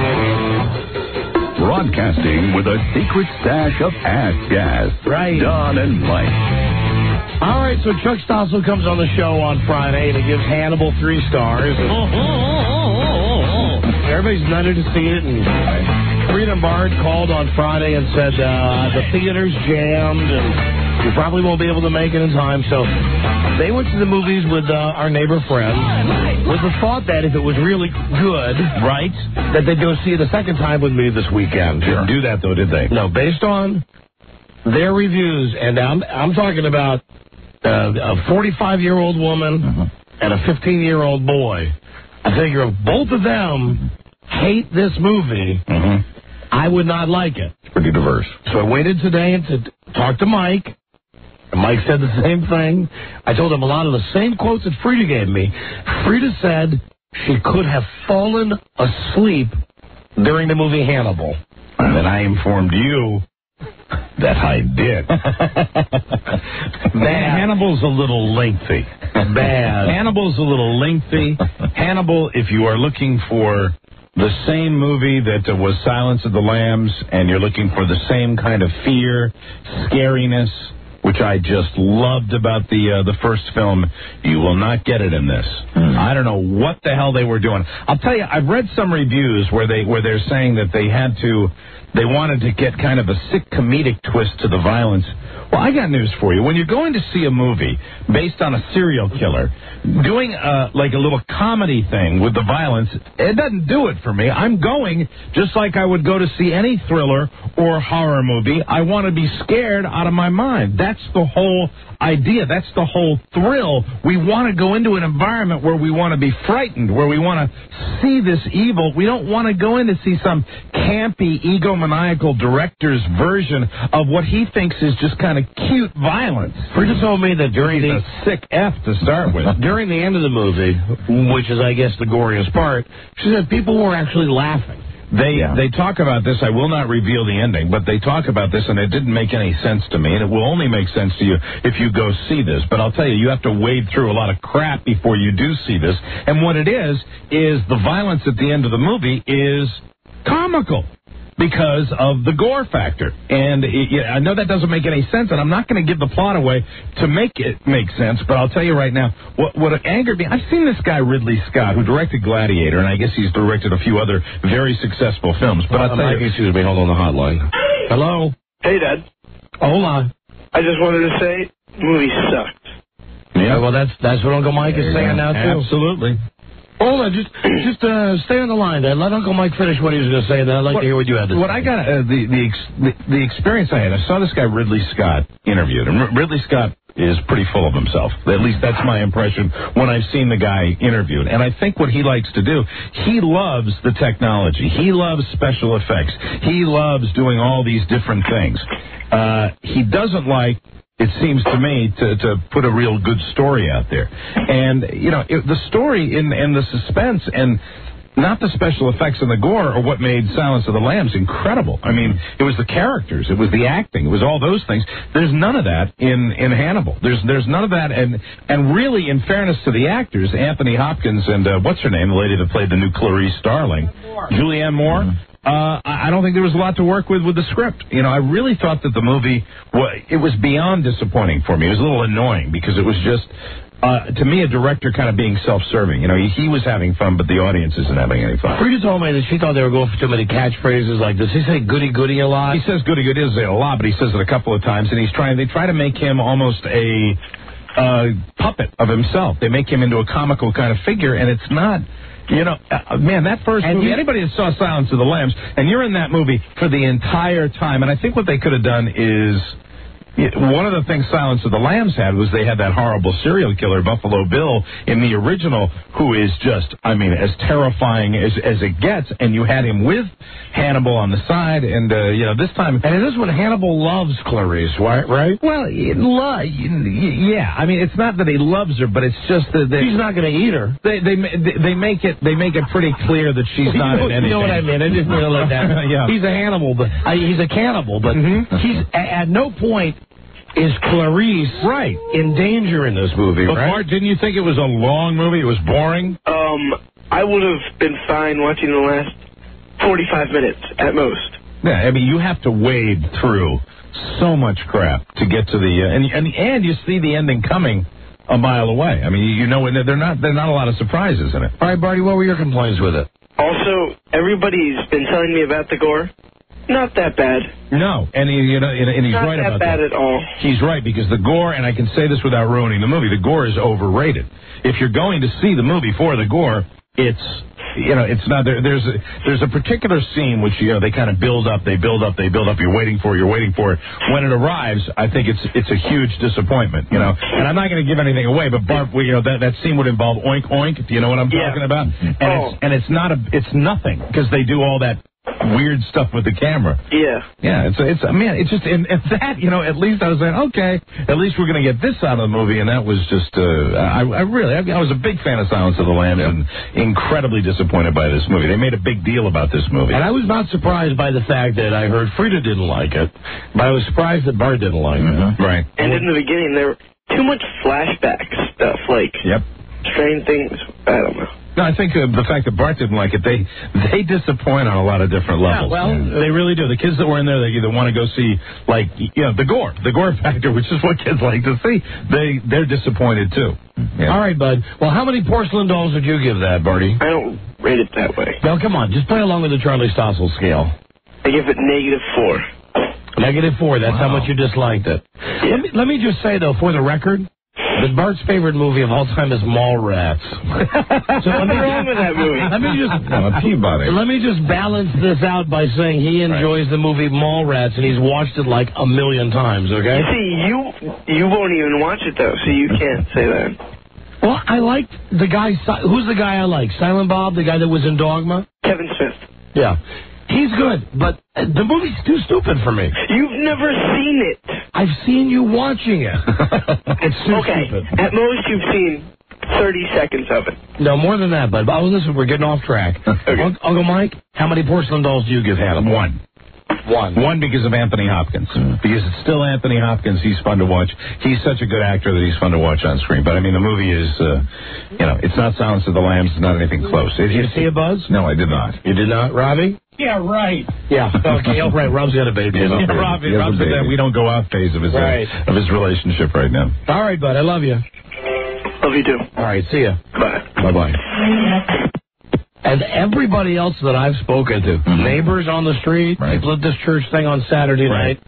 Broadcasting with a secret stash of ass gas. Right. Don and Mike. All right, so Chuck Stossel comes on the show on Friday, and he gives Hannibal 3 stars. Everybody's nutted to see it, and Frida and Bart called on Friday and said the theater's jammed, and we probably won't be able to make it in time. So they went to the movies with our neighbor friend with the thought that if it was really good, right, that they'd go see it a second time with me this weekend. Didn't do that, though, did they? No, based on their reviews, and I'm talking about a 45-year-old woman and a 15-year-old boy. I figure if both of them hate this movie, I would not like it. It's pretty diverse. So I waited today to talk to Mike. And Mike said the same thing. I told him a lot of the same quotes that Frida gave me. Frida said she could have fallen asleep during the movie Hannibal. And then I informed you that I did. Hannibal's a little lengthy. Bad. Hannibal's a little lengthy. Hannibal, if you are looking for the same movie that was Silence of the Lambs, and you're looking for the same kind of fear, scariness, which I just loved about the first film, you will not get it in this. I don't know what the hell they were doing. I'll tell you, I've read some reviews where they're saying that they wanted to get kind of a sick comedic twist to the violence. Well, I got news for you. When you're going to see a movie based on a serial killer, doing like a little comedy thing with the violence, it doesn't do it for me. I'm going just like I would go to see any thriller or horror movie. I want to be scared out of my mind. That's the whole idea. That's the whole thrill. We want to go into an environment where we want to be frightened, where we want to see this evil. We don't want to go in to see some campy, egomaniacal director's version of what he thinks is just kind of cute violence. Frida told me that during a sick F to start with. During the end of the movie, which is, I guess, the goriest part, she said people were actually laughing. They talk about this. I will not reveal the ending, but they talk about this, and it didn't make any sense to me, and it will only make sense to you if you go see this. But I'll tell you, you have to wade through a lot of crap before you do see this. And what it is the violence at the end of the movie is comical because of the gore factor. And I know that doesn't make any sense, and I'm not going to give the plot away to make it make sense, but I'll tell you right now, what angered me, I've seen this guy Ridley Scott, who directed Gladiator, and I guess he's directed a few other very successful films. But I'll tell you... Excuse me, hold on the hotline. Hello? Hey, Dad. Hold on. I just wanted to say, the movie sucked. Yeah, well, that's what Uncle Mike is saying now, too. Absolutely. Hold on, just stay on the line, Dad. Let Uncle Mike finish what he was going to say, and then I'd like to hear what you had to say. What I got, the experience I had, I saw this guy Ridley Scott interviewed, and Ridley Scott is pretty full of himself. At least that's my impression when I've seen the guy interviewed. And I think what he likes to do, he loves the technology. He loves special effects. He loves doing all these different things. He doesn't like, it seems to me, to put a real good story out there. And, the story and the suspense and not the special effects and the gore are what made Silence of the Lambs incredible. I mean, it was the characters, it was the acting, it was all those things. There's none of that in Hannibal. There's none of that. And really, in fairness to the actors, Anthony Hopkins and what's her name, the lady that played the new Clarice Starling, Julianne Moore. I don't think there was a lot to work with the script. I really thought that the movie, it was beyond disappointing for me. It was a little annoying because it was just, to me, a director kind of being self-serving. He was having fun, but the audience isn't having any fun. Frida told me that she thought they were going for too many catchphrases. Like, does he say goody-goody a lot? He says goody-goody a lot, but he says it a couple of times, and they try to make him almost a puppet of himself. They make him into a comical kind of figure, and it's not... man, that first movie, anybody that saw Silence of the Lambs, and you're in that movie for the entire time, and I think what they could have done is, one of the things Silence of the Lambs had was they had that horrible serial killer, Buffalo Bill, in the original, who is just, as terrifying as it gets, and you had him with Hannibal on the side, and, this time... And this one, Hannibal loves Clarice, right? Well, yeah. It's not that he loves her, but it's just that... He's not going to eat her. They make it pretty clear that she's not in anything. You know what I mean? I didn't really let that... Yeah. He's a Hannibal, but he's a cannibal, but he's at no point... Is Clarice in danger in this movie, but right? Bart, didn't you think it was a long movie? It was boring? I would have been fine watching the last 45 minutes at most. Yeah, you have to wade through so much crap to get to the... and you see the ending coming a mile away. There are not a lot of surprises in it. All right, Barty, what were your complaints with it? Also, everybody's been telling me about the gore. Not that bad. No, and he's not right about that. Not that bad at all. He's right, because the gore, and I can say this without ruining the movie, the gore is overrated. If you're going to see the movie for the gore, it's not there. There's a particular scene which they kind of build up. You're waiting for it. When it arrives, I think it's a huge disappointment. And I'm not going to give anything away, but Bart, that scene would involve oink oink. Do you know what I'm talking about? And it's nothing because they do all that weird stuff with the camera. Yeah. Yeah, it's just, and that, at least I was saying, okay, at least we're going to get this out of the movie, and that was just, I was a big fan of Silence of the Lambs, and incredibly disappointed by this movie. They made a big deal about this movie. And I was not surprised by the fact that I heard Frida didn't like it, but I was surprised that Bart didn't like it. Right. And in the beginning, there were too much flashback stuff, like strange things, I don't know. No, I think the fact that Bart didn't like it, they disappoint on a lot of different levels. Yeah, well, they really do. The kids that were in there, they either want to go see, the gore factor, which is what kids like to see. They're disappointed too. Yeah. All right, bud. Well, how many porcelain dolls would you give that, Barty? I don't rate it that way. No, come on, just play along with the Charlie Stossel scale. I give it -4. -4. That's how much you disliked it. Yeah. Let me just say though, for the record, that Bart's favorite movie of all time is Mallrats. So what's wrong with that movie? Let me just balance this out by saying he enjoys the movie Mallrats, and he's watched it like 1,000,000 times. Okay. You see, you won't even watch it though, so you can't say that. Well, I liked the guy. Who's the guy I like? Silent Bob, the guy that was in Dogma. Kevin Smith. Yeah. He's good, but the movie's too stupid for me. You've never seen it. I've seen you watching it. It's too stupid. At most, you've seen 30 seconds of it. No, more than that, but listen, we're getting off track. Okay. Uncle Mike, how many porcelain dolls do you give Hannibal? One because of Anthony Hopkins. Because it's still Anthony Hopkins. He's fun to watch. He's such a good actor that he's fun to watch on screen. But, I mean, the movie is, it's not Silence of the Lambs. It's not anything close. Did you see a Buzz? No, I did not. You did not, Robbie? Yeah, right. Yeah. Okay, right. Rob's got a baby. Rob's in that we don't go out phase of his relationship right now. All right, bud. I love you. Love you too. All right. See ya. Bye. Bye-bye. And everybody else that I've spoken to, neighbors on the street, people at this church thing on Saturday night,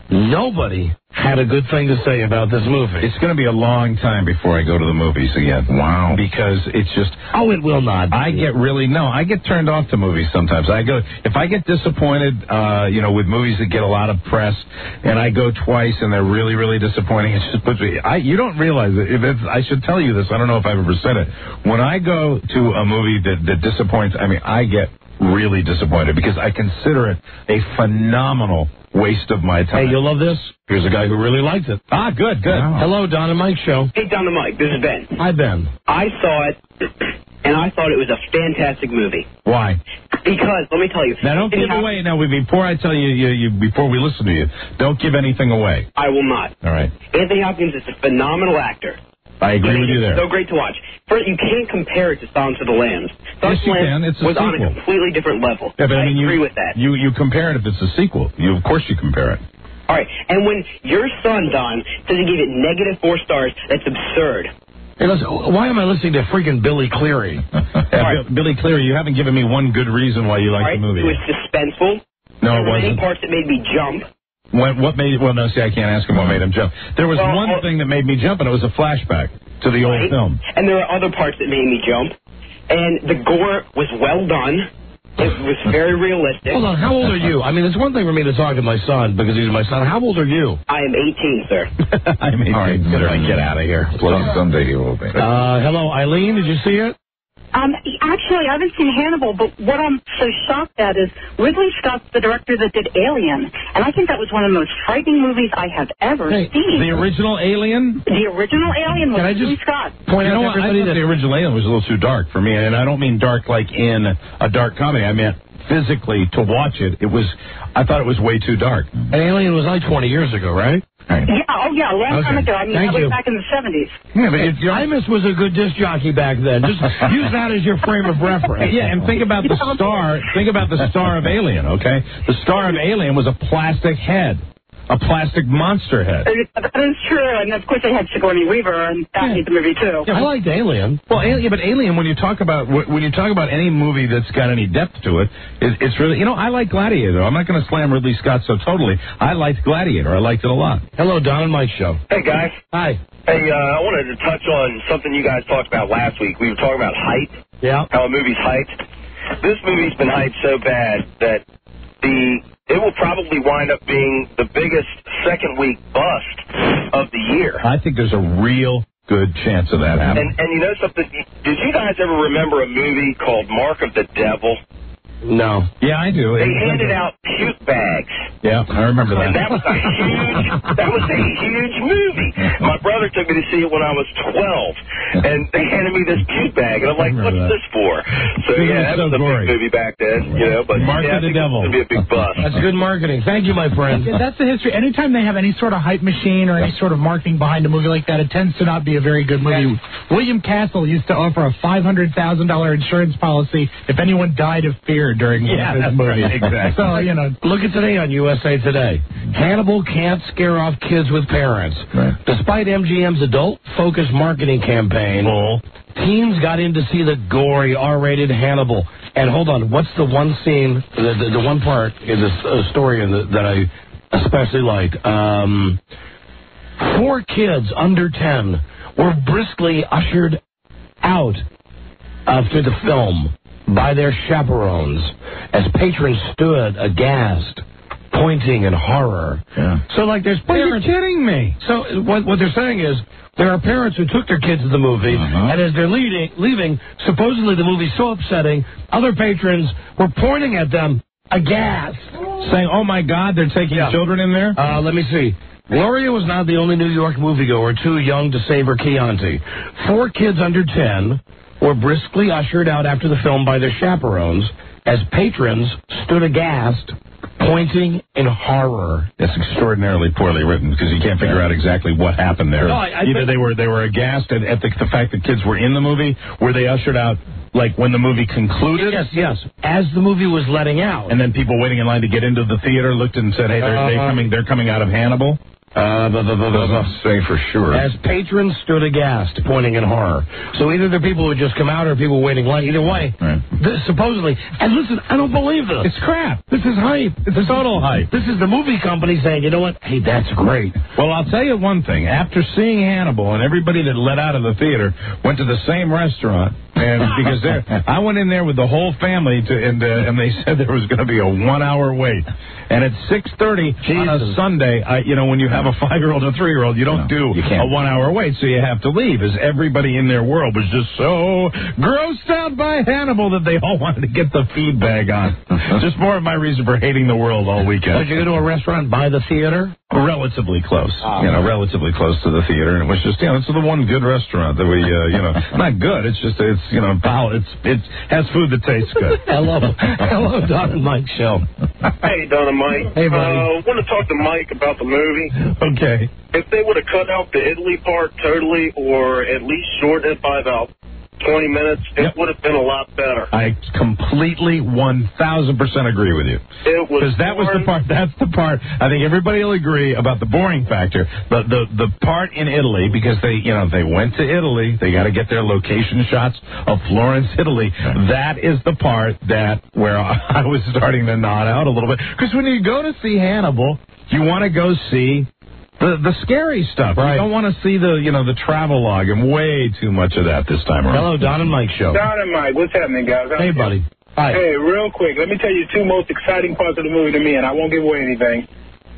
nobody had a good thing to say about this movie. It's going to be a long time before I go to the movies again. Wow. Because it's just... Oh, it will not. I get turned off to movies sometimes. If I get disappointed, with movies that get a lot of press, and I go twice and they're really, really disappointing, it just puts me... You don't realize it. I should tell you this. I don't know if I've ever said it. When I go to a movie that disappoints, I get really disappointed because I consider it a phenomenal waste of my time. Hey, you'll love this. Here's a guy who really likes it. Ah, good. Wow. Hello, Don and Mike Show. Hey, Don and Mike, this is Ben. Hi, Ben. I saw it, and I thought it was a fantastic movie. Why? Because, let me tell you. Now, don't give away. Now, before I tell you, before we listen to you, don't give anything away. I will not. All right. Anthony Hopkins is a phenomenal actor. I agree with you there. So great to watch. First, you can't compare it to Silence of the Lambs. Yes, you can. It's a was sequel. On a completely different level. Yeah, but I agree with that. You compare it if it's a sequel. Of course you compare it. All right. And when your son, Don, says he gave it -4 stars, that's absurd. Hey, listen, why am I listening to freaking Billy Cleary? Billy Cleary, you haven't given me one good reason why you like the movie. It was suspenseful. No, there it were wasn't. many parts that made me jump. What made it? Well, no, see, I can't ask him what made him jump. There was one thing that made me jump, and it was a flashback to the old film. And there were other parts that made me jump. And the gore was well done. It was very realistic. Hold on, how old are you? I mean, it's one thing for me to talk to my son because he's my son. How old are you? I am 18, sir. I'm 18. All right, Get out of here. Someday he will be. Hello, Eileen, did you see it? Actually, I haven't seen Hannibal, but what I'm so shocked at is Ridley Scott's the director that did Alien, and I think that was one of the most frightening movies I have ever seen. The original Alien? The original Alien was Ridley Scott. Point out to everybody that the original Alien was a little too dark for me, and I don't mean dark like in a dark comedy. I meant physically to watch it. I thought it was way too dark. And Alien was like 20 years ago, right? Yeah, a long time ago. I mean, that was back in the 70s. Yeah, but Imus was a good disc jockey back then. Just use that as your frame of reference. Yeah, and think about the star. Think about the star of Alien, okay? The star of Alien was a plastic head. A plastic monster head. That is true, and of course they had Sigourney Weaver, and that made the movie too. Yeah, I liked Alien. Well, but Alien, when you talk about any movie that's got any depth to it, it's really, I like Gladiator. I'm not going to slam Ridley Scott so totally. I liked Gladiator. I liked it a lot. Hello, Don and Mike Show. Hey, guys. Hi. Hey, I wanted to touch on something you guys talked about last week. We were talking about hype. Yeah. How a movie's hyped. This movie's been hyped so bad that it will probably wind up being the biggest second-week bust of the year. I think there's a real good chance of that happening. And you know something? Did you guys ever remember a movie called Mark of the Devil? No. Yeah, I do. They handed out puke bags. Yeah, I remember that. And that was a huge movie. My brother took me to see it when I was 12, and they handed me this puke bag, and I'm like, what's this for? So, yeah, that was a big movie back then, but Mark of the Devil. It's going to be a big bust. That's good marketing. Thank you, my friend. Yeah, that's the history. Anytime they have any sort of hype machine or any sort of marketing behind a movie like that, it tends to not be a very good movie. William Castle used to offer a $500,000 insurance policy if anyone died of fear during one of his movies. Right, exactly. So, look at today on USA Today. Hannibal can't scare off kids with parents. Right. Despite MGM's adult-focused marketing campaign, teens got in to see the gory R-rated Hannibal. And hold on, what's the one scene, the one part in this story that I especially liked? 4 kids under 10 were briskly ushered out after the film by their chaperones as patrons stood aghast, pointing in horror. Yeah. So, there's parents... Are you kidding me? So, what they're saying is, there are parents who took their kids to the movie, and as they're leaving, supposedly the movie's so upsetting, other patrons were pointing at them aghast. Saying, oh, my God, they're taking children in there? Let me see. Gloria was not the only New York moviegoer too young to save her Chianti. 4 kids under 10 were briskly ushered out after the film by their chaperones as patrons stood aghast, pointing in horror. It's extraordinarily poorly written because you can't figure out exactly what happened there. No, Either they were aghast at the fact that kids were in the movie, were they ushered out like when the movie concluded? Yes. As the movie was letting out. And then people waiting in line to get into the theater looked and said, hey, they're coming out of Hannibal? Doesn't say for sure. As patrons stood aghast, pointing in horror. So either the people who had just come out or people waiting line. Either way, this, supposedly. And listen, I don't believe this. It's crap. This is hype. It's total hype. This is the movie company saying, you know what? Hey, that's great. Well, I'll tell you one thing. After seeing Hannibal, and everybody that let out of the theater went to the same restaurant, and because I went in there with the whole family, and they said there was going to be a 1-hour wait. And at 6:30 on a Sunday, when you have a 5-year-old and a 3-year-old, you don't do a 1-hour wait, so you have to leave, as everybody in their world was just so grossed out by Hannibal that they all wanted to get the feed bag on. Just more of my reason for hating the world all weekend. Did you go to a restaurant by the theater? Relatively close, relatively close to the theater, and it was just, it's the one good restaurant that we, not good. It's just, it has food that tastes good. Hello, Don and Mike show. Hey, Don and Mike. Hey, buddy. I want to talk to Mike about the movie. Okay. If they would have cut out the Italy part totally, or at least shortened it by about 20 minutes, it would have been a lot better. I completely 1,000% agree with you. It was because that was the part. That's the part. I think everybody will agree about the boring factor. But the part in Italy, because they went to Italy, they got to get their location shots of Florence, Italy. That is the part where I was starting to nod out a little bit. Because when you go to see Hannibal, you want to go see the scary stuff. Right. You don't want to see the travelogue, and way too much of that this time around. Hello, Don and Mike show. Don and Mike, what's happening, guys? Hey, buddy. Hi. Hey, real quick, let me tell you 2 most exciting parts of the movie to me, and I won't give away anything.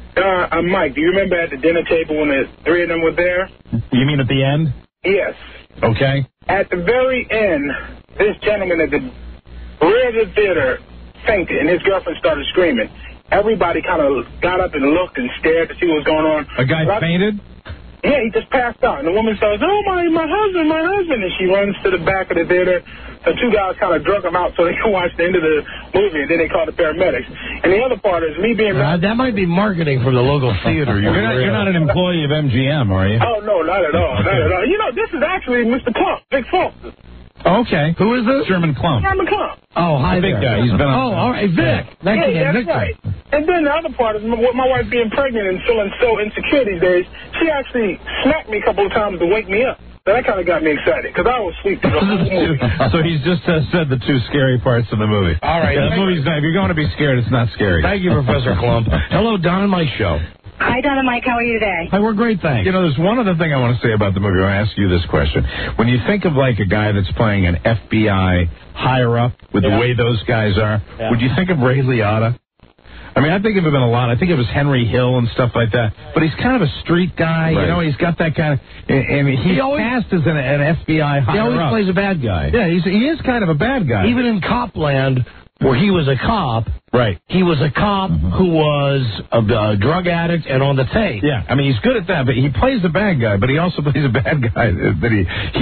Mike, do you remember at the dinner table when the 3 of them were there? You mean at the end? Yes. Okay. At the very end, this gentleman at the rear of the theater fainted, and his girlfriend started screaming. Everybody kind of got up and looked and stared to see what was going on. A guy fainted? Yeah, he just passed out. And the woman says, oh, my husband. And she runs to the back of the theater. The 2 guys kind of drug him out so they can watch the end of the movie, and then they called the paramedics. And the other part is me being... that might be marketing from the local theater. You're not an employee of MGM, are you? Oh, no, not at all. Not at all. This is actually Mr. Clump, Vic Foster. Okay. Who is this? Sherman Clump. Sherman Clump. Oh, hi, big there. guy. He's been on. All right, Vic. Yeah, that's right. And then the other part is with my wife being pregnant and feeling so insecure these days, she actually smacked me a couple of times to wake me up. So that kind of got me excited, because I was asleep through the whole movie. So he's just said the 2 scary parts of the movie. All right. The movie's not, if you're going to be scared, it's not scary. Thank you, Professor Clump. Hello, Don and Mike show. Hi, Don and Mike. How are you today? Hi, we're great, thanks. There's one other thing I want to say about the movie. I want to ask you this question. When you think of like a guy that's playing an FBI higher-up with the way those guys are, would you think of Ray Liotta? I mean, I think of him in a lot. I think of his Henry Hill and stuff like that. But he's kind of a street guy, he's got that kind of... And he's cast as an FBI higher-up. He always plays a bad guy. Yeah, he is kind of a bad guy. Even in Copland, where he was a cop... Right. He was a cop who was a drug addict and on the tape. Yeah, I mean, he's good at that, but he plays a bad guy, but he also plays a bad guy that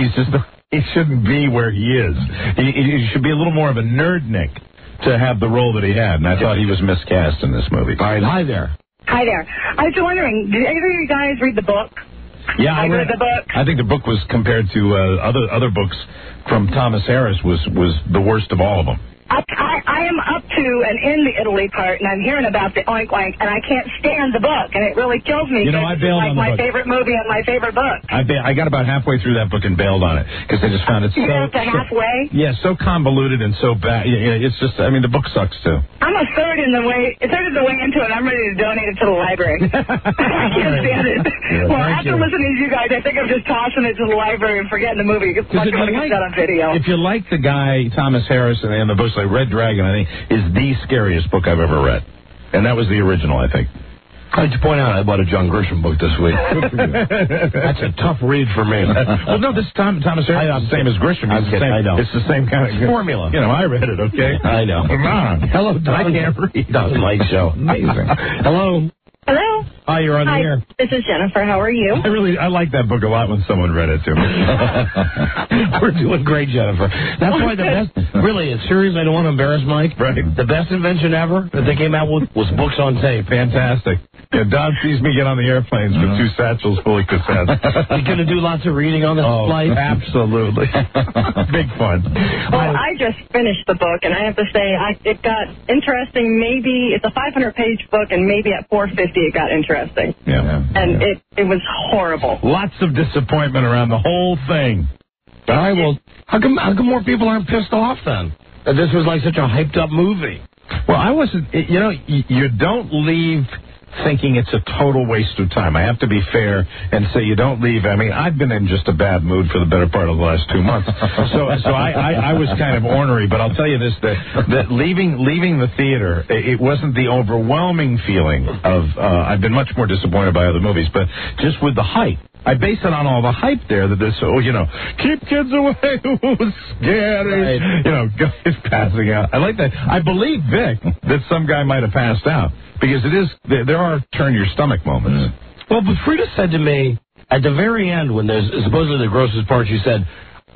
he shouldn't be where he is. He should be a little more of a nerdnik to have the role that he had, and I thought he was miscast in this movie. All right, hi there. Hi there. I was wondering, did either of you guys read the book? Yeah, I read the book. I think the book was, compared to other books from Thomas Harris, was the worst of all of them. I am up to and in the Italy part, and I'm hearing about the oink oink, and I can't stand the book, and it really kills me. I bailed on the book. My favorite movie and my favorite book. I got about halfway through that book and bailed on it because I just found it You got to halfway? Yeah, so convoluted and so bad. It's just, I mean, the book sucks too. I'm a third of the way into it. I'm ready to donate it to the library. I can't stand it. Well, after listening to you guys, I think I'm just tossing it to the library and forgetting the movie. It's much better get that on video. If you like the guy Thomas Harris and the books like Red Dragon, I think is the scariest book I've ever read, and that was the original, I think. I'd like to point out I bought a John Grisham book this week. That's a tough read for me. Well, no, this Thomas Harris is the same as Grisham. I know. It's the same kind of formula. I read it, okay? I know. Come on. Hello, Don. I can't read. Don Mike show. Amazing. Hello. Hello. Hi, you're on the air. This is Jennifer. How are you? I like that book a lot when someone read it to me. We're doing great, Jennifer. That's why the best, really, it's serious. I don't want to embarrass Mike. Right. The best invention ever that they came out with was books on tape. Fantastic. Yeah, Don sees me get on the airplanes with 2 satchels full of cassettes. You're going to do lots of reading on this flight? Absolutely. Big fun. Well, I just finished the book, and I have to say, it got interesting. Maybe it's a 500-page book, and maybe at 450 it got interesting. Yeah. And it was horrible. Lots of disappointment around the whole thing. All right, well, how come more people aren't pissed off then? That this was like such a hyped-up movie. Well, I wasn't, you don't leave thinking it's a total waste of time. I have to be fair and say you don't leave. I mean, I've been in just a bad mood for the better part of the last 2 months. So I was kind of ornery, but I'll tell you this, that leaving the theater, it wasn't the overwhelming feeling of, I've been much more disappointed by other movies, but just with the hype. I base it on all the hype there that this, keep kids away, scary, right. Guys passing out. I like that. I believe, Vic, that some guy might have passed out because there are turn your stomach moments. Well, but Frida said to me at the very end when there's supposedly the grossest part, she said,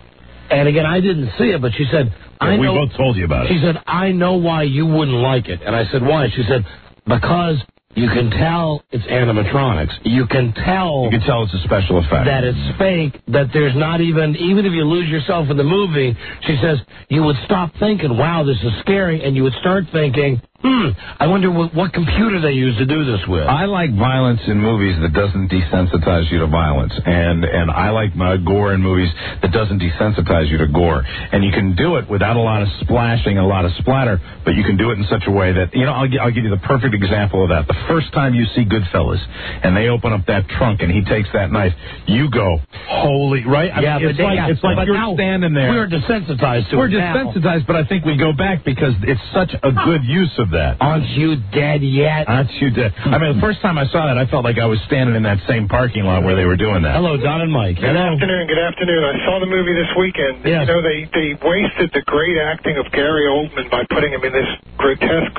and again, I didn't see it, but she said, we both told you about it. She said, I know why you wouldn't like it. And I said, why? She said, because you can tell it's animatronics. You can tell it's a special effect. That it's fake, that there's not even if you lose yourself in the movie, she says, you would stop thinking, wow, this is scary, and you would start thinking, I wonder what computer they use to do this with. I like violence in movies that doesn't desensitize you to violence, and I like gore in movies that doesn't desensitize you to gore. And you can do it without a lot of splashing, a lot of splatter, but you can do it in such a way that, I'll give you the perfect example of that. The first time you see Goodfellas, and they open up that trunk, and he takes that knife, you go, holy, right? Yeah, it's like you're standing there. We're desensitized to it. We're desensitized, but I think we go back because it's such a good use of that. Aren't you dead yet? Aren't you dead? I mean, the first time I saw that, I felt like I was standing in that same parking lot where they were doing that. Hello, Don and Mike. Good afternoon. I saw the movie this weekend. Yes. They wasted the great acting of Gary Oldman by putting him in this grotesque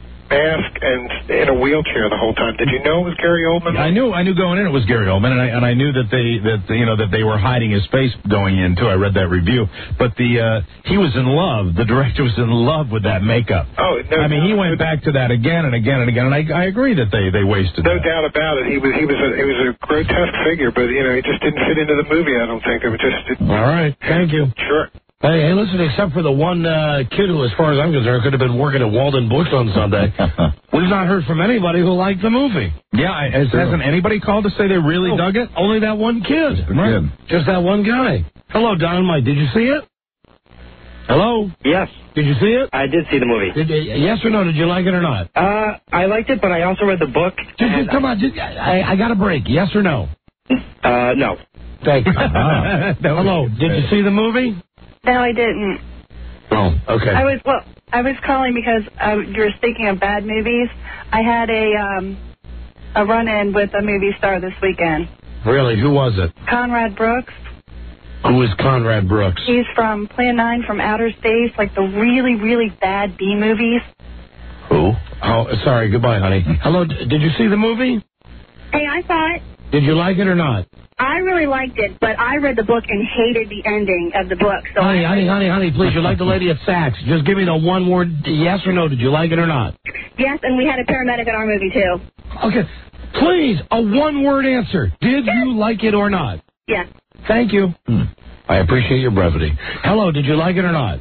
mask and in a wheelchair the whole time. Did you know it was Gary Oldman? I knew going in it was Gary Oldman, and I knew that they were hiding his face going in too. I read that review, but he was in love. The director was in love with that makeup. Oh, no, I mean, he went back to that again and again and again, and I agree that they wasted. No doubt about it. He was a grotesque figure, but he just didn't fit into the movie. I don't think it was just. All right, thank you. Sure. Hey, listen, except for the one kid who, as far as I'm concerned, could have been working at Walden Books on Sunday, we've not heard from anybody who liked the movie. Yeah, hasn't anybody called to say they really dug it? Only that one kid. Right. Just that one guy. Hello, Don and Mike. Did you see it? Hello? Yes. Did you see it? I did see the movie. Yes or no? Did you like it or not? I liked it, but I also read the book. Come on. I got a break. Yes or no? No. Thank you. Hello. Did you see the movie? No, I didn't. Oh, okay. I was calling because you were speaking of bad movies. I had a run-in with a movie star this weekend. Really? Who was it? Conrad Brooks. Who is Conrad Brooks? He's from Plan 9, from Outer Space, like the really, really bad B movies. Who? Oh, sorry. Goodbye, honey. Hello. Did you see the movie? Hey, I saw it. Did you like it or not? I really liked it, but I read the book and hated the ending of the book. So honey, please, you're like the lady at Saks. Just give me the one word, yes or no. Did you like it or not? Yes, and we had a paramedic in our movie, too. Okay. Please, a one-word answer. Did you like it or not? Yes. Thank you. I appreciate your brevity. Hello, did you like it or not?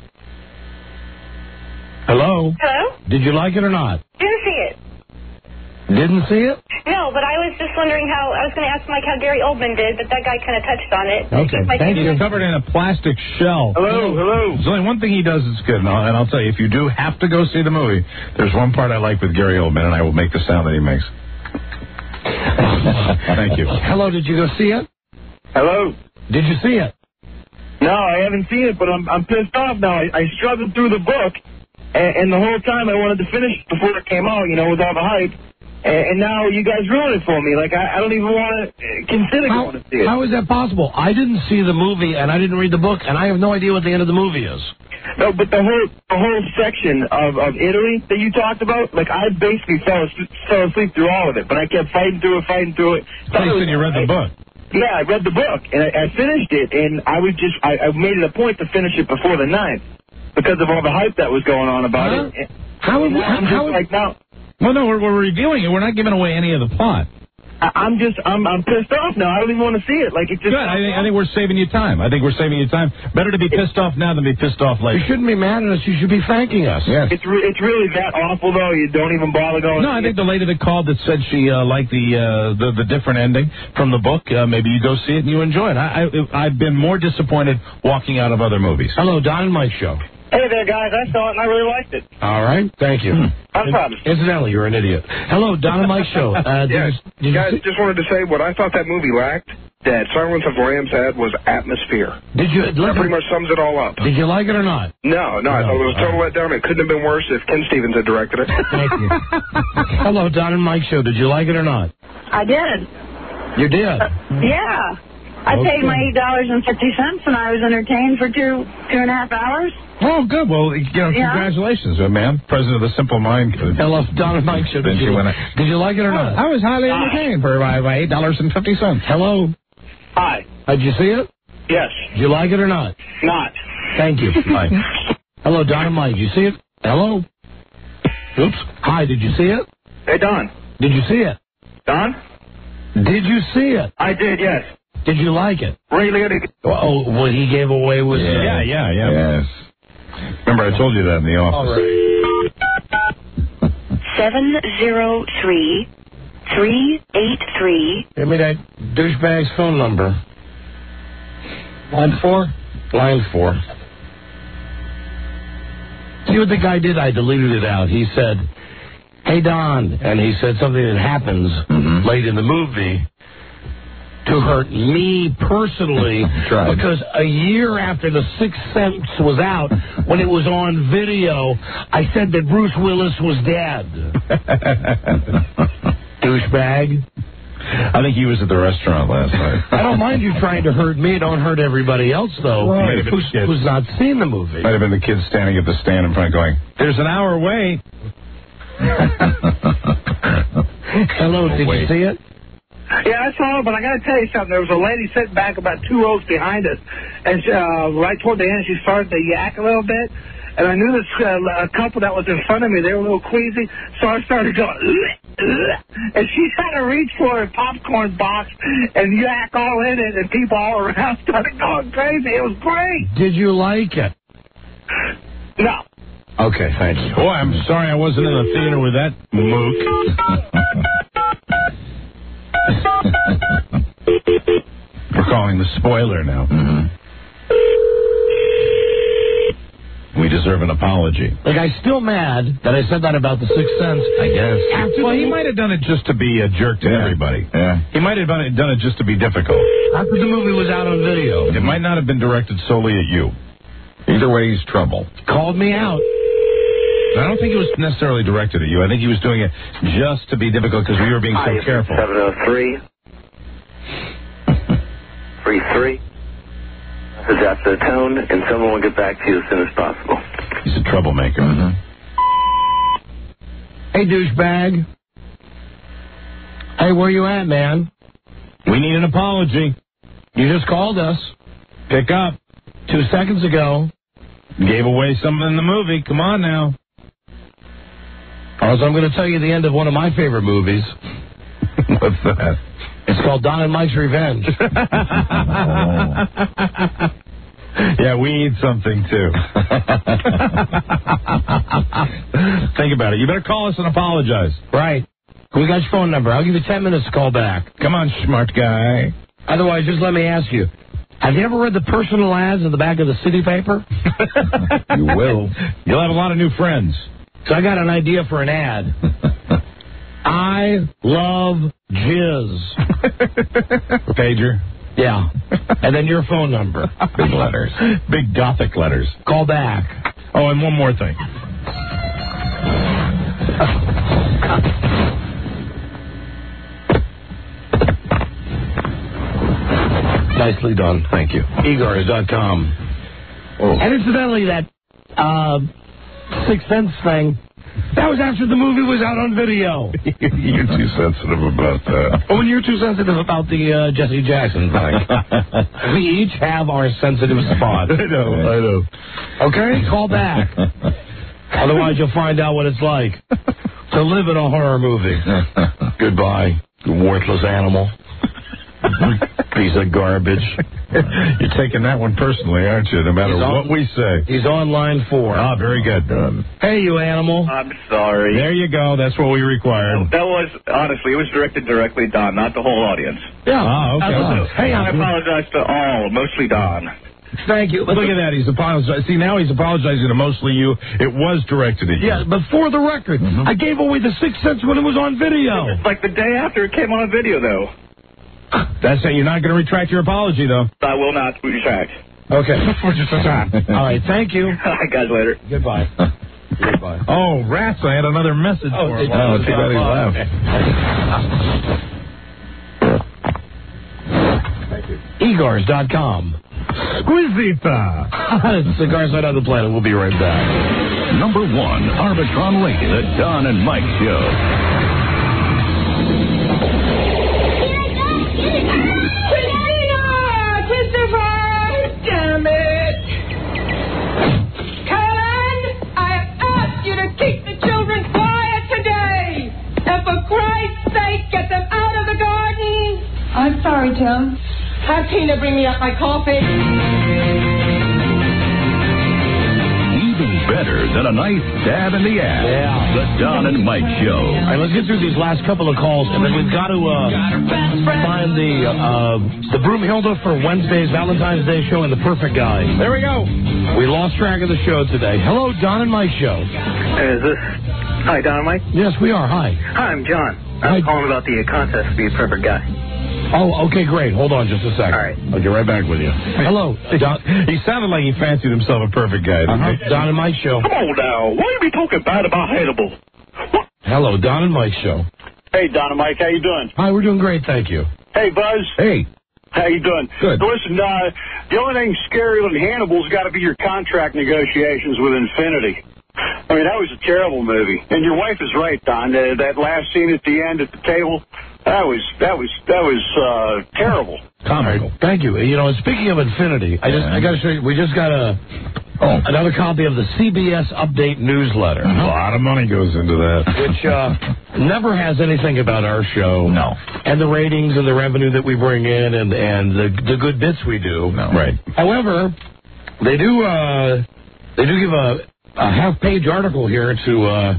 Hello? Hello? Did you like it or not? Didn't see it. Didn't see it? No, but I was just wondering I was going to ask Mike how Gary Oldman did, but that guy kind of touched on it. Okay, thank you. He's covered in a plastic shell. Hello. There's only one thing he does that's good, and I'll tell you, if you do have to go see the movie, there's one part I like with Gary Oldman, and I will make the sound that he makes. Thank you. Hello, did you go see it? Hello. Did you see it? No, I haven't seen it, but I'm pissed off now. I struggled through the book, and the whole time I wanted to finish before it came out, with all the hype. And now you guys ruined it for me. Like, I don't even want to consider going to see it. How is that possible? I didn't see the movie, and I didn't read the book, and I have no idea what the end of the movie is. No, but the whole section of Italy that you talked about, like I basically fell asleep through all of it, but I kept fighting through it. You read the book. Yeah, I read the book, and I finished it, and I made it a point to finish it before the 9th because of all the hype that was going on about it. How now? Well, no, we're reviewing it. We're not giving away any of the plot. I'm pissed off now. I don't even want to see it. Like it just. Good. I think we're saving you time. Better to be pissed off now than be pissed off later. You shouldn't be mad at us. You should be thanking us. Yes. It's really that awful though. You don't even bother going. No, I think the lady that called that said she liked the different ending from the book. Maybe you go see it and you enjoy it. I've been more disappointed walking out of other movies. Hello, Don and Mike Show. Hey there, guys. I saw it and I really liked it. All right. Thank you. No problem. Incidentally, you're an idiot. Hello, Don and Mike Show. Guys, just wanted to say what I thought that movie lacked, that Silence of the Lambs had, was atmosphere. That pretty much sums it all up. Did you like it or not? No, I thought it was a total letdown. It couldn't have been worse if Ken Stevens had directed it. Thank you. Hello, Don and Mike Show. Did you like it or not? I did. You did? Yeah. I paid my $8.50 and I was entertained for two and a half hours. Oh, good. Well, congratulations, ma'am. President of the Simple Mind. Hello, Don and Mike Show. Did you like it or not? I was highly entertained for $8.50. Hello. Hi. Did you see it? Yes. Did you like it or not? Not. Thank you. Bye. Hello, Don and Mike. Did you see it? Hello. Oops. Hi. Did you see it? Hey, Don. Did you see it? Don? Did you see it? I did, yes. Did you like it? Ray Liotta. Oh, what he gave away was... Yeah. Yes. Remember, I told you that in the office. All right. 703-383. Give me that douchebag's phone number. Line 4? Line 4. See what the guy did? I deleted it out. He said, "Hey, Don," and he said something that happens late in the movie to hurt me personally because a year after The Sixth Sense was out, when it was on video, I said that Bruce Willis was dead. Douchebag. I think he was at the restaurant last night. I don't mind you trying to hurt me. Don't hurt everybody else, though, who's not seen the movie. Might have been the kids standing at the stand in front going, "There's an hour wait." Hello, did you see it? Yeah, I saw it, but I got to tell you something. There was a lady sitting back about 2 rows behind us, and she, right toward the end, she started to yak a little bit. And I knew this couple that was in front of me, they were a little queasy, so I started going, and she had to reach for a popcorn box and yak all in it, and people all around started going crazy. It was great. Did you like it? No. Okay, thank you. Boy, I'm sorry I wasn't in the theater with that mook. We're calling the spoiler now. We deserve an apology. Like, I'm still mad that I said that about The Sixth Sense. I guess. Well, he might have done it just to be a jerk to everybody. Yeah. He might have done it just to be difficult. After the movie was out on video. It might not have been directed solely at you. Either way, he's trouble. Called me out. I don't think it was necessarily directed at you. I think he was doing it just to be difficult because we were being so careful. 703-33. Is that the tone? And someone will get back to you as soon as possible. He's a troublemaker. Hey, douchebag. Hey, where you at, man? We need an apology. You just called us. Pick up. 2 seconds ago. Gave away something in the movie. Come on now. Also, I'm going to tell you the end of one of my favorite movies. What's that? It's called Don and Mike's Revenge. Yeah, we need something, too. Think about it. You better call us and apologize. Right. We got your phone number. I'll give you 10 minutes to call back. Come on, smart guy. Otherwise, just let me ask you. Have you ever read the personal ads in the back of the city paper? You will. You'll have a lot of new friends. So I got an idea for an ad. I love jizz. Pager? Yeah. And then your phone number. Big letters. Big Gothic letters. Call back. Oh, and one more thing. Nicely done. Thank you. Egars.com. Oh. And incidentally, that Sixth Sense thing. That was after the movie was out on video. You're too sensitive about that. Oh, and you're too sensitive about the Jesse Jackson thing. We each have our sensitive spot. I know. Okay? Call back. Otherwise, you'll find out what it's like to live in a horror movie. Goodbye, you worthless animal. Piece of garbage. You're taking that one personally, aren't you? No matter what we say. He's on line 4. Ah, very good. Hey, you animal. I'm sorry. There you go. That's what we required. That was, honestly, it was directed directly Don, not the whole audience. Yeah. Ah, okay. Hey, I apologize to all, mostly Don. Thank you. Look at that. He's apologizing. See, now he's apologizing to mostly you. It was directed at you. Yeah, but for the record, I gave away the Sixth Sense when it was on video. Like the day after it came on video, though. That's it. You're not going to retract your apology, though. I will not retract. Okay. For just a time. All right. Thank you. All right, guys, later. Goodbye. Goodbye. Oh, rats. I had another message for him. Oh, too bad he left. Thank you. Egars.com. Squizita. Cigars Right on the Planet. We'll be right back. Number 1, Arbitron Radio, the Don and Mike Show. Damn it! Karen, I asked you to keep the children quiet today! And for Christ's sake, get them out of the garden! I'm sorry, Tim. Have Tina bring me up my coffee. Even better than a nice stab in the ass. Yeah. The Don and Mike Show. All right, let's get through these last couple of calls, and then we've got to find the Broomhilda for Wednesday's Valentine's Day show and the perfect guy. There we go. We lost track of the show today. Hello, Don and Mike Show. Is this... Hi, Don and Mike? Yes, we are. Hi. Hi, I'm John. I'm calling about the contest to be a perfect guy. Oh, okay, great. Hold on just a second. All right. I'll get right back with you. Hello, Don. He sounded like he fancied himself a perfect guy. Don and Mike Show. Come on now. Why you be talking bad about Hannibal? Hello, Don and Mike Show. Hey, Don and Mike, how you doing? Hi, we're doing great, thank you. Hey, Buzz. Hey. How you doing? Good. So listen, the only thing scarier than Hannibal's got to be your contract negotiations with Infinity. I mean, that was a terrible movie. And your wife is right, Don. That last scene at the end at the table, that was terrible. Comical. Thank you. You know, speaking of Infinity, I got to show you. We just got another copy of the CBS Update newsletter. A lot of money goes into that, which never has anything about our show. No. And the ratings and the revenue that we bring in and the good bits we do. No. Right. However, they do give a half-page article here to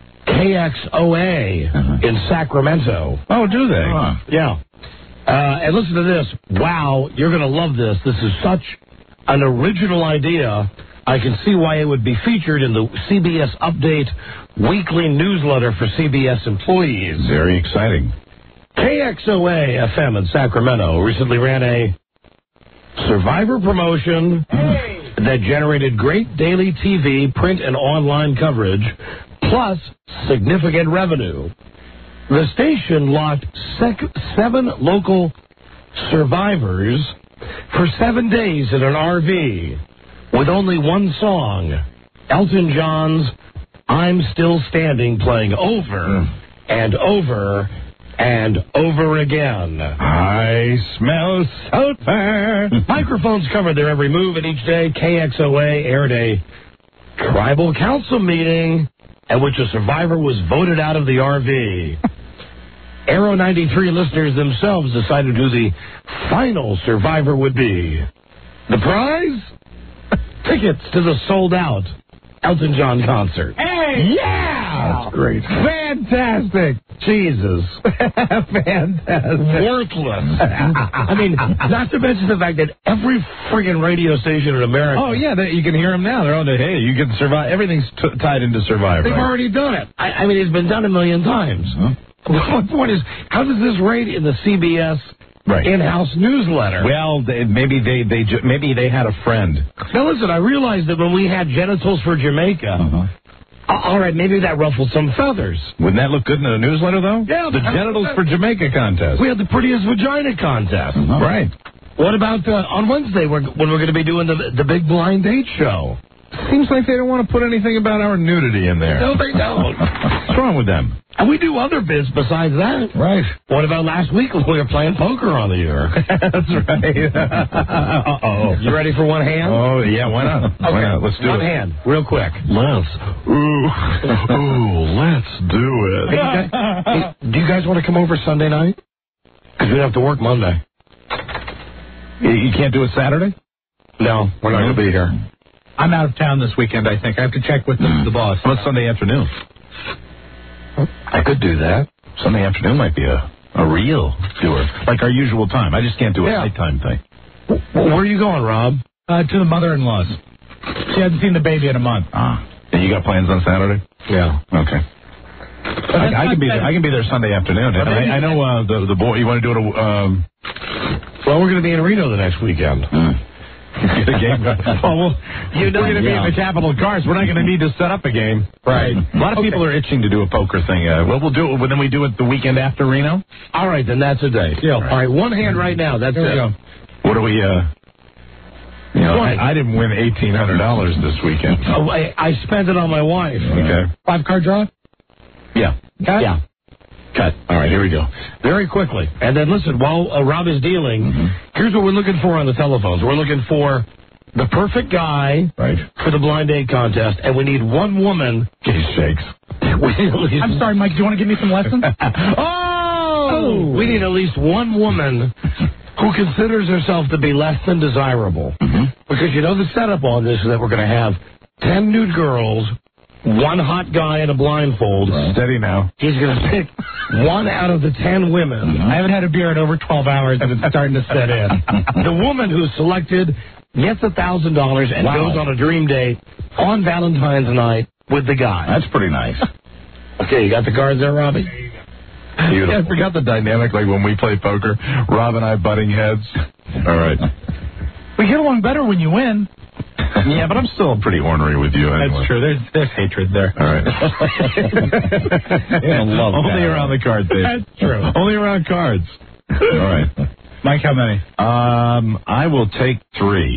KXOA in Sacramento. Oh, do they? Yeah. And listen to this. Wow, you're going to love this. This is such an original idea. I can see why it would be featured in the CBS Update weekly newsletter for CBS employees. Very exciting. KXOA FM in Sacramento recently ran a Survivor promotion that generated great daily TV, print, and online coverage, plus significant revenue. The station locked 7 local survivors for 7 days in an RV with only one song, Elton John's I'm Still Standing, playing over and over and over again. I smell sulfur. Microphones covered their every move, and each day KXOA aired a tribal council meeting at which a survivor was voted out of the RV. Arrow 93 listeners themselves decided who the final survivor would be. The prize? Tickets to the sold-out Elton John concert. Hey! Yeah! That's great. Fantastic! Jesus. Fantastic. Worthless. I mean, not to mention the fact that every friggin' radio station in America... Oh, yeah, you can hear them now. They're on the, hey, you can survive. Everything's tied into Survivor. They've already done it. I mean, it's been done 1,000,000 times. My point is, how does this rate in the CBS in-house newsletter? Well, maybe they had a friend. Now, listen, I realized that when we had genitals for Jamaica... all right, maybe that ruffled some feathers. Wouldn't that look good in a newsletter, though? Yeah. The genitals for Jamaica contest. We had the prettiest vagina contest. Right. What about on Wednesday when we're going to be doing the Big Blind Date show? Seems like they don't want to put anything about our nudity in there. No, they don't. What's wrong with them? And we do other bits besides that. Right. What about last week when we were playing poker on the air? That's right. Uh-oh. You ready for one hand? Oh, yeah, why not? Okay. Why not? Let's do one it. hand, real quick. Let's. Ooh, let's do it. Hey, do you guys want to come over Sunday night? Because we have to work Monday. You can't do it Saturday? No, we're not going to be here. I'm out of town this weekend, I think. I have to check with the boss. How about Sunday afternoon? I could do that. Sunday afternoon might be a real tour. Like our usual time. I just can't do a nighttime thing. Where are you going, Rob? To the mother-in-law's. She hasn't seen the baby in a month. And you got plans on Saturday? Yeah. Okay. I can be there. I can be there Sunday afternoon. And I know the boy. You want to do it? Well, we're going to be in Reno the next weekend. Get a game going. We're going to be in the Capitol Cars. We're not going to need to set up a game. Right. A lot of people are itching to do a poker thing. We'll do it. Then we do it the weekend after Reno. All right, then that's a day. Yeah. All right, one hand right now. That's There we it. go. What do we? I didn't win $1,800 this weekend. Oh, I spent it on my wife. Okay. 5-card draw? Yeah. Cut? Yeah. Cut. All right, here we go. Very quickly. And then listen, while Rob is dealing, here's what we're looking for on the telephones. We're looking for the perfect guy for the blind date contest, and we need one woman. He shakes. I'm sorry, Mike. Do you want to give me some lessons? We need at least one woman who considers herself to be less than desirable. Because you know the setup on this is that we're going to have 10 nude girls, one hot guy in a blindfold. Steady now. He's going to pick one out of the 10 women. I haven't had a beer in over 12 hours, and it's starting to set in. The woman who's selected gets $1,000 and goes on a dream date on Valentine's night with the guy. That's pretty nice. Okay, you got the cards there, Robbie? Beautiful. I forgot the dynamic, like when we play poker, Rob and I butting heads. All right. We get along better when you win. Yeah, but I'm still pretty ornery with you anyway. That's true. There's hatred there. All right. Only around the card table. That's true. Only around cards. All right. Mike, how many? I will take 3.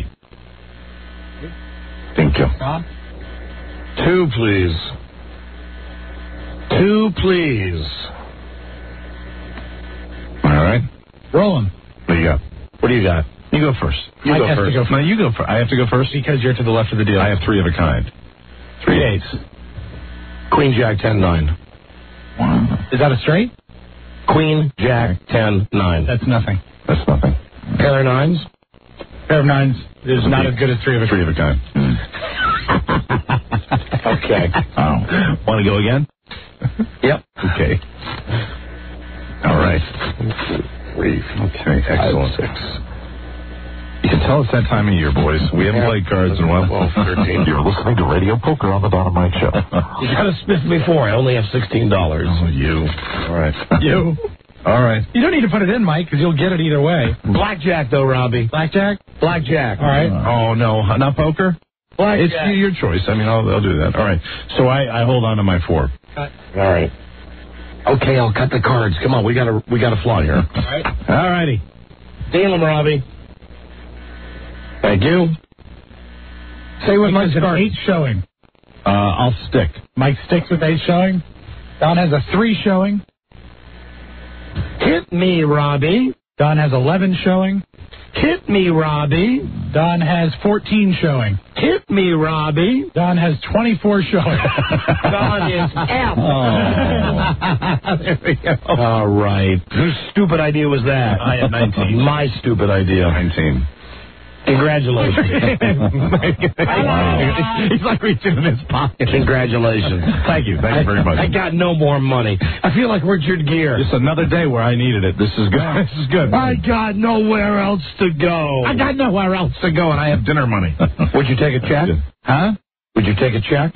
Thank you. Rob? 2, please. 2, please. All right. Roll them. What do you got? What do you got? You go first. Mike has to go first. No, you go first. I have to go first? Because you're to the left of the deal. I have 3 of a kind. 3 eights. Queen, Jack, 10, 9. Is that a straight? Queen, Jack, 10, 9. That's nothing. That's nothing. Pair of 9s? Pair of 9s is not as good as 3 of a kind. 3 of a kind. Okay. Want to go again? Yep. Okay. All right. 3. Okay, excellent. 6. You can tell it's that time of year, boys. We haven't played cards in a while. 13. You're listening to Radio Poker on the Don and Mike Show. You got to spiff me 4. I only have $16. Oh, you. All right. You. All right. You don't need to put it in, Mike, because you'll get it either way. Blackjack, though, Robbie. Blackjack? Blackjack. All right. Oh, no. Not poker? Blackjack. It's your choice. I mean, I'll do that. All right. So I hold on to my 4. Cut. All right. Okay, I'll cut the cards. Come on, we got to fly here. All right. All righty. Deal them, Robbie. Thank you. Say what Mike's got. 8 showing. I'll stick. Mike sticks with 8 showing. Don has a 3 showing. Hit me, Robbie. Don has 11 showing. Hit me, Robbie. Don has 14 showing. Hit me, Robbie. Don has 24 showing. Don is F. There we go. All right. Whose stupid idea was that? I had 19. My stupid idea. 19. Congratulations. He's like reaching in his pocket. Congratulations. Thank you. Thank you very much. I got no more money. I feel like Richard Gere. Just another day where I needed it. This is good. This is good. I got nowhere else to go. I got nowhere else to go, and I have dinner money. Would you take a check? Huh? Would you take a check?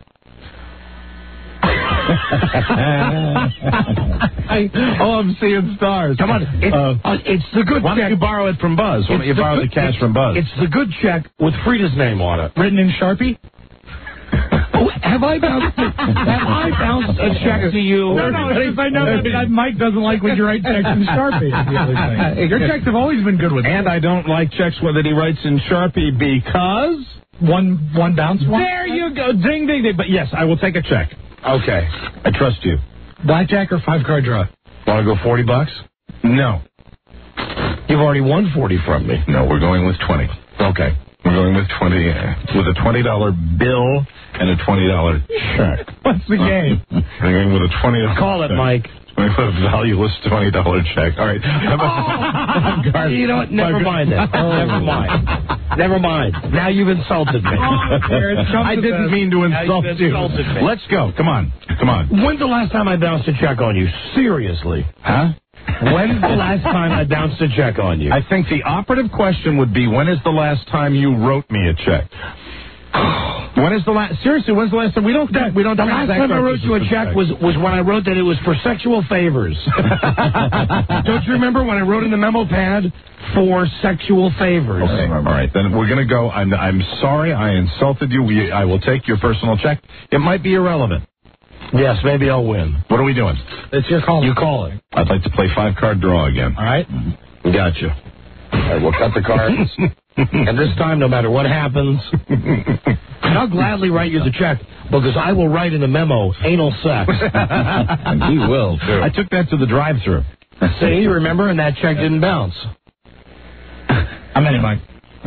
I'm seeing stars. Come on. It's the good Why check. don't you borrow it from Buzz? Why don't you borrow the cash from Buzz? It's the good check with Frida's name on it. Written in Sharpie? Oh, have I bounced a check to you? No, because I know that Mike doesn't like when you write checks in Sharpie. That's the other thing. Your checks have always been good with me. And I don't like checks that he writes in Sharpie because... one bounce one? There you go. Ding, ding, ding. But yes, I will take a check. Okay. I trust you. Blackjack or 5-card draw? Want to go $40? No. You've already won 40 from me. No, we're going with 20. Okay. We're going with 20, with a $20 bill and a $20 check. What's the game? We're going with a $20. Call it, Mike. With a valueless $20 check. All right. You know what? Never mind that. Never mind. Never mind. Now you've insulted me. I didn't mean to insult you. Let's go. Come on. Come on. When's the last time I bounced a check on you? Seriously. Huh? When's the last time I bounced a check on you? I think the operative question would be, when is the last time you wrote me a check? When is the last? Seriously, when's the last time? We don't. The last time I wrote you a check was when I wrote that it was for sexual favors. Don't you remember when I wrote in the memo pad for sexual favors? Okay. All right. Then we're going to go. I'm sorry I insulted you. I will take your personal check. It might be irrelevant. Yes, maybe I'll win. What are we doing? It's your call. You call it. I'd like to play 5-card draw again. All right? Gotcha. All right, we'll cut the cards. And this time, no matter what happens, I'll gladly write you the check because I will write in the memo, anal sex. And he will, too. I took that to the drive-thru. See, remember? And that check didn't bounce. How many, Mike?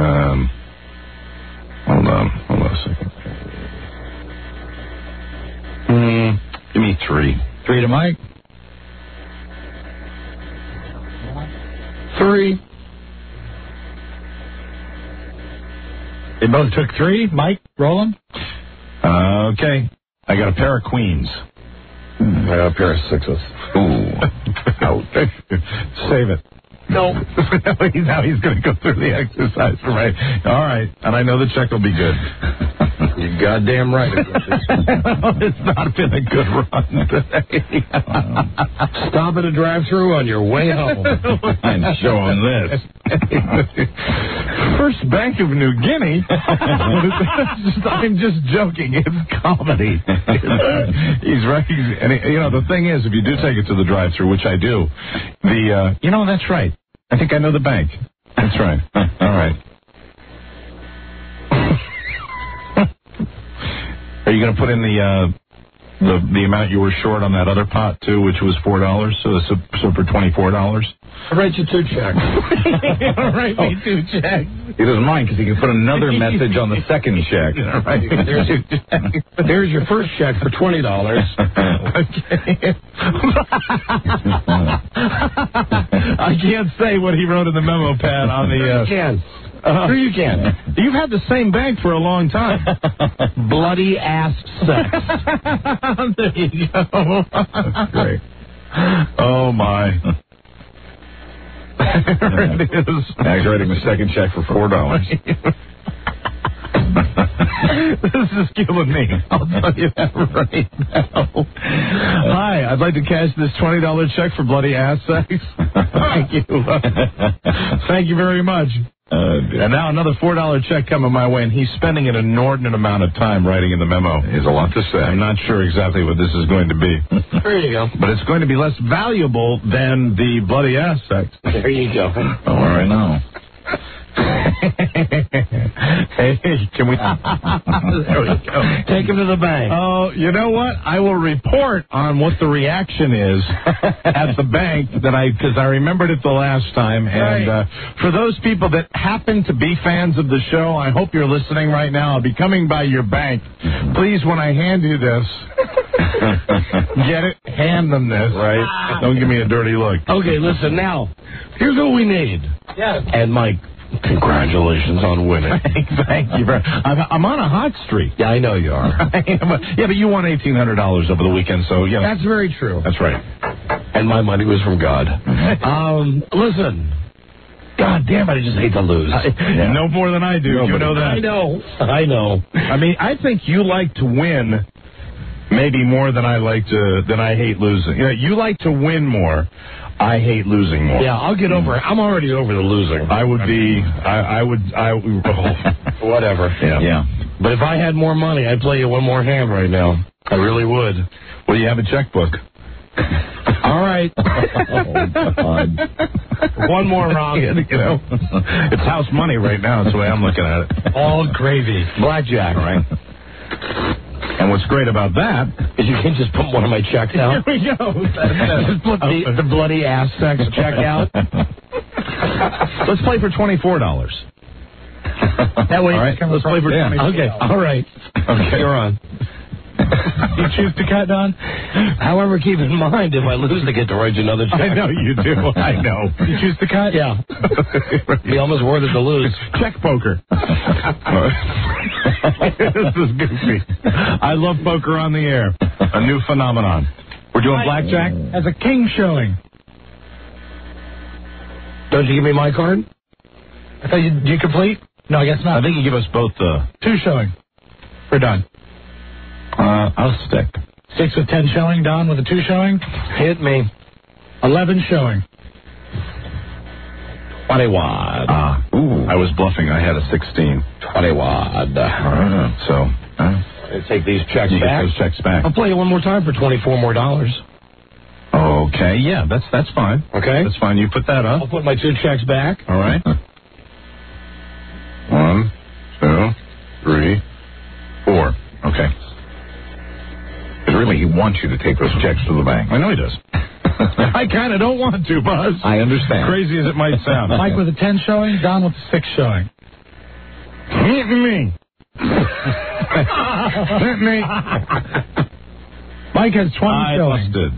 Hold on a second. Give me 3. 3 to Mike. 3. They both took 3. Mike, roll them. Okay. I got a pair of queens. I got a pair of 6s. Ooh. Out. Save it. No. Now he's going to go through the exercise for me. All right. And I know the check will be good. You're goddamn right. It's not been a good run today. Stop at a drive-thru on your way home. And show him this. First Bank of New Guinea. I'm just joking. It's comedy. He's right. And the thing is, if you do take it to the drive-thru, which I do, that's right. I think I know the bank. That's right. All right. Are you going to put in the amount you were short on that other pot too, which was $4? So for $24. I'll write you 2 checks. I'll write me 2 checks. He doesn't mind because he can put another message on the second check. Right. There's your first check for $20. Okay. I can't say what he wrote in the memo pad on the. You can. Sure you can. You've had the same bank for a long time. Bloody ass sex. There you go. That's great. Oh, my. There it is. Now he's writing the second check for $4. This is killing me. I'll tell you that right now. Hi, I'd like to cash this $20 check for bloody ass sex. Thank you. Thank you very much. And now another $4 check coming my way, and he's spending an inordinate amount of time writing in the memo. He has a lot to say. I'm not sure exactly what this is going to be. There you go. But it's going to be less valuable than the bloody ass sex. There you go. Oh, all right now. Hey, can we? There we go. Take him to the bank. Oh, you know what? I will report on what the reaction is at the bank because I remembered it the last time. And for those people that happen to be fans of the show, I hope you're listening right now. I'll be coming by your bank. Please, when I hand you this, get it, hand them this. Right? Don't give me a dirty look. Okay, listen now. Here's what we need. Yes. And Mike, congratulations on winning. Thank you. I'm on a hot streak. Yeah, I know you are. But you won $1,800 over the weekend, so That's very true. That's right. And my money was from God. Listen. God damn it, I just hate to lose. No more than I do. You know that. I know. I mean, I think you like to win maybe more than I hate losing. You like to win more. I hate losing more. Yeah, I'll get over it. I'm already over the losing. I would be, whatever. Yeah. But if I had more money, I'd play you one more hand right now. I really would. Well, you have a checkbook. All right. Oh, God. One more round. You know, it's house money right now. That's the way I'm looking at it. All gravy. Blackjack. All right. And what's great about that is you can just put one of my checks out. Here we go. Just put the bloody ass sex check out. Let's play for $24. That way, all right. Let's play for $24. Okay. All right. Okay. You're on. You choose to cut, Don? However, keep in mind, if I lose, I get to write you another check. I know you do. I know. You choose to cut? Yeah. Be almost worth it to lose. Check poker. This is goofy. I love poker on the air. A new phenomenon. We're doing blackjack? As a king showing. Don't you give me my card? I thought you complete? No, I guess not. I think you give us both the... 2 showing. For Don. I'll stick. 6 with 10 showing. Don with a 2 showing. Hit me. 11 showing. 20 wad. I was bluffing. I had a 16. 20 wad. So... take these checks you back. Get those checks back. I'll play you one more time for $24 more. Okay, yeah, that's fine. Okay. That's fine. You put that up. I'll put my 2 checks back. All right. 1, 2, 3, 4. Okay. Because really, he wants you to take those checks to the bank. I know he does. I kind of don't want to, Buzz. I understand. Crazy as it might sound. Mike with a 10 showing, Don with a 6 showing. Hit me. Hit me. Mike has 20 showing. Busted.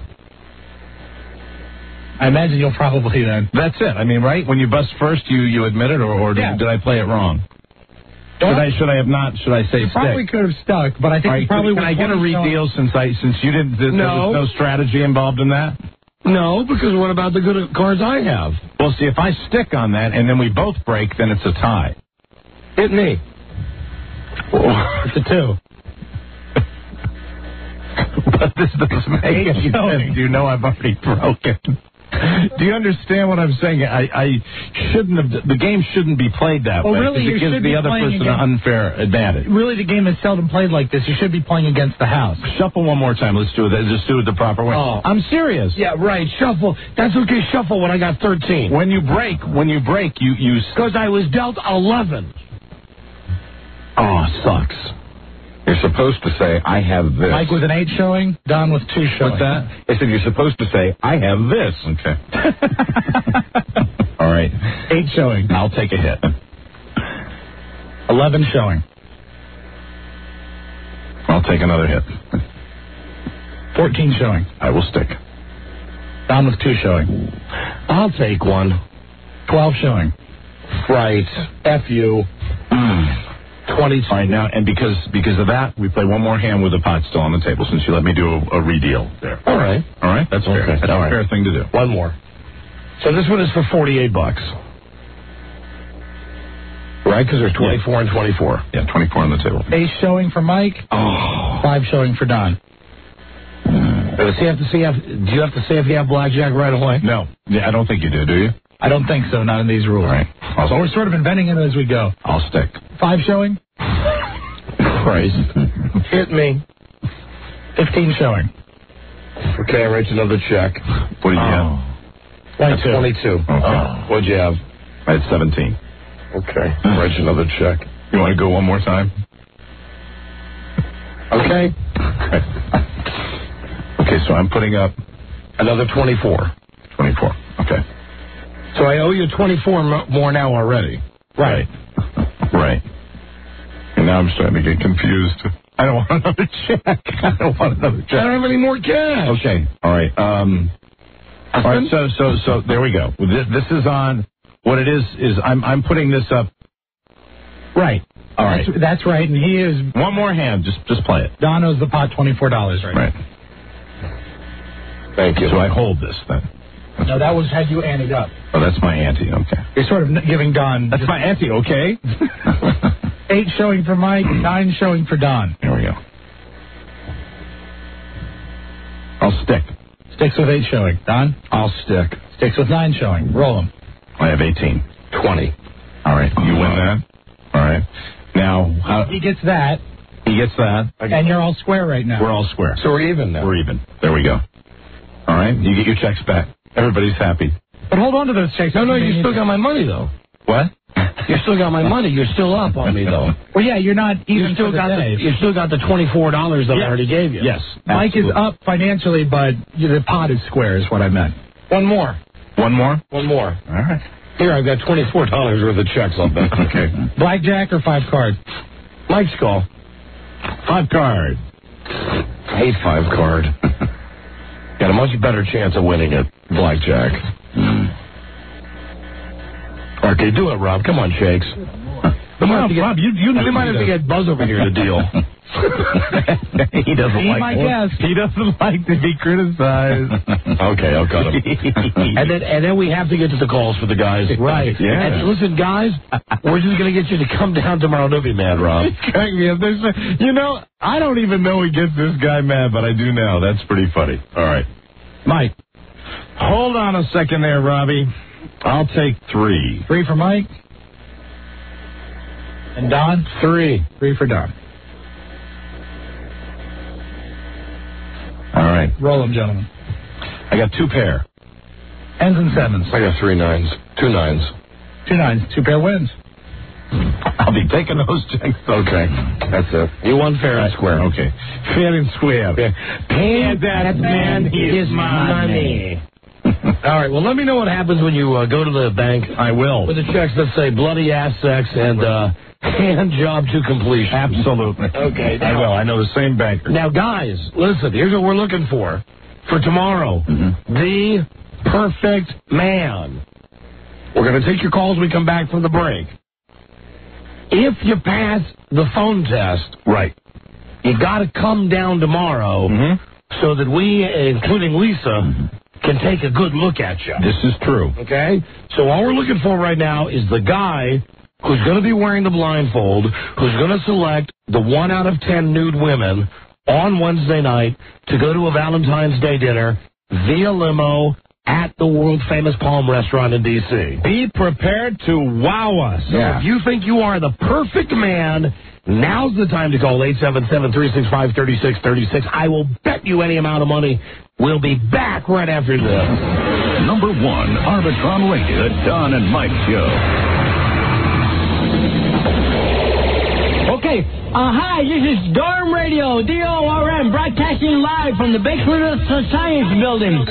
I imagine you'll probably then. That's it. I mean, right? When you bust first, you admit it, or did I play it wrong? Should I have not? Should I say you stick? Probably could have stuck, but I think right, you probably can I get a redeal since you didn't? There was no strategy involved in that. No, because what about the good cards I have? Well, see, if I stick on that and then we both break, then it's a tie. Hit me. It's a 2. But this doesn't make any sense. You know I've already broken. Do you understand what I'm saying? I shouldn't have. The game shouldn't be played that way. Really, because it gives the other person an unfair advantage. Really, the game is seldom played like this. You should be playing against the house. Shuffle one more time. Let's do it. Just do it the proper way. Oh. I'm serious. Yeah, right. Shuffle. That's okay. Shuffle when I got 13. When you break, you. Because I was dealt 11. Oh, sucks. You're supposed to say, I have this. Mike with an 8 showing, Don with 2 showing. What's that? I said, you're supposed to say, I have this. Okay. All right. 8 showing. I'll take a hit. 11 showing. I'll take another hit. 14 showing. I will stick. Don with 2 showing. I'll take 1. 12 showing. Right. F you. 20. All right, now, and because of that, we play one more hand with the pot still on the table since you let me do a redeal there. All right. All right? That's fair. Okay. That's a fair thing to do. One more. So this one is for $48. Right? Because there's 24 and 24. Yeah, 24 on the table. 8 showing for Mike. 5 showing for Don. Do you have to say if you have blackjack right away? No. Yeah, I don't think you do you? I don't think so, not in these rules. All right. So we're sort of inventing it as we go. I'll stick. 5 showing. Christ. Hit me. 15 showing. Okay, I write you another check. What do you have? 22. 22. Okay. What'd you have? I had 17. Okay. Write you another check. You want to go one more time? Okay. Okay, so I'm putting up another 24. 24. Okay. So I owe you 24 more now already. Right. Right. And now I'm starting to get confused. I don't want another check. I don't have any more cash. Okay. All right. All right. So there we go. This is on. What it is I'm putting this up. Right. All right. That's right. And he is. One more hand. Just play it. Don owes the pot $24 right. Thank you. So I hold this then. No, that was had you anteed up. Oh, that's my ante. Okay. You're sort of giving Don. That's my ante. Okay. 8 showing for Mike, 9 showing for Don. Here we go. I'll stick. Sticks with 8 showing. Don? I'll stick. Sticks with 9 showing. Roll them. I have 18. 20. All right. You win that. All right. Now he gets that. He gets that. And you're all square right now. We're all square. So we're even now. We're even. There we go. All right. You get your checks back. Everybody's happy. But hold on to those checks. No, you still got my money, though. What? You still got my money. You're still up on me, though. Well, yeah, you're not even You still got the $24 that I already gave you. Yes. Mike is up financially, but the pot is square is what I meant. One more. One more? One more. All right. Here, I've got $24 worth of checks on bet. Okay. Blackjack or 5 card? Mike's call. 5 card. I hate 5 card. Got a much better chance of winning at blackjack. Okay, do it, Rob. Come on, Shakes. Rob, you might have to get Buzz over here to deal. He doesn't Be my guest. He doesn't like to be criticized. Okay, I'll cut him. and then we have to get to the calls for the guys. Right. Yeah. And listen, guys, we're just going to get you to come down tomorrow. Don't be mad, Rob. Crack me up. You know, I don't even know he gets this guy mad, but I do now. That's pretty funny. All right. Mike. Hold on a second there, Robbie. I'll take 3. 3 for Mike. And Don? 3. 3 for Don. All right. Roll them, gentlemen. I got 2 pair. Ends and 7s. I got 3 9s. 2 9s. 2 9s. 2 pair wins. I'll be taking those checks. Okay. That's it. You won fair and square. Okay. Fair and square. Pay that man his money. All right, well, let me know what happens when you go to the bank. I will. With the checks that say bloody ass sex and hand job to completion. Absolutely. Okay. I will. I know the same banker. Now, guys, listen, here's what we're looking for tomorrow. The perfect man. We're going to take your calls when we come back from the break. If you pass the phone test, right, you got to come down tomorrow so that we, including Lisa, can take a good look at you. This is true. Okay? So all we're looking for right now is the guy who's going to be wearing the blindfold, who's going to select the 1 out of 10 nude women on Wednesday night to go to a Valentine's Day dinner via limo at the world-famous Palm Restaurant in D.C. Be prepared to wow us. So if you think you are the perfect man, now's the time to call 877-365-3636. I will bet you any amount of money. We'll be back right after this. Number 1, Arbitron Radio, the Don and Mike Show. Okay, hi, this is Dorm Radio, DORM, broadcasting live from the basement of the Science Building.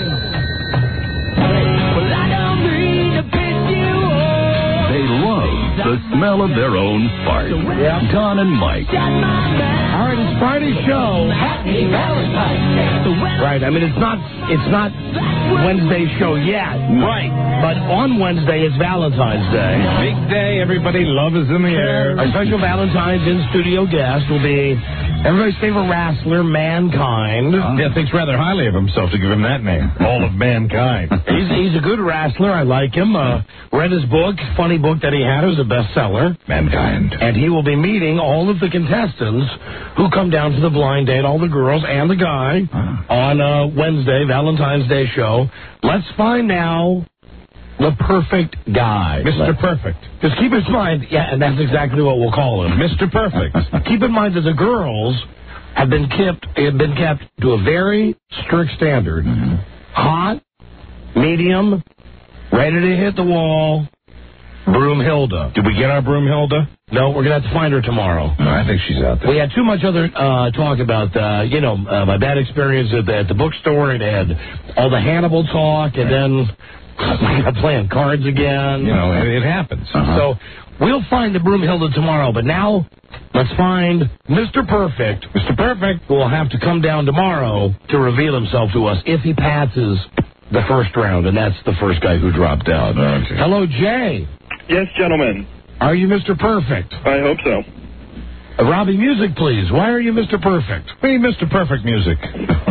Well, I don't mean to piss you off. They love the smell of their own fart. Yep. Don and Mike. All right, it's Friday's show. Happy Valentine's Day. Right, I mean, it's not Wednesday's show yet. Right. But on Wednesday, it's Valentine's Day. Big day, everybody. Love is in the air. Our special Valentine's in-studio guest will be everybody's favorite wrestler, Mankind. Yeah, thinks rather highly of himself to give him that name. All of Mankind. He's a good wrestler. I like him. Read his book, funny book that he had. It was a bestseller. Mankind. And he will be meeting all of the contestants who come down to the blind date, all the girls and the guy, on Wednesday, Valentine's Day show. Let's find now the perfect guy. Mr. Perfect. Just keep in mind, yeah, and that's exactly what we'll call him. Mr. Perfect. Keep in mind that the girls have been kept to a very strict standard. Hot, medium, ready to hit the wall, Broomhilda. Did we get our Broomhilda? No, we're going to have to find her tomorrow. No, I think she's out there. We had too much other talk about, my bad experience at the bookstore, and had all the Hannibal talk, and then we got playing cards again. You know, it happens. So we'll find the Broomhilda tomorrow, but now let's find Mr. Perfect. Mr. Perfect. Who will have to come down tomorrow to reveal himself to us if he passes the first round, and that's the first guy who dropped out. Okay. Hello, Jay. Yes, gentlemen. Are you Mr. Perfect? I hope so. Robbie, music, please. Why are you Mr. Perfect? We need Mr. Perfect music.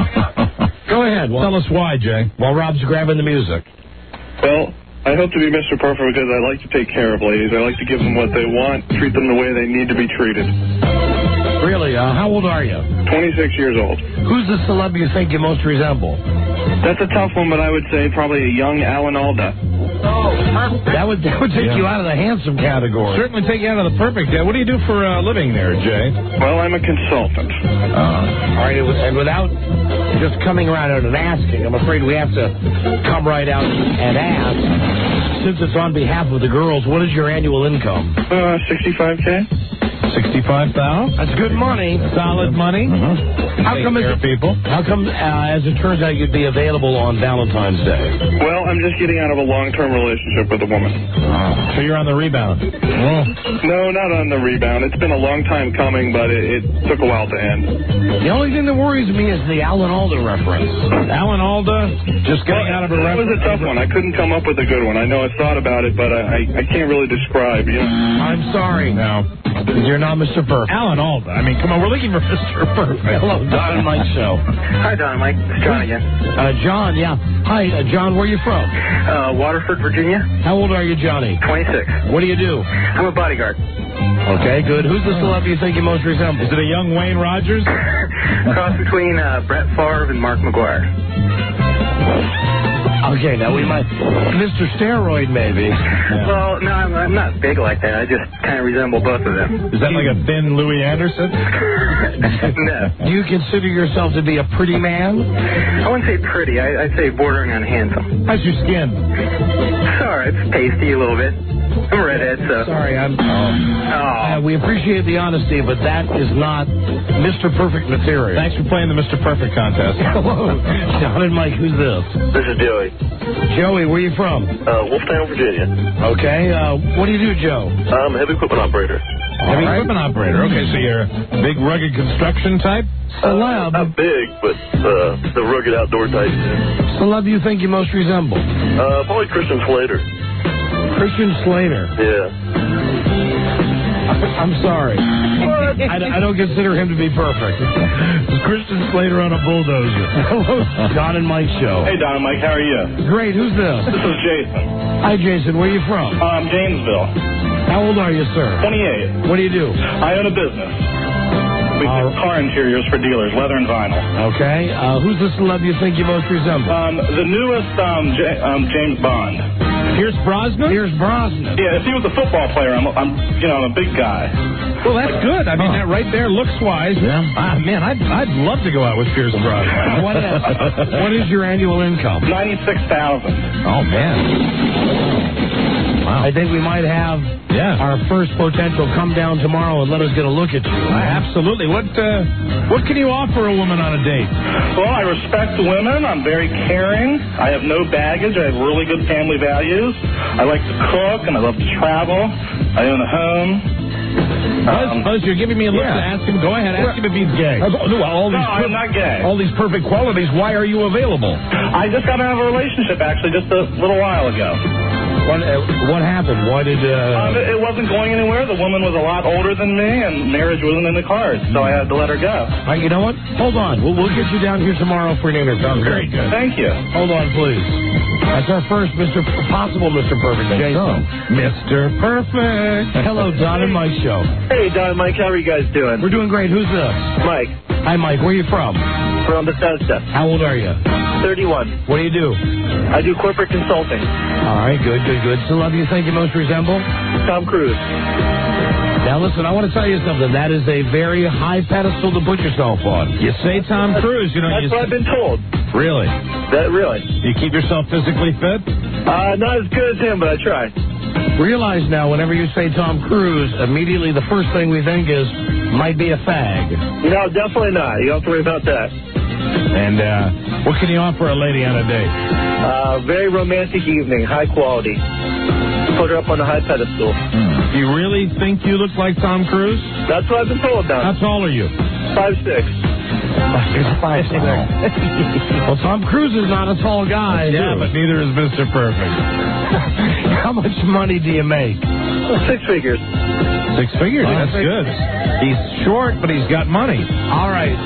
Go ahead. Tell us why, Jay. While Rob's grabbing the music. Well, I hope to be Mr. Perfect because I like to take care of ladies. I like to give them what they want, treat them the way they need to be treated. Really? How old are you? 26 years old. Who's the celeb you think you most resemble? That's a tough one, but I would say probably a young Alan Alda. That would take you out of the handsome category. Certainly take you out of the perfect. What do you do for a living there, Jay? Well, I'm a consultant. All right, and without just coming right out and asking. I'm afraid we have to come right out and ask. Since it's on behalf of the girls, what is your annual income? $65K. 65,000? That's good money. Solid money. How come, as it turns out, you'd be available on Valentine's Day? Well, I'm just getting out of a long-term relationship with a woman. So you're on the rebound? No, not on the rebound. It's been a long time coming, but it took a while to end. The only thing that worries me is the Alan Alda reference. Alan Alda just getting out of a reference? That was a tough one. I couldn't come up with a good one. I know I thought about it, but I can't really describe. You know? I'm sorry. No. You're not Mr. Perfect. Alan Alda. I mean, come on, we're looking for Mr. Perfect. Hello, Don and Mike Show. Hi, Don and Mike. It's John again. John, yeah. Hi, John, where are you from? Waterford, Virginia. How old are you, Johnny? 26. What do you do? I'm a bodyguard. Okay, good. Who's the celebrity you think you most resemble? Is it a young Wayne Rogers? Cross between Brett Favre and Mark McGuire. Okay, now we might... Mr. Steroid, maybe. Yeah. Well, no, I'm not big like that. I just kind of resemble both of them. Is that like a thin Louis Anderson? No. Do you consider yourself to be a pretty man? I wouldn't say pretty. I'd say bordering on handsome. How's your skin? Sorry, it's pasty a little bit. I'm a redhead, so... Sorry, we appreciate the honesty, but that is not Mr. Perfect material. Thanks for playing the Mr. Perfect contest. Hello. John and Mike, who's this? This is Joey. Joey, where are you from? Wolftown, Virginia. Okay. What do you do, Joe? I'm a heavy equipment operator. Equipment operator. Okay, so you're a big, rugged construction type? Celeb. Not big, but the rugged outdoor type. Celeb you think you most resemble? Probably Christian Slater. Christian Slater? Yeah. I'm sorry. I don't consider him to be perfect. Christian Slater on a bulldozer. Hello, Don and Mike Show. Hey, Don and Mike, how are you? Great. Who's this? This is Jason. Hi, Jason. Where are you from? Janesville. How old are you, sir? 28. What do you do? I own a business. We make car interiors for dealers, leather and vinyl. Okay. Who's the celeb you think you most resemble? The newest James Bond. Pierce Brosnan? Pierce Brosnan. Yeah, if he was a football player, I'm a big guy. Well, that's good. I mean, that right there, looks-wise. Yeah. Man, I'd love to go out with Pierce Brosnan. What is your annual income? $96,000. Oh, man. Wow. I think we might have our first potential come down tomorrow and let us get a look at you. Absolutely. What can you offer a woman on a date? Well, I respect women. I'm very caring. I have no baggage. I have really good family values. I like to cook, and I love to travel. I own a home. Buzz, you're giving me a look to ask him. Go ahead, ask him if he's gay. I'm not gay. All these perfect qualities, why are you available? I just got out of a relationship, actually, just a little while ago. What happened? Why did... It wasn't going anywhere. The woman was a lot older than me, and marriage wasn't in the cards, so I had to let her go. Right, you know what? Hold on. We'll get you down here tomorrow for an interview. Sounds very good. Thank you. Hold on, please. That's our first possible Mr. Perfect. Jason. Mr. Perfect. Hello, Don and Mike Show. Hey, Don and Mike. How are you guys doing? We're doing great. Who's this? Mike. Hi, Mike. Where are you from? From Bethesda. How old are you? 31. What do you do? I do corporate consulting. All right, good. Celeb you think you most resemble? Tom Cruise. Now, listen, I want to tell you something. That is a very high pedestal to put yourself on. You say Tom Cruise, That's what I've been told. Really? Really. You keep yourself physically fit? Not as good as him, but I try. Realize now, whenever you say Tom Cruise, immediately the first thing we think is, might be a fag. No, definitely not. You don't have to worry about that. And what can you offer a lady on a date? Very romantic evening, high quality. Put her up on a high pedestal. Do you really think you look like Tom Cruise? That's what I've been told, Don. How tall are you? 5'6". He's 5'6". Well, Tom Cruise is not a tall guy. Yeah, but neither is Mr. Perfect. How much money do you make? 6 figures. 6 figures? That's good. He's short, but he's got money. All right.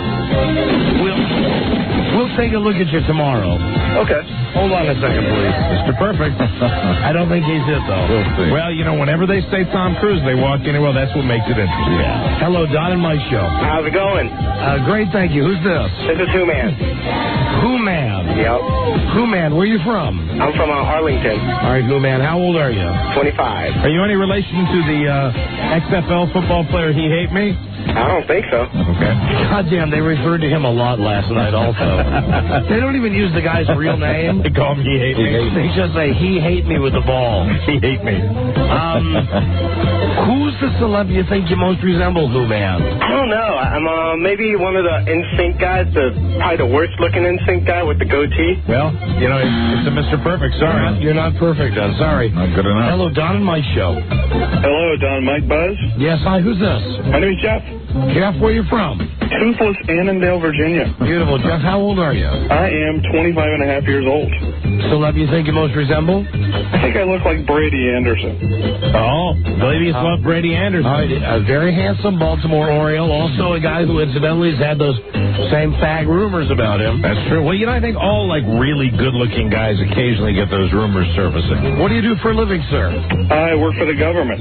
We'll take a look at you tomorrow. Okay. Hold on a second, please. Mr. Perfect. I don't think he's it, though. We'll see. Well, whenever they say Tom Cruise, they walk in. Well, that's what makes it interesting. Yeah. Hello, Don and Mike Show. How's it going? Great, thank you. Who's this? This is Who Man. Who Man? Yep. Who Man, where are you from? I'm from Arlington. All right, Who Man, how old are you? 25. Are you any relation to the XFL football player He Hate Me? I don't think so. Okay. God damn, they referred to him a lot last night also. They don't even use the guy's real name. They call him He Hate Me. They just say, he hate me with the ball. He hate me. Who's the celeb you think you most resemble, who, man? I don't know. I'm maybe one of the NSYNC guys, probably the worst looking NSYNC guy with the goatee. Well, you know, it's a Mr. Perfect. Sorry. You're not perfect, I'm sorry. Not good enough. Hello, Don and Mike Show. Hello, Don Mike Buzz. Yes, hi, who's this? My name is Jeff. Jeff, where you from? Toothless Annandale, Virginia. Beautiful. Jeff, how old are you? I am 25 and a half years old. Celeb you think you most resemble? I think I look like Brady Anderson. Oh, ladies love Brady Anderson. A very handsome Baltimore Oriole. Also a guy who incidentally has had those same fag rumors about him. That's true. Well, you know, I think all, like, really good-looking guys occasionally get those rumors surfacing. What do you do for a living, sir? I work for the government.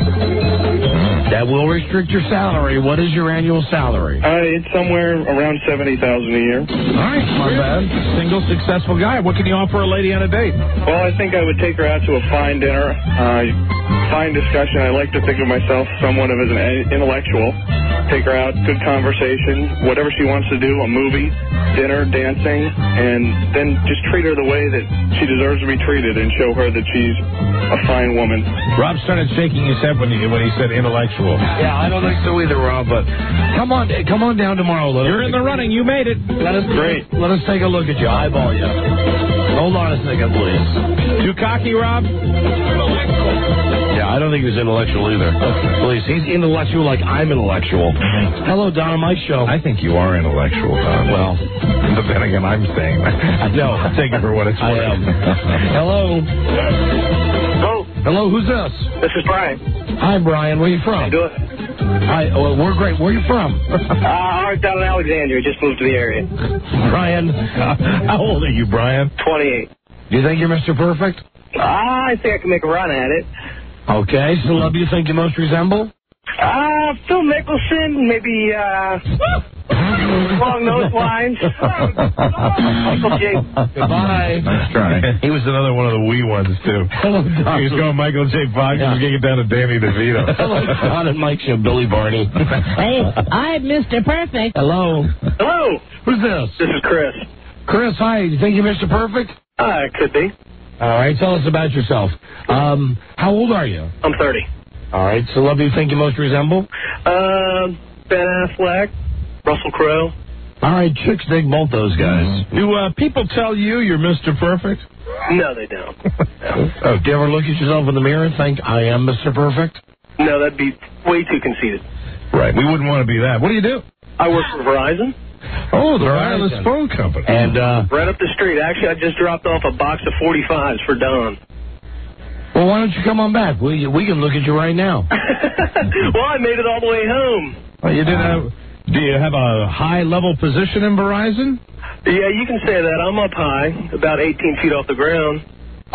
That will restrict your salary. What is your annual salary? It's somewhere around $70,000 a year. All right, not bad. Single, successful guy. What can you offer a lady on a date? Well, I think I would take her out to a fine dinner, fine discussion. I like to think of myself somewhat of as an intellectual. Take her out, good conversation, whatever she wants to do, a movie, dinner, dancing, and then just treat her the way that she deserves to be treated and show her that she's a fine woman. Rob started shaking his head when he said intellectual. Yeah, I don't think so either, Rob, but come on down tomorrow. You're in the running. You made it. Let us take a look at you. Eyeball you. Hold on a second, please. Too cocky, Rob? Yeah, I don't think he's intellectual either. Please, he's intellectual like I'm intellectual. Hello, Don and Mike Show. I think you are intellectual, Don. Well, but then again, I'm saying that. No, take it for what it's worth. I am. Hello. Hello, who's this? This is Brian. Hi, Brian. Where you from? How you doing? Hi, we're great. Where are you from? I'm down in Alexandria. Just moved to the area. Brian, how old are you, Brian? 28. Do you think you're Mr. Perfect? I think I can make a run at it. Okay, celeb you think you most resemble? Phil Mickelson, maybe, along those lines. Michael J. Goodbye. That's right. He was another one of the wee ones, too. Hello, Don. He was going Michael J. Fox. He was getting down to Danny DeVito. Hello, Don and Mike Show, Billy Barney. Hey, I'm Mr. Perfect. Hello. Hello. Who's this? This is Chris. Chris, hi. You think you're Mr. Perfect? Could be. All right, tell us about yourself. How old are you? I'm 30. All right, celeb you think you most resemble? Ben Affleck, Russell Crowe. All right, chicks dig both those guys. Do people tell you you're Mr. Perfect? No, they don't. Oh, do you ever look at yourself in the mirror and think, I am Mr. Perfect? No, that'd be way too conceited. Right. We wouldn't want to be that. What do you do? I work for Verizon. Oh, the wireless phone company. And right up the street. Actually, I just dropped off a box of 45s for Don. Well, why don't you come on back? We can look at you right now. Well, I made it all the way home. Well, you do you have a high-level position in Verizon? Yeah, you can say that. I'm up high, about 18 feet off the ground.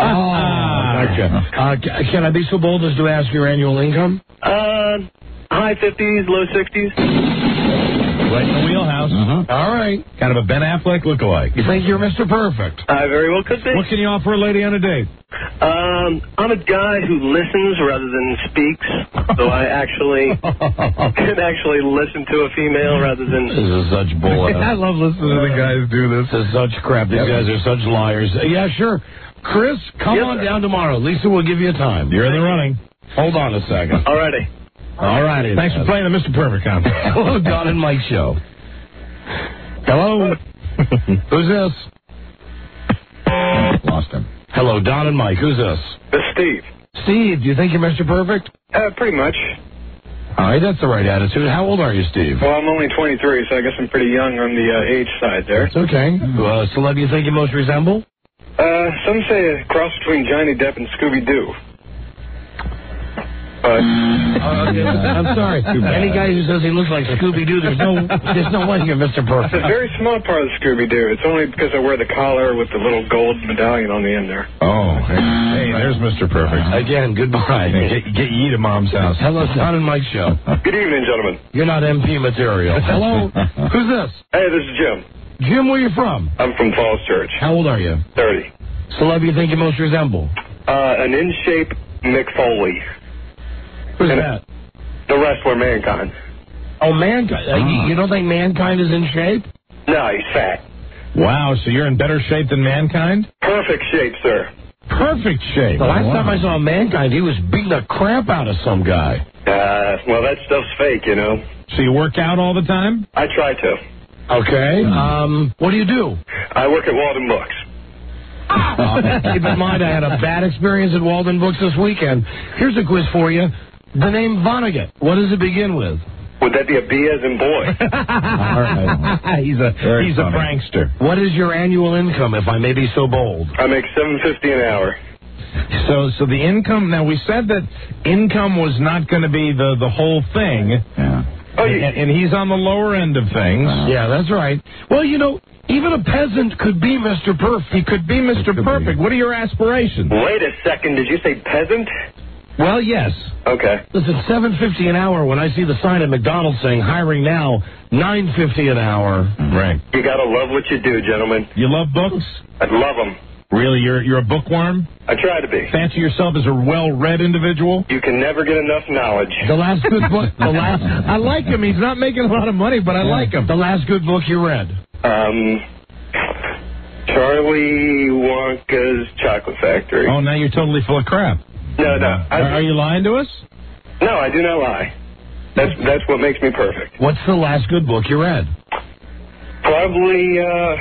Gotcha. Can I be so bold as to ask your annual income? High 50s, low 60s. Right in the wheelhouse. All right. Kind of a Ben Affleck lookalike. You think you're Mr. Perfect? I very well could be. What can you offer a lady on a date? I'm a guy who listens rather than speaks, so I can actually listen to a female rather than... This is such bull. I love listening to the guys do this. This is such crap. These guys are such liars. Yeah, sure. Chris, come on down tomorrow. Lisa will give you a time. You're in the running. Hold on a second. Alrighty. All righty. Thanks for playing the Mr. Perfect contest. Hello, Don and Mike Show. Hello. Who's this? Lost him. Hello, Don and Mike. Who's this? This is Steve. Steve, do you think you're Mr. Perfect? Pretty much. All right, that's the right attitude. How old are you, Steve? Well, I'm only 23, so I guess I'm pretty young on the age side there. It's okay. Celeb you think you most resemble? Some say a cross between Johnny Depp and Scooby-Doo. I'm sorry. Any guy who says he looks like Scooby-Doo, there's no way you're Mr. Perfect. It's a very small part of Scooby-Doo. It's only because I wear the collar with the little gold medallion on the end there. Oh, hey, there's Mr. Perfect. Again, goodbye. Get ye to Mom's house. Hello, Don and Mike Show. Good evening, gentlemen. You're not MP material. Hello? Who's this? Hey, this is Jim. Jim, where you from? I'm from Falls Church. How old are you? 30. Celeb you think you most resemble? An in-shape Mick Foley. Who's that? The wrestler Mankind. Oh, Mankind. You don't think Mankind is in shape? No, he's fat. Wow, so you're in better shape than Mankind? Perfect shape, sir. Perfect shape. The last time I saw Mankind, he was beating a crap out of some guy. Well, that stuff's fake, you know. So you work out all the time? I try to. Okay. What do you do? I work at Walden Books. Keep in mind, I had a bad experience at Walden Books this weekend. Here's a quiz for you. The name Vonnegut, what does it begin with? Would that be a B as in boy? All right. He's a prankster. What is your annual income, if I may be so bold? I make $7.50 an hour. So the income, now we said that income was not going to be the whole thing. Yeah. And he's on the lower end of things. Yeah, that's right. Well, you know, even a peasant could be Mr. Perfect. He could be Mr. Perfect. What are your aspirations? Wait a second. Did you say peasant? Well, yes. Okay. Listen, $7.50 an hour when I see the sign at McDonald's saying hiring now, $9.50 an hour. Right. You got to love what you do, gentlemen. You love books? I love them. Really? You're a bookworm? I try to be. Fancy yourself as a well-read individual? You can never get enough knowledge. The last good book, I like him. He's not making a lot of money, but I like him. The last good book you read? Charlie Wonka's Chocolate Factory. Oh, now you're totally full of crap. No. Are you lying to us? No, I do not lie. That's what makes me perfect. What's the last good book you read? Probably.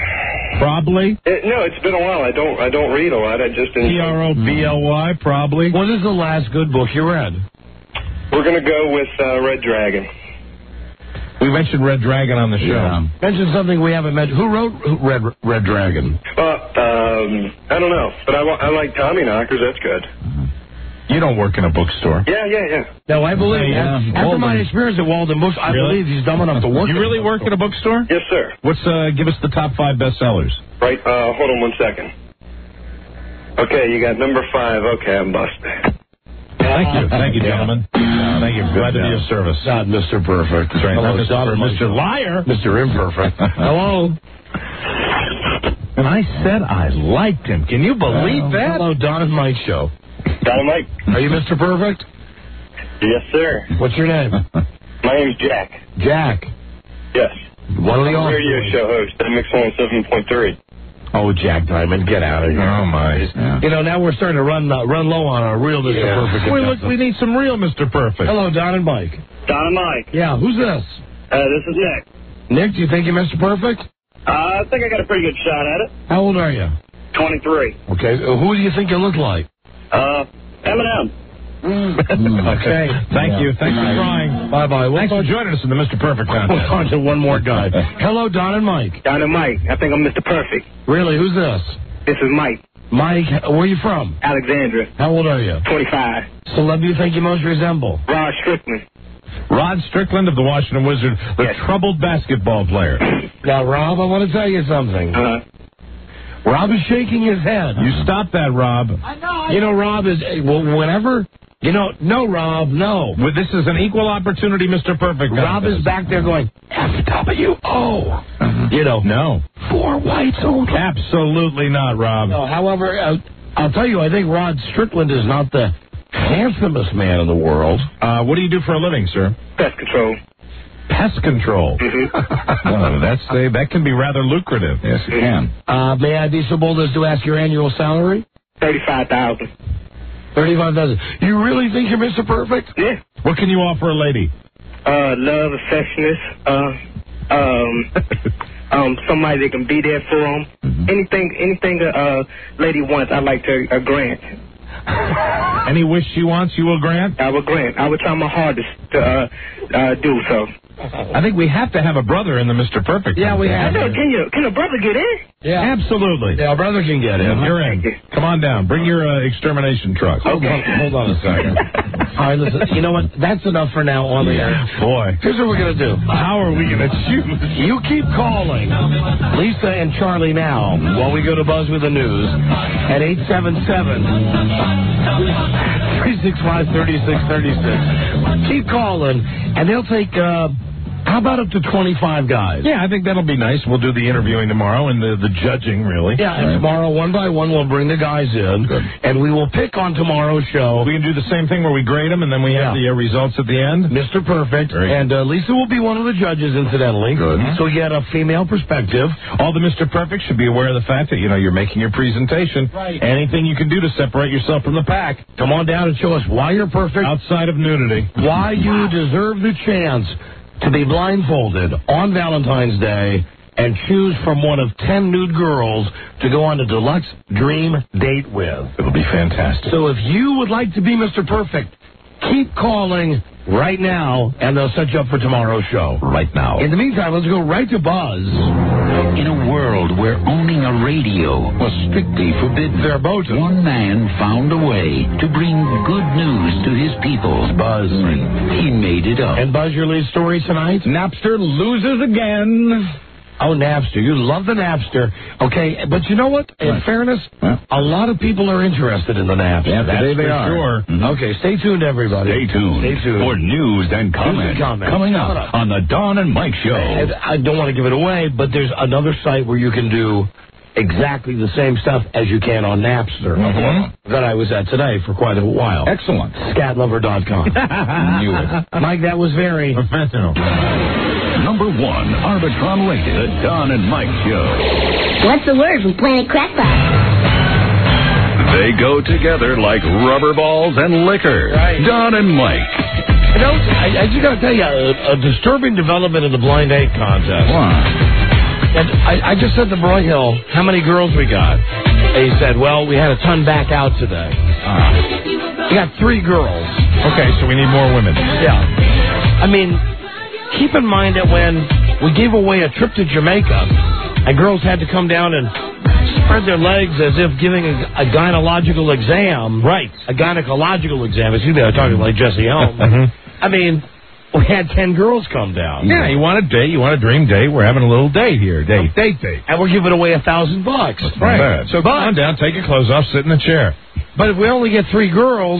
No, it's been a while. I don't read a lot. I just Probly. Probably. What is the last good book you read? We're gonna go with Red Dragon. We mentioned Red Dragon on the show. Yeah. Mention something we haven't mentioned. Who wrote Red Dragon? I don't know, but I like Tommyknockers. That's good. You don't work in a bookstore. Yeah. No, I believe. After my experience at Walden Books, I believe he's dumb enough to work. You really work at a bookstore? Yes, sir. What's give us the top 5 bestsellers? Right. Hold on 1 second. Okay, you got number 5. Okay, I'm busted. Thank you, gentlemen. Thank you. Glad to be of service. Not Mr. Perfect. That's right. Hello, Mr. Liar. Mr. Imperfect. Hello. And I said I liked him. Can you believe that? Hello, Don and Mike show. Don and Mike. Are you Mr. Perfect? Yes, sir. What's your name? My name's Jack. Jack. Yes. One of the radio show host at Mix 107.3. Oh, Jack Diamond, get out of here. Oh, my. Yeah. You know, now we're starting to run low on our real Mr. Perfect. We need some real Mr. Perfect. Hello, Don and Mike. Don and Mike. Yeah, who's this? This is Nick. Nick, do you think you're Mr. Perfect? I think I got a pretty good shot at it. How old are you? 23. Okay, who do you think you look like? Eminem. Okay. Thank you. Thanks for trying. Bye-bye. Thanks for joining us in the Mr. Perfect contest. We'll talk to one more guy. Hello, Don and Mike. Don and Mike. I think I'm Mr. Perfect. Really? Who's this? This is Mike. Mike, where are you from? Alexandria. How old are you? 25. Celeb do you think you most resemble? Rod Strickland. Rod Strickland of the Washington Wizards, the troubled basketball player. Now, Rob, I want to tell you something. Rob is shaking his head. You stop that, Rob. I know. You know, Rob is, whenever, no, Rob, no. Well, this is an equal opportunity, Mr. Perfect. Rob is back there going, FWO. No. 4 whites only. Absolutely not, Rob. No, however, I'll tell you, I think Rod Strickland is not the handsomest man in the world. What do you do for a living, sir? Pest control. Pest control. Mm-hmm. That can be rather lucrative. Yes, it can. May I be so bold as to ask your annual salary? $35,000. $35,000. You really think you're Mr. Perfect? Yeah. What can you offer a lady? Love, affectionate. Somebody that can be there for them. Mm-hmm. Anything a lady wants, I'd like to grant. Any wish she wants, you will grant? I will grant. I will try my hardest to do so. I think we have to have a brother in the Mr. Perfect. Yeah, we have. Can a brother get in? Yeah, absolutely. Yeah, a brother can get in. You're in. Come on down. Bring your extermination truck. Okay. Hold on a second. All right, listen. You know what? That's enough for now on the air. Boy. Here's what we're going to do. How are we going to choose? You keep calling Lisa and Charlie now while we go to Buzz with the News at 877-365-3636. Keep calling, and they'll take... how How about up to 25 guys? Yeah, I think that'll be nice. We'll do the interviewing tomorrow and the judging, really. Yeah, and tomorrow, one by one, we'll bring the guys in, and we will pick on tomorrow's show. We can do the same thing where we grade them, and then we have the results at the end. Mr. Perfect. And Lisa will be one of the judges, incidentally. Good. So we get a female perspective. All the Mr. Perfect should be aware of the fact that, you're making your presentation. Right. Anything you can do to separate yourself from the pack. Come on down and show us why you're perfect. Outside of nudity. Why you deserve the chance to be blindfolded on Valentine's Day and choose from one of 10 nude girls to go on a deluxe dream date with. It'll be fantastic. So if you would like to be Mr. Perfect, keep calling right now, and they'll set you up for tomorrow's show. Right now. In the meantime, let's go right to Buzz. In a world where owning a radio was strictly forbidden, one man found a way to bring good news to his people. Buzz, he made it up. And Buzz, your lead story tonight? Napster loses again. Oh, Napster. You love the Napster. Okay, but you know what? In fairness, a lot of people are interested in the Napster. Yeah, that's they for are. sure. Mm-hmm. Okay, stay tuned, everybody. Stay tuned for news and comments. Coming up on the Don and Mike Show. And I don't want to give it away, but there's another site where you can do exactly the same stuff as you can on Napster. That I was at today for quite a while. Excellent. Scatlover.com. Knew it. Mike, that was very professional. Number 1, Arbitron rated, the Don and Mike Show. What's the word from Planet Crackpot? They go together like rubber balls and liquor. Right. Don and Mike. I just got to tell you, a disturbing development in the blind date contest. And I just said to Broyhill, how many girls we got? And he said, well, we had a ton back out today. We got 3 girls. Okay, so we need more women. Yeah. I mean, keep in mind that when we gave away a trip to Jamaica, and girls had to come down and spread their legs as if giving a gynecological exam. Right. A gynecological exam. Excuse me, I'm talking like Jesse Helm. I mean, we had 10 girls come down. Yeah, you want a date, you want a dream date. We're having a little date here. Date. And we're giving away $1,000. Right. So come on down, take your clothes off, sit in the chair. But if we only get 3 girls,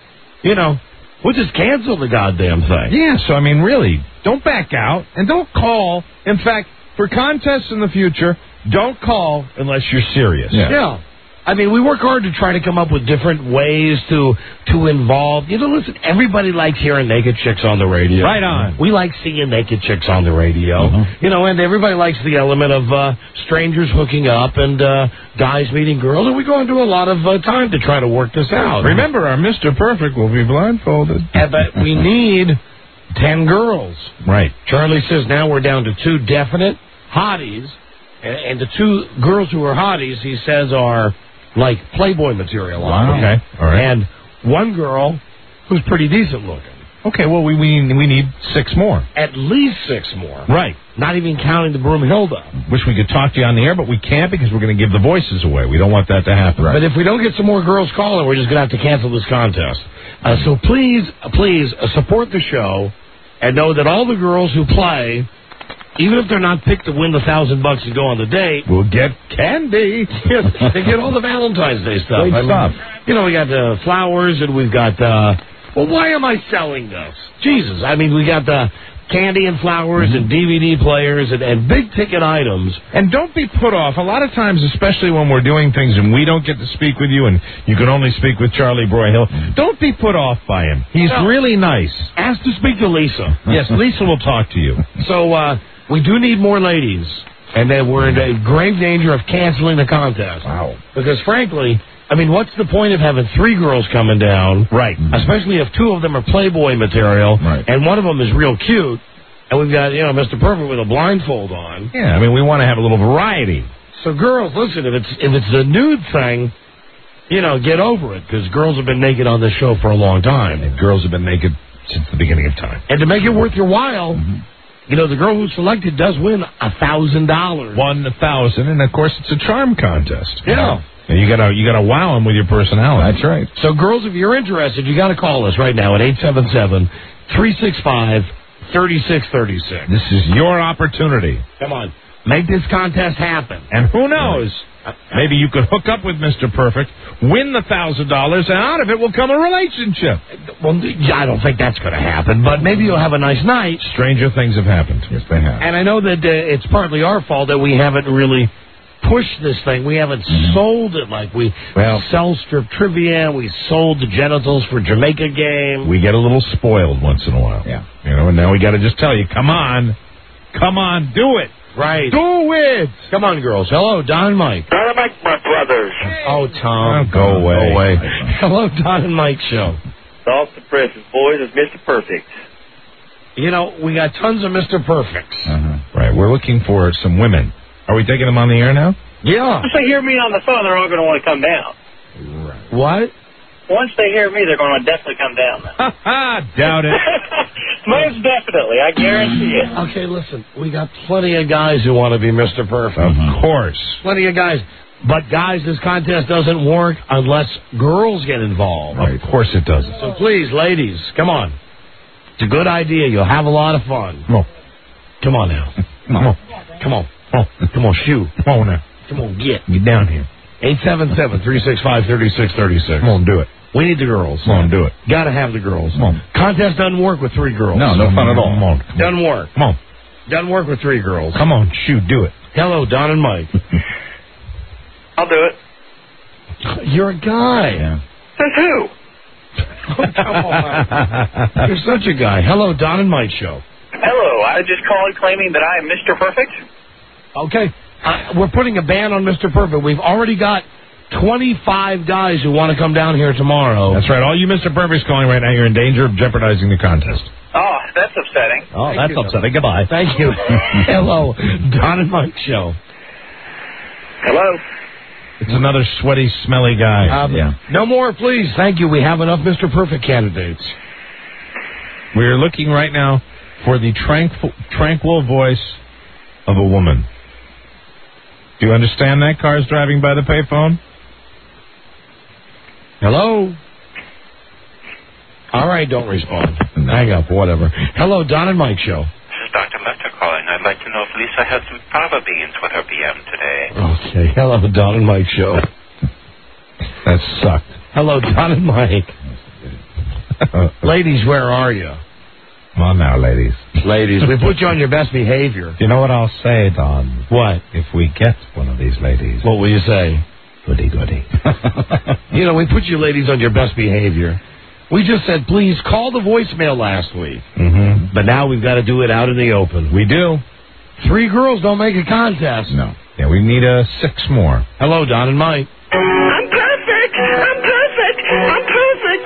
we'll just cancel the goddamn thing. Yeah, so I mean, really, don't back out and don't call. In fact, for contests in the future, don't call unless you're serious. Yeah. I mean, we work hard to try to come up with different ways to involve. Listen, everybody likes hearing naked chicks on the radio. Right on. We like seeing naked chicks on the radio. And everybody likes the element of strangers hooking up and guys meeting girls. And we go into a lot of time to try to work this out. Remember, our Mr. Perfect will be blindfolded. But we need 10 girls. Right. Charlie says now we're down to 2 definite hotties. And the 2 girls who are hotties, he says, are like Playboy material. Wow. Okay. All right. And 1 girl who's pretty decent looking. Okay, well, we need 6 more. At least 6 more. Right. Not even counting the Broomhilda. Wish we could talk to you on the air, but we can't because we're going to give the voices away. We don't want that to happen. Right. But if we don't get some more girls calling, we're just going to have to cancel this contest. So please support the show and know that all the girls who play, even if they're not picked to win the $1,000 and go on the date, we'll get candy. They get all the Valentine's Day stuff. Great stuff. We got the flowers, and we've got why am I selling this? Jesus. I mean, we got the candy and flowers and DVD players and big ticket items. And don't be put off. A lot of times, especially when we're doing things and we don't get to speak with you and you can only speak with Charlie Broyhill, don't be put off by him. He's really nice. Ask to speak to Lisa. Yes, Lisa will talk to you. So, we do need more ladies, and then we're in grave danger of canceling the contest. Wow. Because, frankly, I mean, what's the point of having 3 girls coming down? Right. Especially if 2 of them are Playboy material, and one of them is real cute, and we've got, Mr. Perfect with a blindfold on. Yeah, I mean, we want to have a little variety. So, girls, listen, if it's the nude thing, get over it, because girls have been naked on this show for a long time. And girls have been naked since the beginning of time. And to make it worth your while... the girl who's selected does win $1,000. 1,000, and of course it's a charm contest. Yeah. And you gotta wow them with your personality. That's right. So, girls, if you're interested, you got to call us right now at 877-365-3636. This is your opportunity. Come on, make this contest happen. And who knows? Maybe you could hook up with Mr. Perfect, win the $1,000, and out of it will come a relationship. Well, I don't think that's going to happen, but maybe you'll have a nice night. Stranger things have happened. Yes, they have. And I know that it's partly our fault that we haven't really pushed this thing. We haven't sold it like we sell strip trivia. We sold the genitals for Jamaica game. We get a little spoiled once in a while. Yeah. You know, and now we got to just tell you, come on, do it. Right. Do it. Come on, girls. Hello, Don and Mike. Don and Mike, my brothers. Oh, Tom. Go away. Hello, Don and Mike show. Off the presses, boys, of Mr. Perfect. You know, we got tons of Mr. Perfects. Right. We're looking for some women. Are we taking them on the air now? Yeah. Once they hear me on the phone, they're all going to want to come down. Right. What? Once they hear me, they're going to definitely come down. Doubt it. Most definitely. I guarantee it. Okay, listen. We got plenty of guys who want to be Mr. Perfect. Of course. Plenty of guys. But, guys, this contest doesn't work unless girls get involved. Right. Of course it doesn't. So, please, ladies, come on. It's a good idea. You'll have a lot of fun. Come on. Come on now. Come on. Come on. Come on, shoot. Come on now. Come on, get down here. 877-365-3636. Come on, do it. We need the girls. Come on, do it. Got to have the girls. Come on. Contest doesn't work with 3 girls. No fun at all. Come on. Doesn't work. Come on. Doesn't work with 3 girls. Come on, shoot, do it. Hello, Don and Mike. I'll do it. You're a guy. Says who? Come on. You're such a guy. Hello, Don and Mike show. Hello. I just called claiming that I am Mr. Perfect. Okay. We're putting a ban on Mr. Perfect. We've already got 25 guys who want to come down here tomorrow. That's right. All you Mr. Perfects calling right now, you're in danger of jeopardizing the contest. Oh, that's upsetting. Oh, that's upsetting. Goodbye. Thank you. Hello, Don and Mike show. Hello. It's another sweaty, smelly guy. No more, please. Thank you. We have enough Mr. Perfect candidates. We're looking right now for the tranquil voice of a woman. Do you understand that? Cars driving by the payphone? Hello? All right, don't respond. Hang up, whatever. Hello, Don and Mike show. This is Dr. Lester calling. I'd like to know if Lisa had some fava beans with her PM today. Okay, hello, Don and Mike show. That sucked. Hello, Don and Mike. Ladies, where are you? Come on now, ladies. Ladies, we put you on your best behavior. You know what I'll say, Don? What? If we get one of these ladies. What will you say? Goody, goody. You know, we put you ladies on your best behavior. We just said, please call the voicemail last week. Mm-hmm. But now we've got to do it out in the open. We do. 3 girls don't make a contest. No. Yeah, we need 6 more. Hello, Don and Mike. I'm perfect. I'm perfect. I'm perfect.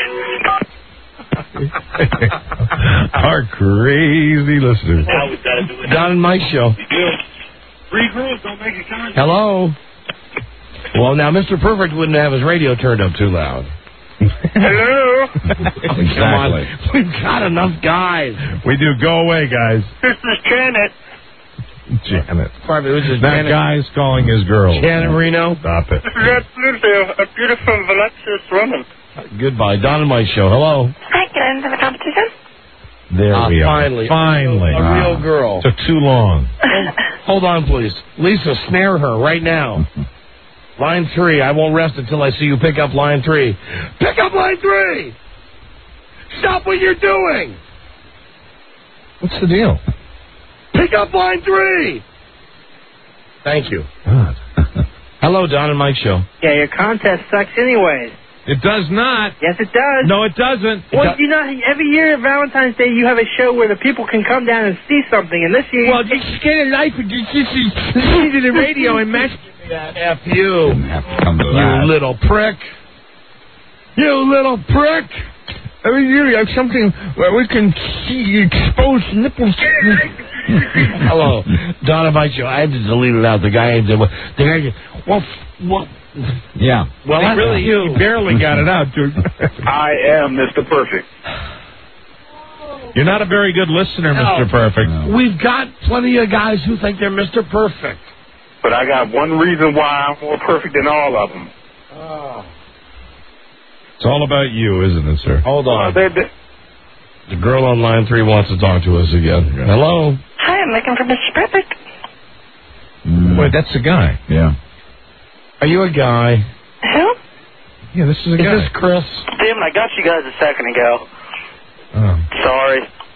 Our crazy listeners. Now we've got to do it. Don and Mike show. 3 girls don't make a contest. Hello. Well, now, Mr. Perfect wouldn't have his radio turned up too loud. Hello. Exactly. Come on. We've got enough guys. We do. Go away, guys. This is Janet. Janet. Pardon me, this is That Janet. guy's calling his girl. Janet Reno. Stop it. This is absolutely a beautiful, voluptuous woman. Goodbye. Don and Mike show. Hello. Hi, get into the competition. There we are. Finally. Finally. A real girl. Took too long. Hold on, please. Lisa, snare her right now. Line 3. I won't rest until I see you pick up line 3. Pick up line 3! Stop what you're doing! What's the deal? Pick up line 3! Thank you. God. Hello, Don and Mike show. Yeah, your contest sucks anyways. It does not. Yes, it does. No, it doesn't. Well, you know, every year at Valentine's Day, you have a show where the people can come down and see something, and this year... Well, just get a life and just listen to the radio and match... F you. Didn't have to come to You that. little prick. You little prick. I mean, you have something where we can see exposed nipples. Hello, Don and Mike show. I had to delete it out. The guy said, well, Yeah. well, that's really you. Barely got it out, dude. I am Mr. Perfect. You're not a very good listener, No. Mr. Perfect. No. We've got plenty of guys who think they're Mr. Perfect. But I got one reason why I'm more perfect than all of them. It's all about you, isn't it, sir? Hold on. They- The girl on line 3 wants to talk to us again. Hello? Hi, I'm looking for Mr. Perfect. Wait, that's the guy. Yeah. Are you a guy? Who? Yeah, this is a guy. Is this Chris? Damn it, I got you guys a second ago. Oh. Sorry.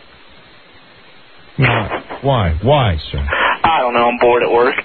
No. Why, sir? I don't know, I'm bored at work.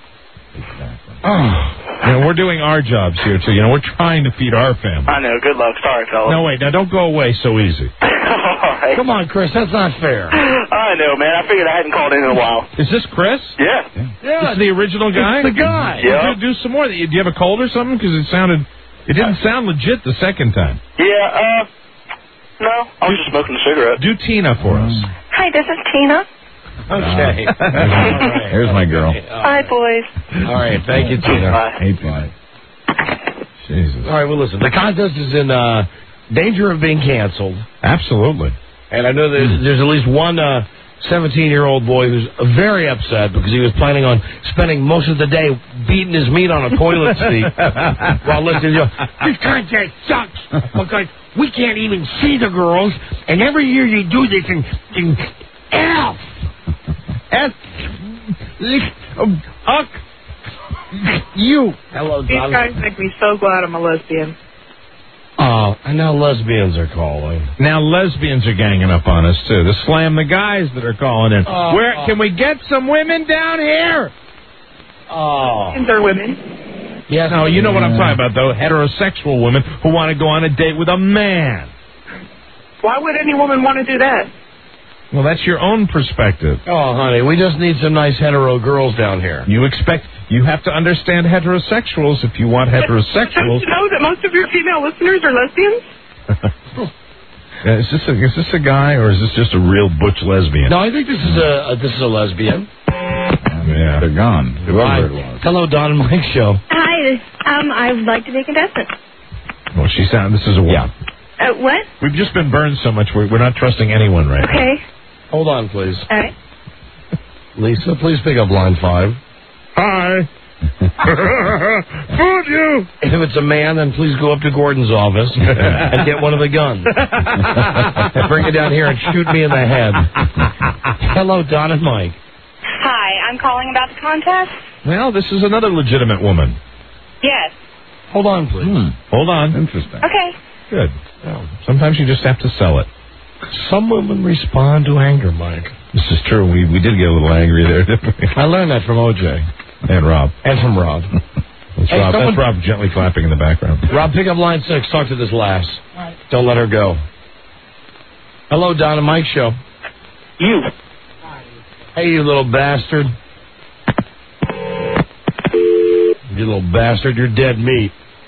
We're doing our jobs here, too. We're trying to feed our family. I know, good luck. Sorry, fellas. No, wait, now don't go away so easy. Alright. Come on, Chris, that's not fair. I know, man. I figured I hadn't called in a while. Is this Chris? Yeah. This is the original guy? It's the guy. Yeah. Do some more. Do you have a cold or something? Because it didn't sound legit the second time. Yeah, no. I was just smoking a cigarette. Do Tina for us. Hi, this is Tina. Okay. Here's my girl. Hi, boys. All right, thank you, Tina. Bye. Hey, bye. Jesus. All right, well, listen, the contest is in danger of being canceled. Absolutely. And I know there's at least one 17-year-old boy who's very upset because he was planning on spending most of the day beating his meat on a toilet seat while listening to this contest sucks because we can't even see the girls, and every year you do this in F. You. Hello, These Don. guys make me so glad I'm a lesbian. Oh, and now lesbians are calling. Now lesbians are ganging up on us, too. To slam the guys that are calling in. Where can we get some women down here? Oh. And they're women. Yes. No, you know what I'm talking about, though. Heterosexual women who want to go on a date with a man. Why would any woman want to do that? Well, that's your own perspective. Oh, honey, we just need some nice hetero girls down here. You have to understand heterosexuals if you want heterosexuals. Don't you know that most of your female listeners are lesbians? Is this a guy or is this just a real butch lesbian? No, I think this is a lesbian. Yeah, they're gone. Right. Hello, Don and Mike Show. Hi, I would like to be a contestant. Well, this is a woman. What? We've just been burned so much, we're not trusting anyone right now. Okay. Hold on, please. All right. Lisa, please pick up line 5. Hi. Fooled you. If it's a man, then please go up to Gordon's office and get one of the guns. And bring it down here and shoot me in the head. Hello, Don and Mike. Hi, I'm calling about the contest. Well, this is another legitimate woman. Yes. Hold on, please. Hold on. Interesting. Okay. Good. Well, sometimes you just have to sell it. Some women respond to anger, Mike. This is true. We did get a little angry there, didn't we? I learned that from O.J. And Rob. And from Rob. That's Rob gently clapping in the background. Rob, pick up line 6. Talk to this lass. Right. Don't let her go. Hello, Don and Mike Show. You. Hey, you little bastard. You little bastard, you're dead meat.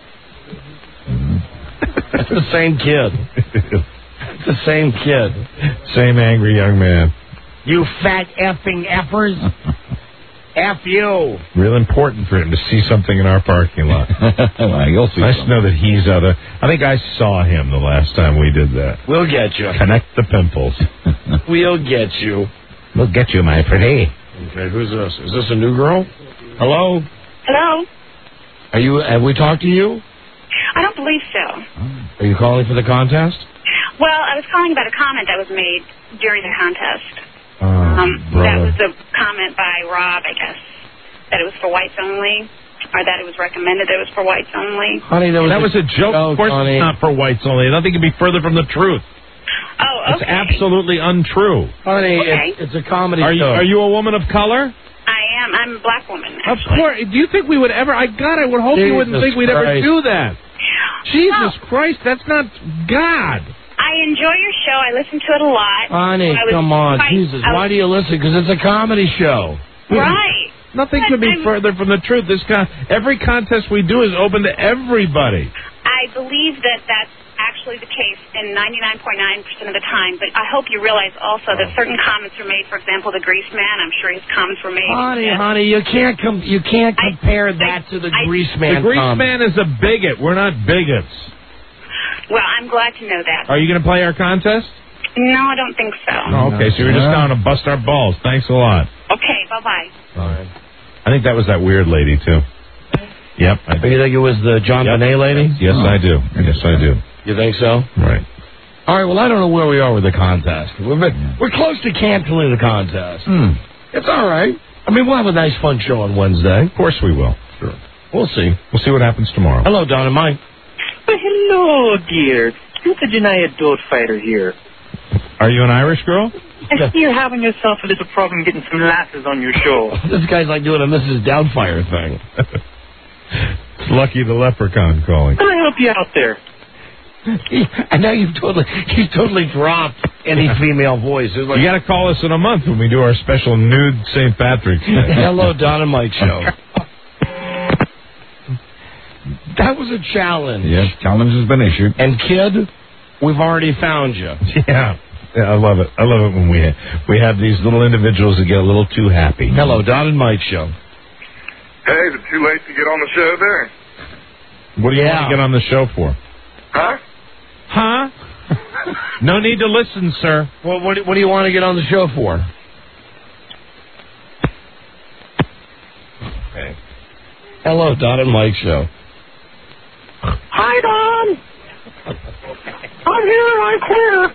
It's the same kid. It's the same kid. Same angry young man. You fat effing effers. F you. Real important for him to see something in our parking lot. Well, you'll see. Nice to know that he's I think I saw him the last time we did that. We'll get you. Connect the pimples. We'll get you. We'll get you, my pretty. Okay, who's this? Is this a new girl? Hello? Hello? Have we talked to you? I don't believe so. Are you calling for the contest? Well, I was calling about a comment that was made during the contest. That was a comment by Rob, I guess, that it was for whites only, or that it was recommended that it was for whites only. Honey, that was a joke. Of course it's not for whites only. Nothing could be further from the truth. Oh, okay. It's absolutely untrue. Honey, okay. it's a comedy show. show. Are you a woman of color? I am. I'm a black woman, Of actually. course. Do you think we would ever... I would hope you wouldn't think we'd ever do that. Jesus Christ, that's not God. I enjoy your show. I listen to it a lot. Honey, come on. Jesus, why do you listen? Because it's a comedy show. Right. Nothing could be further from the truth. Every contest we do is open to everybody. I believe that that's actually the case in 99.9% of the time, but I hope you realize also that certain comments are made. For example, the Grease Man, I'm sure his comments were made. Honey, you can't compare that to the Grease Man. The Grease Man is a bigot. We're not bigots. Well, I'm glad to know that. Are you going to play our contest? No, I don't think so. Oh, okay, so you're just going to bust our balls. Thanks a lot. Okay, bye-bye. All right. I think that was that weird lady, too. Yep. You think it was the John Bonet lady? Yes, I do. Yes, I do. You think so? Right. All right, well, I don't know where we are with the contest. We're close to canceling the contest. It's all right. I mean, we'll have a nice, fun show on Wednesday. Of course we will. Sure. We'll see. We'll see what happens tomorrow. Hello, Don and Mike. Hello, dear. It's a Janaya Dote Fighter here. Are you an Irish girl? I see you're having yourself a little problem getting some lasses on your show. This guy's like doing a Mrs. Doubtfire thing. It's Lucky the Leprechaun calling. Can I help you out there? And now he's totally dropped any female voice. Like, you got to call us in a month when we do our special nude St. Patrick's Day. Hello, Don and Mike show. That was a challenge. Yes, challenge has been issued. And kid, we've already found you. Yeah, I love it. I love it when we have these little individuals that get a little too happy. Hello, Don and Mike show. Hey, is it too late to get on the show there? What do you want to get on the show for? Huh? Huh? No need to listen, sir. Well, what do you want to get on the show for? Okay. Hello, Don and Mike show. Hi, Don. I'm here. I'm queer.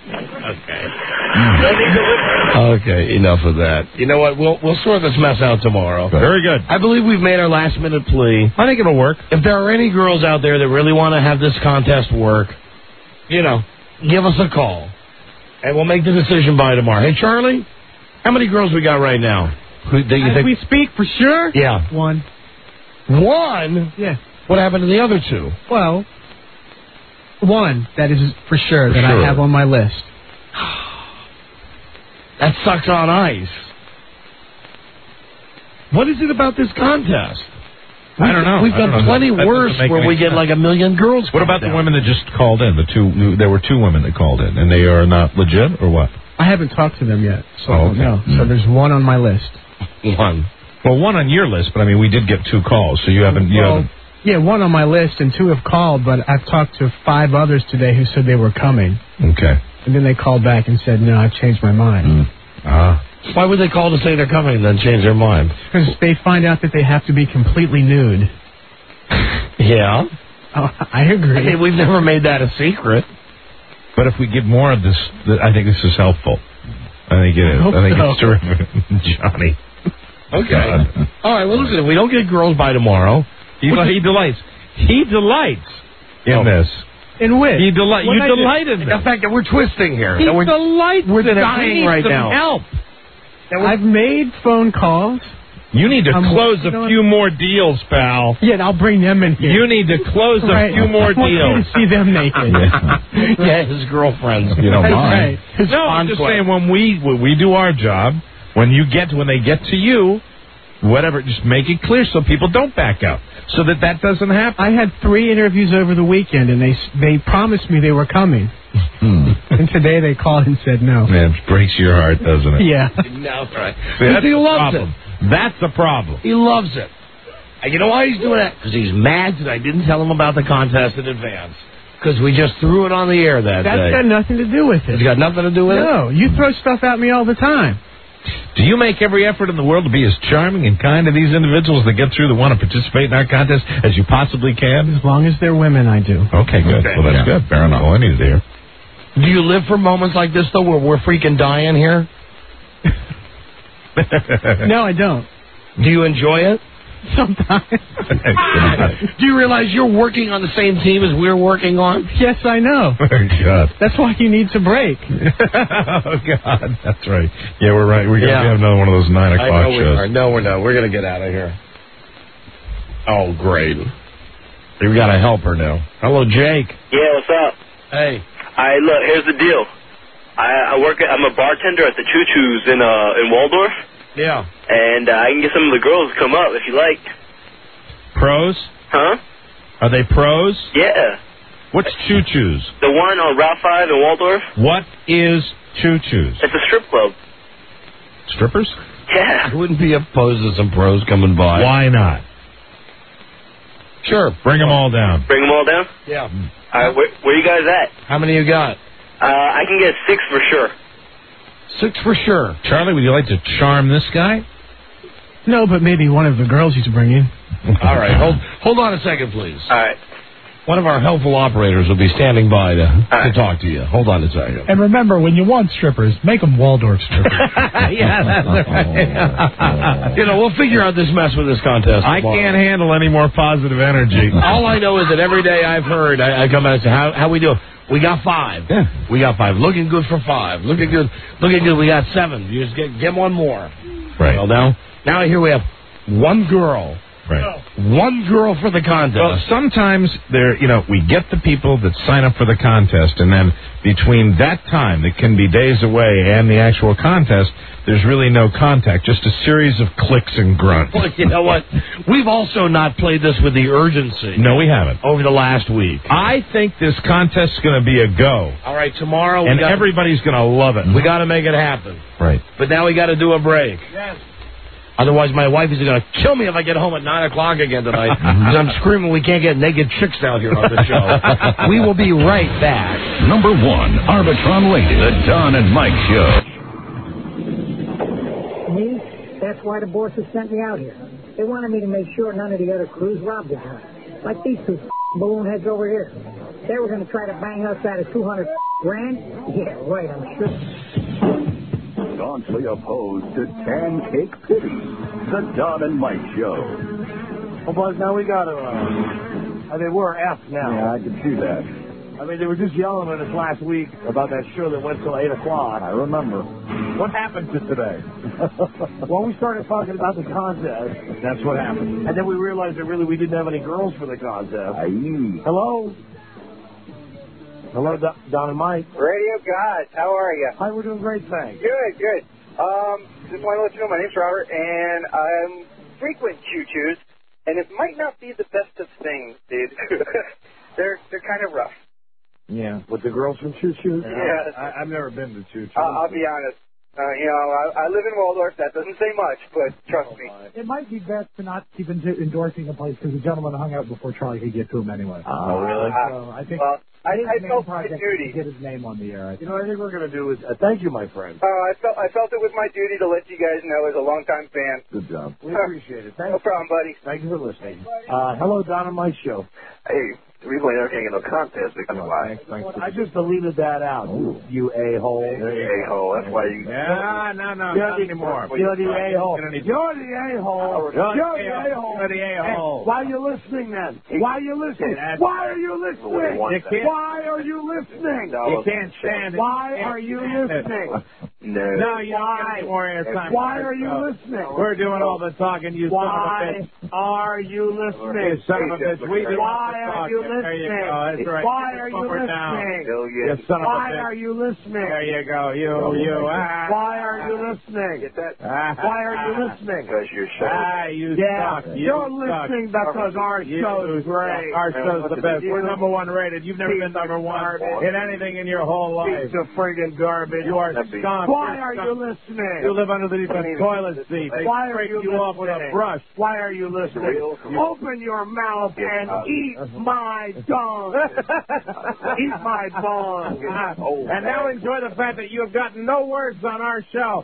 Okay, enough of that. You know what? We'll sort this mess out tomorrow. Very good. I believe we've made our last-minute plea. I think it'll work. If there are any girls out there that really want to have this contest work, give us a call, and we'll make the decision by tomorrow. Hey, Charlie, how many girls we got right now? As we speak, for sure? Yeah. One? Yeah. What happened to the other two? Well, one, that is for sure, that I have on my list. That sucks on ice. What is it about this contest? I don't know. We've got plenty worse where we get like 1 million girls. What about the women that just called in? There were 2 women that called in, and they are not legit, or what? I haven't talked to them yet, so I don't know. So there's one on my list. One. Well, one on your list, but I mean, we did get 2 calls, so you haven't. Yeah, one on my list, and 2 have called, but I've talked to 5 others today who said they were coming. Okay. And then they called back and said, no, I've changed my mind. Why would they call to say they're coming and then change their mind? Because they find out that they have to be completely nude. Yeah. Oh, I agree. I mean, we've never made that a secret. But if we get more of this, I think this is helpful. I think it is. I think it's terrific. Johnny. Okay. All right, well, listen, if we don't get girls by tomorrow, he delights. He delights in this. In which? You delight in the fact that we're twisting here. He delights We're in it. dying right now. Help. I've made phone calls. You need to close a few more deals, pal. Yeah, and I'll bring them in here. You need to close a few more deals. I want to see them naked. Yeah, his girlfriends. You don't mind. Right. No, I'm just saying when we do our job, when they get to you, whatever, just make it clear so people don't back out, so that doesn't happen. I had 3 interviews over the weekend, and they promised me they were coming. And today they called and said no. Man, it breaks your heart, doesn't it? Yeah. No, right. That's he loves problem. That's the problem. He loves it. And you know why he's doing that? Because he's mad that I didn't tell him about the contest in advance. Because we just threw it on the air that day. That's got nothing to do with it. It's got nothing to do with it? No, you throw stuff at me all the time. Do you make every effort in the world to be as charming and kind to these individuals that get through that want to participate in our contest as you possibly can? As long as they're women, I do. Okay, good. Okay. Well, that's good. Fair enough. All I needed to hear. Do you live for moments like this, though, where we're freaking dying here? No, I don't. Do you enjoy it? Sometimes. Do you realize you're working on the same team as we're working on? Yes, I know. Oh, God. That's why you need to break. Oh, God. That's right. Yeah, we're right. We have another one of those 9 o'clock I know shows. We are. No, we're not. We're going to get out of here. Oh, great. We've got to help her now. Hello, Jake. Yeah, what's up? Hey. Look, here's the deal. I'm a bartender at the Choo Choo's in Waldorf. Yeah. And I can get some of the girls to come up if you like. Pros? Huh? Are they pros? Yeah. What's Choo Choo's? The one on Route 5 in Waldorf. What is Choo Choo's? It's a strip club. Strippers? Yeah. I wouldn't be opposed to some pros coming by. Why not? Sure. Bring them all down. Bring them all down? Yeah. All right, where you guys at? How many you got? I can get 6 for sure. 6 for sure. Charlie, would you like to charm this guy? No, but maybe one of the girls you should bring in. All right. Hold on a second, please. All right. One of our helpful operators will be standing by to talk to you. Hold on a second. And remember, when you want strippers, make them Waldorf strippers. Yeah, that's right. We'll figure out this mess with this contest I tomorrow. can't handle any more positive energy. All I know is that every day I've heard, I come out and say, how we doing? We got 5. Yeah. We got 5. Looking good for 5. Looking good. We got 7. You just get one more. Right. Well, now I hear we have one girl. Right. One girl for the contest. Well, sometimes we get the people that sign up for the contest, and then between that time, that can be days away, and the actual contest, there's really no contact, just a series of clicks and grunts. Well, you know what? We've also not played this with the urgency. No, we haven't. Over the last week. I think this contest is going to be a go. All right, tomorrow and everybody's going to love it. We got to make it happen. Right. But now we got to do a break. Yes. Otherwise, my wife is going to kill me if I get home at 9 o'clock again tonight. Because I'm screaming we can't get naked chicks out here on the show. We will be right back. Number 1, Arbitron Radio, the Don and Mike Show. Me? That's why the bosses sent me out here. They wanted me to make sure none of the other crews robbed the joint. Like these 2 balloon heads over here. They were going to try to bang us out of $200 grand? Yeah, right, I'm sure. Staunchly opposed to Tan Cake City, the Don and Mike Show. Well, Buzz, now we got to, we're F now. Yeah, I can see that. I mean, they were just yelling at us last week about that show that went till 8 o'clock. I remember. What happened to today? Well, we started talking about the contest. That's what happened. And then we realized that really we didn't have any girls for the contest. Hello? Hello, Don and Mike. Radio Gods, how are you? Hi, we're doing great, thanks. Good. Just want to let you know my name's Robert, and I'm frequent choo-choos, and it might not be the best of things, dude. They're kind of rough. Yeah, with the girls from choo-choos? Yeah. I've never been to choo-choos. I'll be honest. I live in Waldorf. That doesn't say much, but trust me. It might be best to not keep endorsing the place because the gentleman hung out before Charlie could get to him anyway. Oh, really? So I think I felt my duty. To get his name on the air. I think we're going to do is thank you, my friend. I felt it was my duty to let you guys know as a longtime fan. Good job. We appreciate it. No problem, buddy. Thank you for listening. Hello, Don and Mike Show. Hey, the reason why I never can't get no contest because why? I just deleted that out. You a-hole. A-hole. That's why you... No, not anymore. You're the a-hole. You're the a-hole. You're the a-hole. Why are you listening then? Why are you listening? Why are you listening? Why are you listening? You can't stand it. Why are you listening? No, you don't more airtime. Why are you listening? We're doing all the talking, you son of a bitch. Why are you listening? You son of a bitch. Why are you listening? There you go. That's right. Why are you listening? You son of a bitch. Why are you listening? There you go. You. Why are you listening? Get that? Why are you listening? Because you're showing. You suck. You're listening because our show's great. Our show's the best. We're number 1 rated. You've never been number 1 in anything in your whole life. Piece of friggin' garbage. You are skunk. Why are you listening? You live underneath the toilet seat. Why are you listening? With a brush. Why are you listening? Open your mouth and eat my dong. Eat my bong. And now enjoy the fact that you have gotten no words on our show.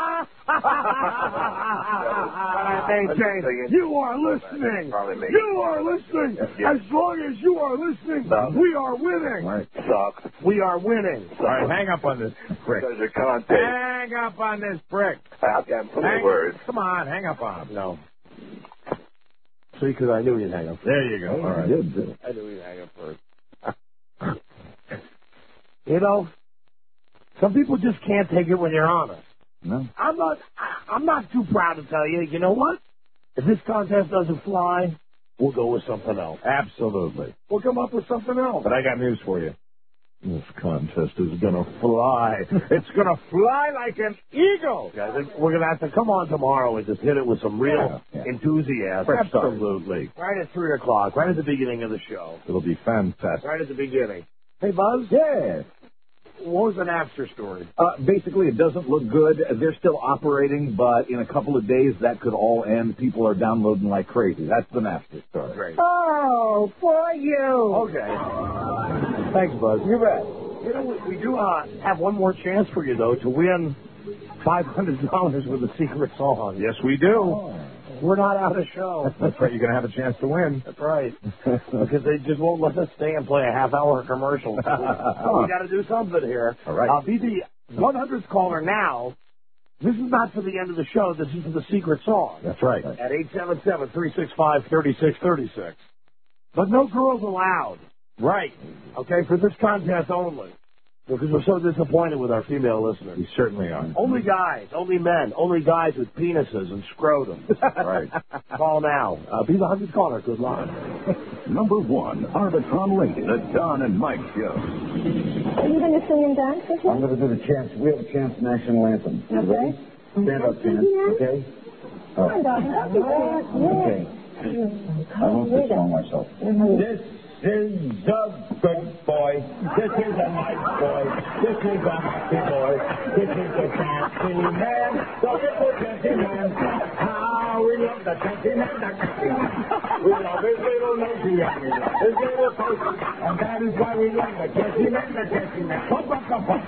You are listening. You are listening. As long as you are listening, we are winning. We are winning. All right, hang up on this prick. Hang up on this prick. I've got plenty of words. Come on, hang up on him. No. See, because I knew you'd hang up. There you go. All right. I knew you'd hang up first. Some people just can't take it when you're honest. No. I'm not too proud to tell you. You know what? If this contest doesn't fly, we'll go with something else. Absolutely. We'll come up with something else. But I got news for you. This contest is going to fly. It's going to fly like an eagle. Guys, we're going to have to come on tomorrow and just hit it with some real enthusiasm. Absolutely. Right at 3 o'clock, right at the beginning of the show. It'll be fantastic. Right at the beginning. Hey, Buzz? Yeah. What was the Napster story? Basically, it doesn't look good. They're still operating, but in a couple of days, that could all end. People are downloading like crazy. That's the Napster story. Great. Oh, for you. Okay. Thanks, Buzz. You bet. We do have one more chance for you, though, to win $500 with a secret song. Yes, we do. we're not out of show. That's right. You're going to have a chance to win. That's right. Because they just won't let us stay and play a half-hour commercial. So we got to do something here. All right. Be the 100th caller now. This is not for the end of the show. This is for the secret song. That's right. At 877-365-3636. But no girls allowed. Right. Okay, for this contest only. Because we're so disappointed with our female listeners. We certainly are. Only guys, only men, only guys with penises and scrotum. Right. Call now. Be the 100th caller. Good luck. Number 1, Arbitron Lady, the Don and Mike Show. Are you going to sing and dance with me? I'm going to do the Chance. We have a Chance national anthem. Okay. Ready? Stand up, Chance. Okay? Come on, darling. Don't be scared. Okay. I wrote this song myself. This is a good boy. This is a nice boy. This is a happy boy. This is a fancy man. The little fancy man. How we love the fancy man, the fancy man. We love his little nosy and we love his little face. And that is why we love the fancy man, the fancy man. Pump, pump, pump, pump.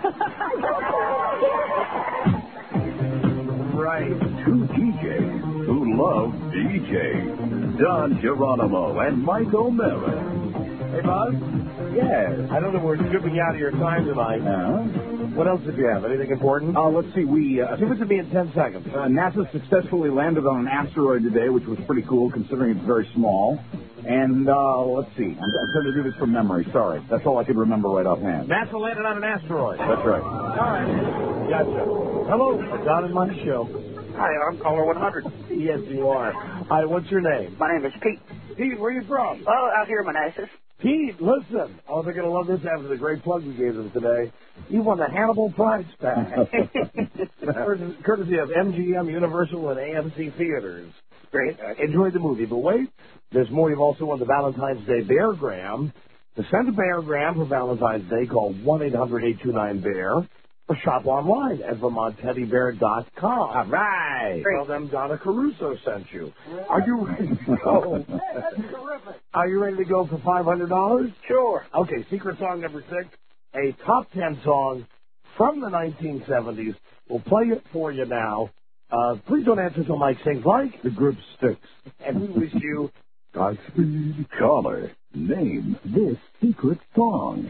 Right. 2 DJs who love DJ. Don Geronimo and Mike O'Mara. Hey, Buzz? Yeah. I know that we're stripping out of your time tonight. What else did you have? Anything important? Let's see. Give it to me in 10 seconds. NASA successfully landed on an asteroid today, which was pretty cool considering it's very small. And let's see. I'm trying to do this from memory. Sorry. That's all I could remember right offhand. NASA landed on an asteroid. That's right. All right. Gotcha. Hello, Don and Mike Show. Hi, I'm caller 100. Yes, you are. Hi, what's your name? My name is Pete. Pete, where are you from? Oh, out here in Manassas. Pete, listen. Oh, they're going to love this after the great plug we gave them today. You won the Hannibal Prize Pack. Courtesy of MGM, Universal, and AMC Theaters. Great. Enjoyed the movie. But wait, there's more. You've also won the Valentine's Day Beargram. To send a Beargram for Valentine's Day, call 1-800-829-BEAR. Or shop online at VermontTeddyBear.com. All right. Tell them Donna Caruso sent you. Are you ready to go? That's terrific. Are you ready to go for $500? Sure. Okay, secret song number 6, a top 10 song from the 1970s. We'll play it for you now. Please don't answer till Mike sings like the group Styx. And we wish you Godspeed. Caller, name this secret song.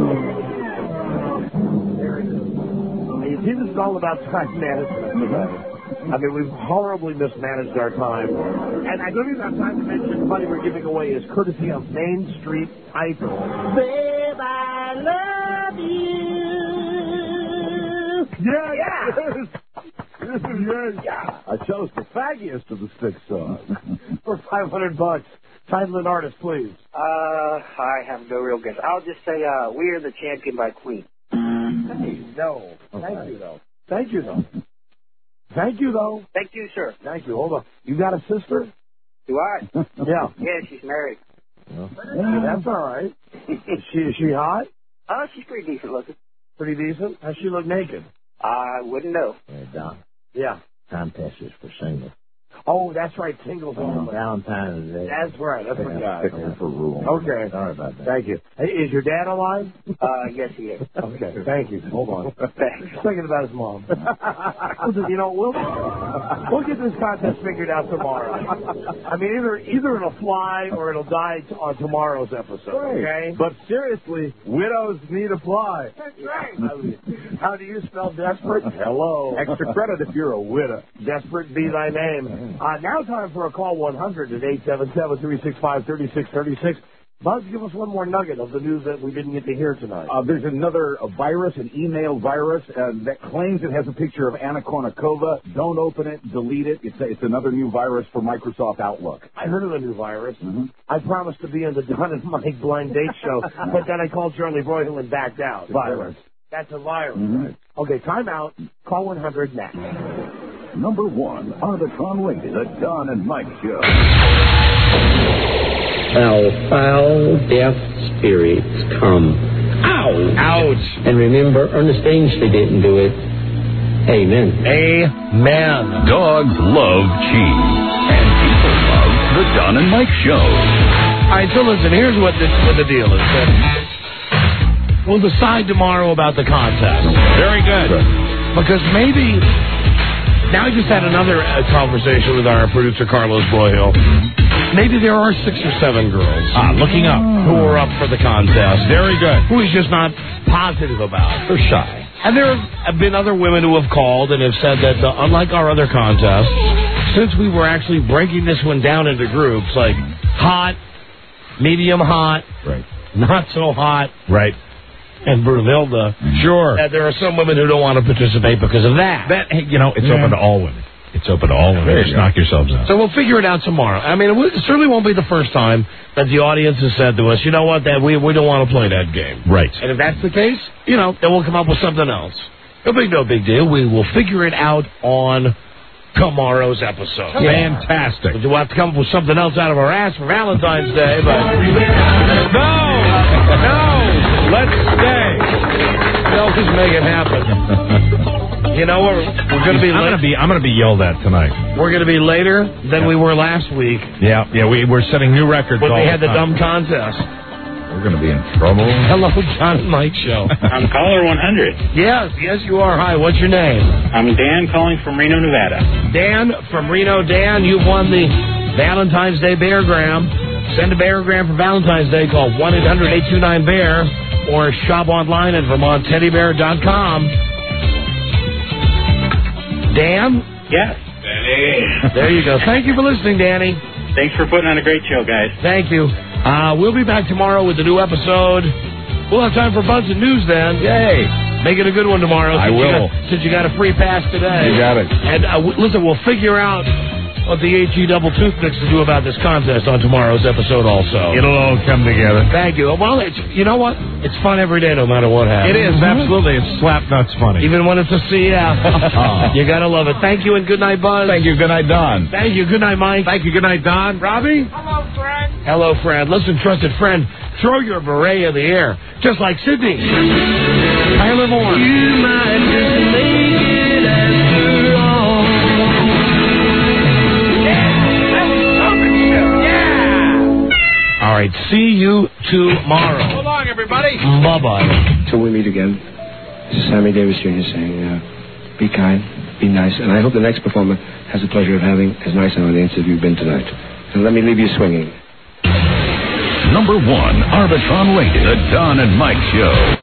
You see, this is all about time management today. I mean, we've horribly mismanaged our time. And I don't even have time to mention the money we're giving away is courtesy of Main Street Idol. Babe, I love you. Yeah. I chose the faggiest of the Styx songs. For $500. Title and artist, please. I have no real guess. I'll just say, We're the Champion by Queen. Hey, no. Thank you, though. Thank you, though. Thank you, though. Thank you, sir. Thank you. Hold on. You got a sister? Do I? Yeah. Yeah, she's married. That's all right. Is she hot? She's pretty decent looking. Pretty decent? How's she look naked? I wouldn't know. Hey, Doc. Yeah. Contest is for singles. Oh, that's right. Singles only. Valentine's Day. That's right. That's what guys. For rule. Okay. Sorry about that. Thank you. Hey, is your dad alive? Yes, he is. Okay. Thank you. Hold on. Thanks. Thinking about his mom. Listen, you know, we'll get this contest figured out tomorrow. I mean, either it'll fly or it'll die on tomorrow's episode. Okay. But seriously, widows need a fly. That's right. How do you spell desperate? Hello. Extra credit if you're a widow. Desperate be thy name. Now time for a call 100 at 877-365-3636. Buzz, give us one more nugget of the news that we didn't get to hear tonight. There's another virus, an email virus, that claims it has a picture of Anna Kournikova. Don't open it, delete it. It's another new virus for Microsoft Outlook. I heard of a new virus. Mm-hmm. I promised to be on the Don and Mike Blind Date Show, but then I called Charlie Broyhill and backed out. Virus. That's a virus. Mm-hmm. Right? Okay, time out. Call 100 next. Number 1, Arbitron Lady, the Don and Mike Show. Foul, deaf spirits come. Ow! Ouch! And remember, Ernest Ainsley didn't do it. Amen. Amen. Dogs love cheese. And people love the Don and Mike Show. All right, so listen, here's what the deal is. We'll decide tomorrow about the contest. Very good. Because maybe Now I just had another conversation with our producer, Carlos Boyle. Maybe there are 6 or 7 girls looking up who are up for the contest. Very good. Who he's just not positive about. They're shy. And there have been other women who have called and have said that, unlike our other contests, since we were actually breaking this one down into groups, like hot, medium hot, right, not so hot, right, and Brunhilde, sure, that there are some women who don't want to participate because of that. It's open to all women. It's open to all women. Just knock yourselves out. So we'll figure it out tomorrow. I mean, it certainly won't be the first time that the audience has said to us, you know what, that we don't want to play that game. Right. And if that's the case, then we'll come up with something else. No big deal. We will figure it out on tomorrow's episode. Fantastic. We'll have to come up with something else out of our ass for Valentine's Day, but no, let's stay. They'll just make it happen. You know, we're going to be. I'm going to be yelled at tonight. We're going to be later than we were last week. Yeah. We're setting new records. When all we had the time. dumb contest. We're going to be in trouble. Hello, John and Mike Show. I'm caller 100. Yes, you are. Hi, what's your name? I'm Dan, calling from Reno, Nevada. Dan from Reno. Dan, you've won the Valentine's Day Beargram. Send a Beargram for Valentine's Day. Call 1-800-829-BEAR or shop online at VermontTeddyBear.com. Dan? Yes. Danny. There you go. Thank you for listening, Danny. Thanks for putting on a great show, guys. Thank you. We'll be back tomorrow with a new episode. We'll have time for Buzz and News then. Yay. Make it a good one tomorrow. I will. Since you got a free pass today. You got it. And listen, we'll figure out what the HE Double Toothpicks to do about this contest on tomorrow's episode also. It'll all come together. Thank you. Well, you know what? It's fun every day no matter what happens. It is, absolutely. It's slap nuts funny. Even when it's a CF. You got to love it. Thank you and good night, Buzz. Thank you. Good night, Don. Thank you. Good night, Mike. Thank you. Good night, Don. Robbie? Hello, friend. Hello, friend. Listen, trusted friend, throw your beret in the air, just like Sydney. Tyler Moore. You might just make it after all. All right, see you tomorrow. So long, everybody. Bye-bye. Till we meet again, this is Sammy Davis Jr. saying, be kind, be nice, and I hope the next performer has the pleasure of having as nice an audience as you've been tonight. And let me leave you swinging. Number 1 Arbitron rated, The Don and Mike Show.